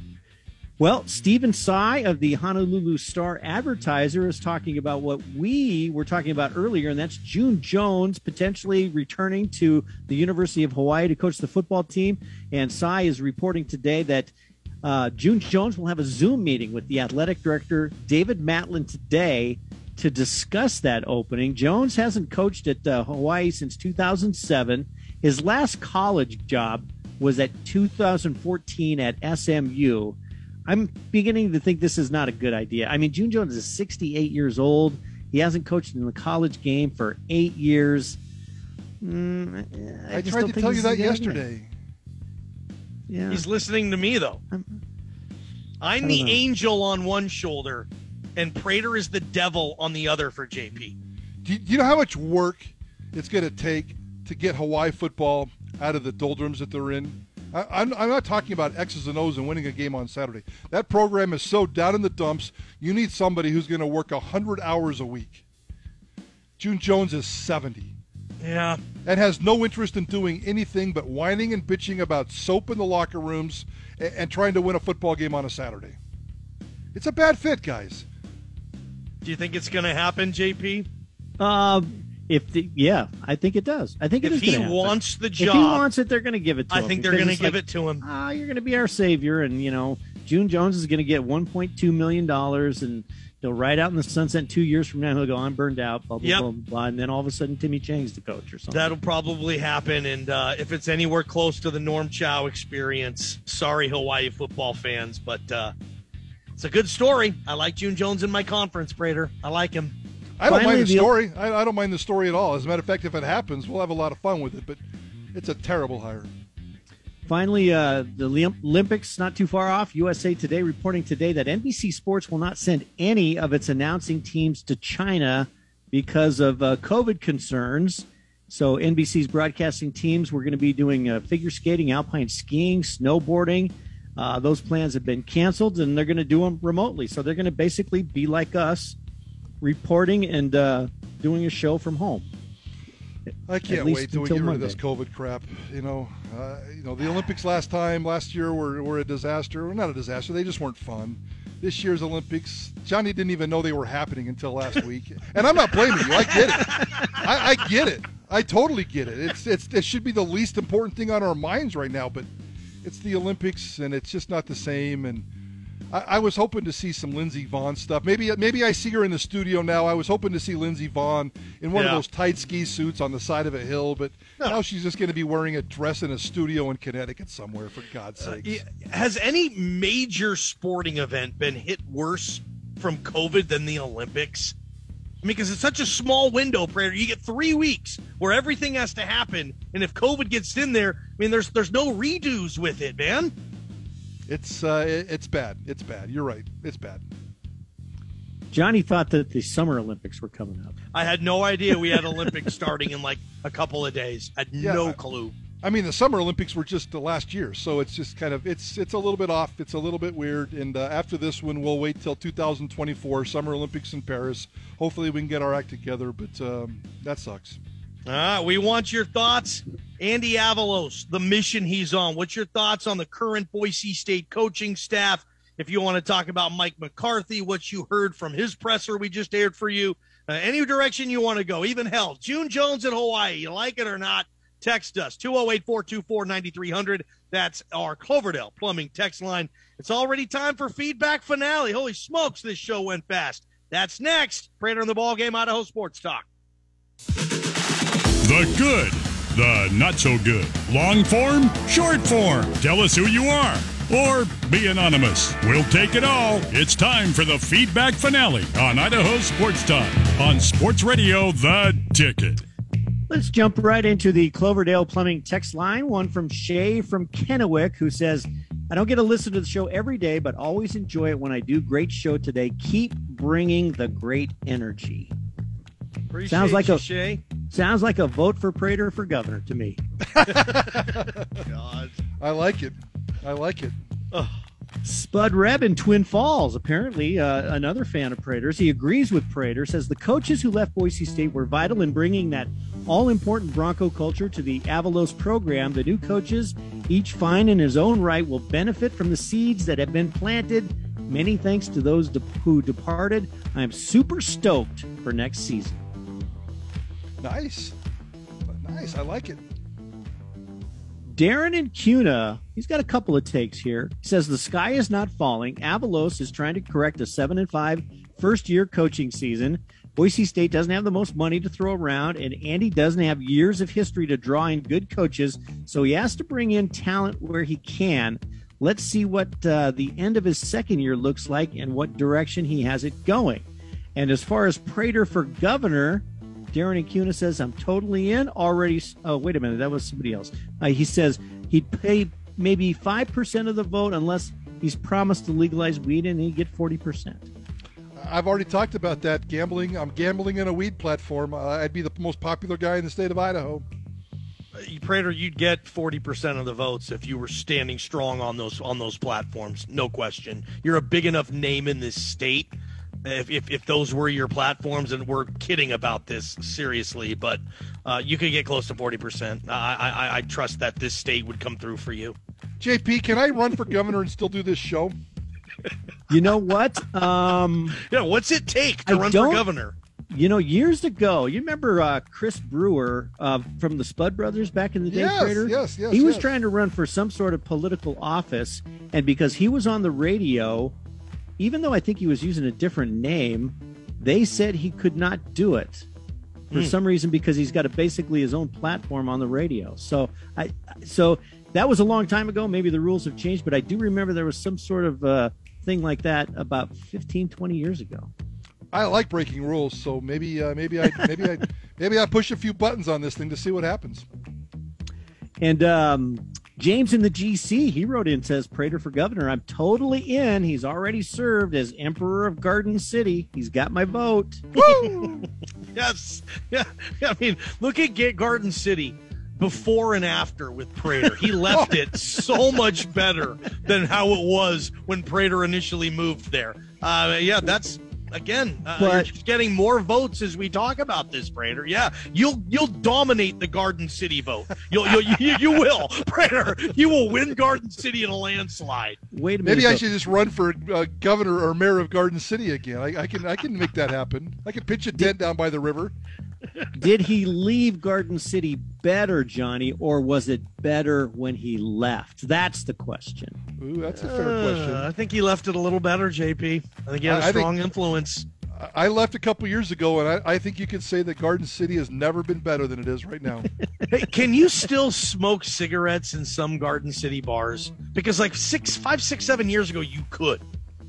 Well, Stephen Tsai of the Honolulu Star Advertiser is talking about what we were talking about earlier, and that's June Jones potentially returning to the University of Hawaii to coach the football team. And Tsai is reporting today that Uh, June Jones will have a Zoom meeting with the athletic director, David Matlin, today to discuss that opening. Jones hasn't coached at uh, Hawaii since two thousand seven. His last college job was at two thousand fourteen at S M U. I'm beginning to think this is not a good idea. I mean, June Jones is sixty-eight years old. He hasn't coached in the college game for eight years. Mm, I, I just tried don't to think tell this you is that a good idea. yesterday. Yeah. He's listening to me, though. I'm the know. angel on one shoulder, and Prater is the devil on the other for J P. Do you, do you know how much work it's going to take to get Hawaii football out of the doldrums that they're in? I, I'm, I'm not talking about X's and O's and winning a game on Saturday. That program is so down in the dumps, you need somebody who's going to work one hundred hours a week. June Jones is seventy. Yeah. And has no interest in doing anything but whining and bitching about soap in the locker rooms and, and trying to win a football game on a Saturday. It's a bad fit, guys. Do you think it's going to happen, J P? Uh, if the, yeah, I think it does. I think it If is he gonna happen. wants the If job, he wants it, they're going to give it to I him. think they're because going it's to give like, it to him. Ah, you're going to be our savior, and you know, June Jones is going to get one point two million dollars, and he'll ride out in the sunset two years from now. He'll go, I'm burned out, blah blah Yep. blah, blah, and then all of a sudden, Timmy Chang's the coach or something. That'll probably happen, and uh, if it's anywhere close to the Norm Chow experience, sorry, Hawaii football fans, but uh, it's a good story. I like June Jones in my conference, Prater. I like him. I don't Finally, mind the the- story. I, I don't mind the story at all. As a matter of fact, if it happens, we'll have a lot of fun with it, but it's a terrible hire. Finally, uh, the Olymp- Olympics not too far off. U S A Today reporting today that N B C Sports will not send any of its announcing teams to China because of uh, COVID concerns. So N B C's broadcasting teams were going to be doing uh, figure skating, alpine skiing, snowboarding. Uh, those plans have been canceled, and they're going to do them remotely. So they're going to basically be like us, reporting and uh, doing a show from home. I At can't least wait till we until get rid of Monday. this COVID crap. You know, uh, you know, the Olympics last time, last year were, were a disaster. Well, not a disaster. They just weren't fun. This year's Olympics, Johnny didn't even know they were happening until last week. And I'm not blaming you. I get it. I, I get it. I totally get it. It's it's it should be the least important thing on our minds right now, but it's the Olympics, and it's just not the same. And I, I was hoping to see some Lindsey Vonn stuff. Maybe maybe I see her in the studio now. I was hoping to see Lindsey Vonn in one Yeah. of those tight ski suits on the side of a hill, but now she's just going to be wearing a dress in a studio in Connecticut somewhere, for God's Uh, sakes. yeah, has any major sporting event been hit worse from COVID than the Olympics? I mean, because it's such a small window, Prater. You get three weeks where everything has to happen, and if COVID gets in there, I mean, there's there's no redos with it, man. It's uh, it- it's bad. It's bad. You're right. It's bad. Johnny thought that the Summer Olympics were coming up. I had no idea we had Olympics starting in like a couple of days. I had Yeah, no I- clue. I mean, the Summer Olympics were just the last year, so it's just kind of it's it's a little bit off. It's a little bit weird. And uh, after this one, we'll wait till two thousand twenty-four Summer Olympics in Paris. Hopefully, we can get our act together. But um, that sucks. Uh, we want your thoughts. Andy Avalos, the mission he's on. What's your thoughts on the current Boise State coaching staff? If you want to talk about Mike McCarthy, what you heard from his presser we just aired for you, uh, any direction you want to go, even hell. June Jones at Hawaii, you like it or not, text us, two oh eight, four two four, nine three hundred. That's our Cloverdale Plumbing text line. It's already time for feedback finale. Holy smokes, this show went fast. That's next. Prater on the Ball Game, Idaho Sports Talk. The good, the not so good. Long form, short form. Tell us who you are. Or be anonymous. We'll take it all. It's time for the feedback finale on Idaho Sports Talk on Sports Radio The Ticket. Let's jump right into the Cloverdale Plumbing text line. One from Shay from Kennewick, who says, I don't get to listen to the show every day, but always enjoy it when I do. Great show today. Keep bringing the great energy. Appreciate Sounds like you, a Shay. Sounds like a vote for Prater for governor to me. God. I like it. I like it. Spud Reb in Twin Falls, apparently uh, another fan of Prater's. He agrees with Prater, says the coaches who left Boise State were vital in bringing that all-important Bronco culture to the Avalos program. The new coaches, each fine in his own right, will benefit from the seeds that have been planted. Many thanks to those de- who departed. I am super stoked for next season. Nice. Nice. I like it. Darren and Cuna, he's got a couple of takes here. He says the sky is not falling. Avalos is trying to correct a seven and five first year coaching season. Boise State doesn't have the most money to throw around, and Andy doesn't have years of history to draw in good coaches, so he has to bring in talent where he can. Let's see what uh, the end of his second year looks like and what direction he has it going. And as far as Prater for governor, Darren and Cuna says, I'm totally in already. Oh, wait a minute. That was somebody else. Uh, he says he'd pay maybe five percent of the vote unless he's promised to legalize weed, and he'd get forty percent. I've already talked about that. Gambling. I'm gambling in a weed platform. Uh, I'd be the most popular guy in the state of Idaho. Uh, Prater, you'd get forty percent of the votes if you were standing strong on those on those platforms. No question. You're a big enough name in this state. If if, if those were your platforms, and we're kidding about this seriously, but uh, you could get close to forty percent. I, I I trust that this state would come through for you. J P, can I run for governor and still do this show? You know what? Um, yeah, what's it take to I run don't, for governor? You know, years ago, you remember uh, Chris Brewer uh, from the Spud Brothers back in the day, yes, Prater? Yes, yes, He was yes. trying to run for some sort of political office, and because he was on the radio, even though I think he was using a different name, they said he could not do it for Mm. some reason because he's got a, basically his own platform on the radio. So I, so that was a long time ago. Maybe the rules have changed, but I do remember there was some sort of uh, thing like that about fifteen, twenty years ago. I like breaking rules, so maybe uh, maybe I maybe I maybe I push a few buttons on this thing to see what happens. And um, James in the G C, he wrote in, says, Prater for governor. I'm totally in. He's already served as emperor of Garden City. He's got my vote. Woo! Yes. Yeah. I mean, look at Get Garden City before and after with Prater. He left it so much better than how it was when Prater initially moved there. Uh, yeah, that's again. Uh, But- you're just getting more votes as we talk about this, Prater. Yeah, you'll you'll dominate the Garden City vote. You'll, you'll you, you will, Prater. You will win Garden City in a landslide. Wait a minute. Maybe I though. should just run for uh, governor or mayor of Garden City again. I, I can I can make that happen. I can pitch a tent down by the river. Did he leave Garden City better, Johnny, or was it better when he left? That's the question. Ooh, that's a fair Uh, question. I think he left it a little better, J P. I think he had a I- I think- strong influence. I left a couple years ago, and I, I think you could say that Garden City has never been better than it is right now. Hey, can you still smoke cigarettes in some Garden City bars? Because like six, five, six, seven years ago, you could.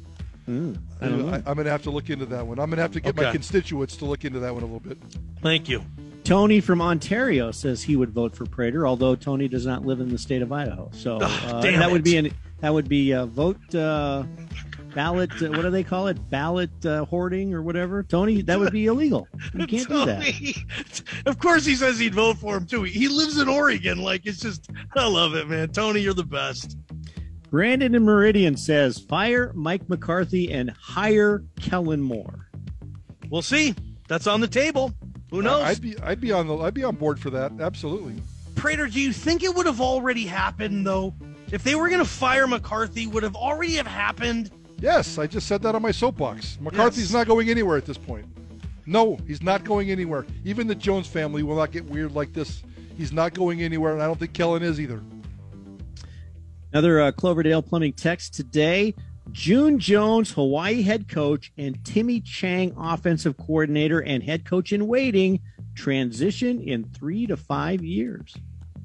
Mm, I I don't know. am going to have to look into that one. I'm going to have to get my Okay. constituents to look into that one a little bit. Thank you. Tony from Ontario says he would vote for Prater, although Tony does not live in the state of Idaho. So Ugh, uh, damn that would it. be an that would be a vote uh, ballot. Uh, what do they call it? Ballot uh, hoarding or whatever. Tony, that would be illegal. You can't do that. Tony, of course he says he'd vote for him, too. He lives in Oregon. Like, it's just, I love it, man. Tony, you're the best. Brandon in Meridian says fire Mike McCarthy and hire Kellen Moore. We'll see. That's on the table. Who knows? I'd be I'd be on the I'd be on board for that. Absolutely. Prater, do you think it would have already happened, though? If they were going to fire McCarthy, would have already have happened? Yes, I just said that on my soapbox. McCarthy's Yes. not going anywhere at this point. No, he's not going anywhere. Even the Jones family will not get weird like this. He's not going anywhere, and I don't think Kellen is either. Another uh, Cloverdale Plumbing text today. June Jones, Hawaii head coach, and Timmy Chang, offensive coordinator and head coach in waiting, transition in three to five years.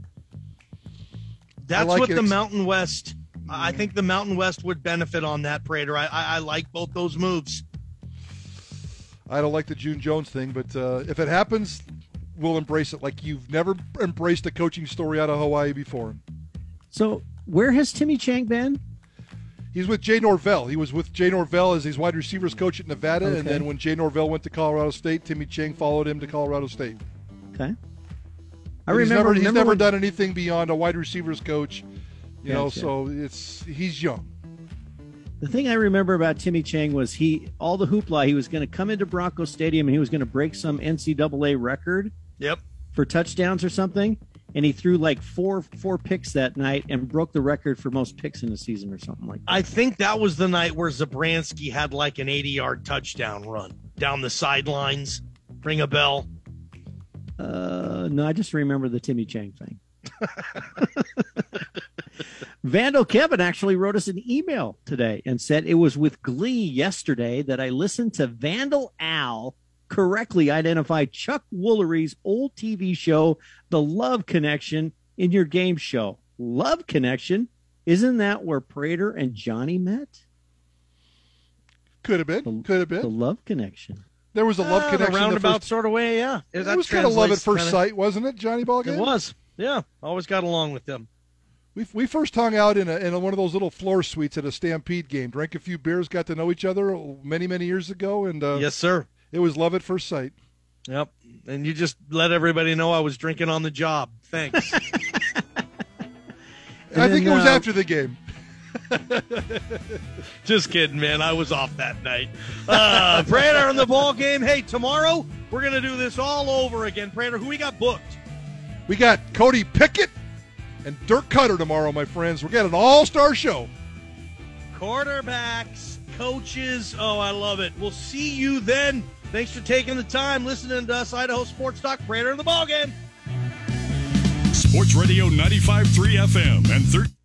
That's like what it. the Mountain West, I think the Mountain West would benefit on that, Prater. I, I, I like both those moves. I don't like the June Jones thing, but uh, if it happens, we'll embrace it like you've never embraced a coaching story out of Hawaii before. So where has Timmy Chang been? He's with Jay Norvell. He was with Jay Norvell as his wide receivers coach at Nevada, Okay. and then when Jay Norvell went to Colorado State, Timmy Chang followed him to Colorado State. Okay. I And he's remember, never, he's remember never when- done anything beyond a wide receivers coach, you know. Gotcha. So it's he's young. The thing I remember about Timmy Chang was he all the hoopla. He was going to come into Bronco Stadium and he was going to break some N C double A record Yep. for touchdowns or something, and he threw like four four picks that night and broke the record for most picks in a season or something like that. I think that was the night where Zabransky had like an eighty-yard touchdown run down the sidelines. Ring a bell. Uh, no, I just remember the Timmy Chang thing. Vandal Kevin actually wrote us an email today and said it was with glee yesterday that I listened to Vandal Al correctly identify Chuck Woolery's old T V show, The Love Connection, in your game show. Love Connection? Isn't that where Prater and Johnny met? Could have been. The, Could have been. The Love Connection. There was a love Uh, connection. a roundabout the first, sort of way, yeah. It That was kind of love at translates first kinda- sight, wasn't it, Johnny Ballgame? It was. Yeah. Always got along with them. We we first hung out in a, in a, one of those little floor suites at a Stampede game. Drank a few beers, got to know each other many many years ago, and uh, Yes, sir. it was love at first sight. Yep. And you just let everybody know I was drinking on the job. Thanks. I then, think it was uh, after the game. Just kidding, man. I was off that night. Uh, Prater in the ball game. Hey, tomorrow we're going to do this all over again. Prater, who we got booked? We got Cody Pickett and Dirk Cutter tomorrow, my friends. We got an all-star show. Quarterbacks, coaches. Oh, I love it. We'll see you then. Thanks for taking the time listening to us, Idaho Sports Talk. Prater in the ball game. Sports Radio ninety-five point three F M and thirteen.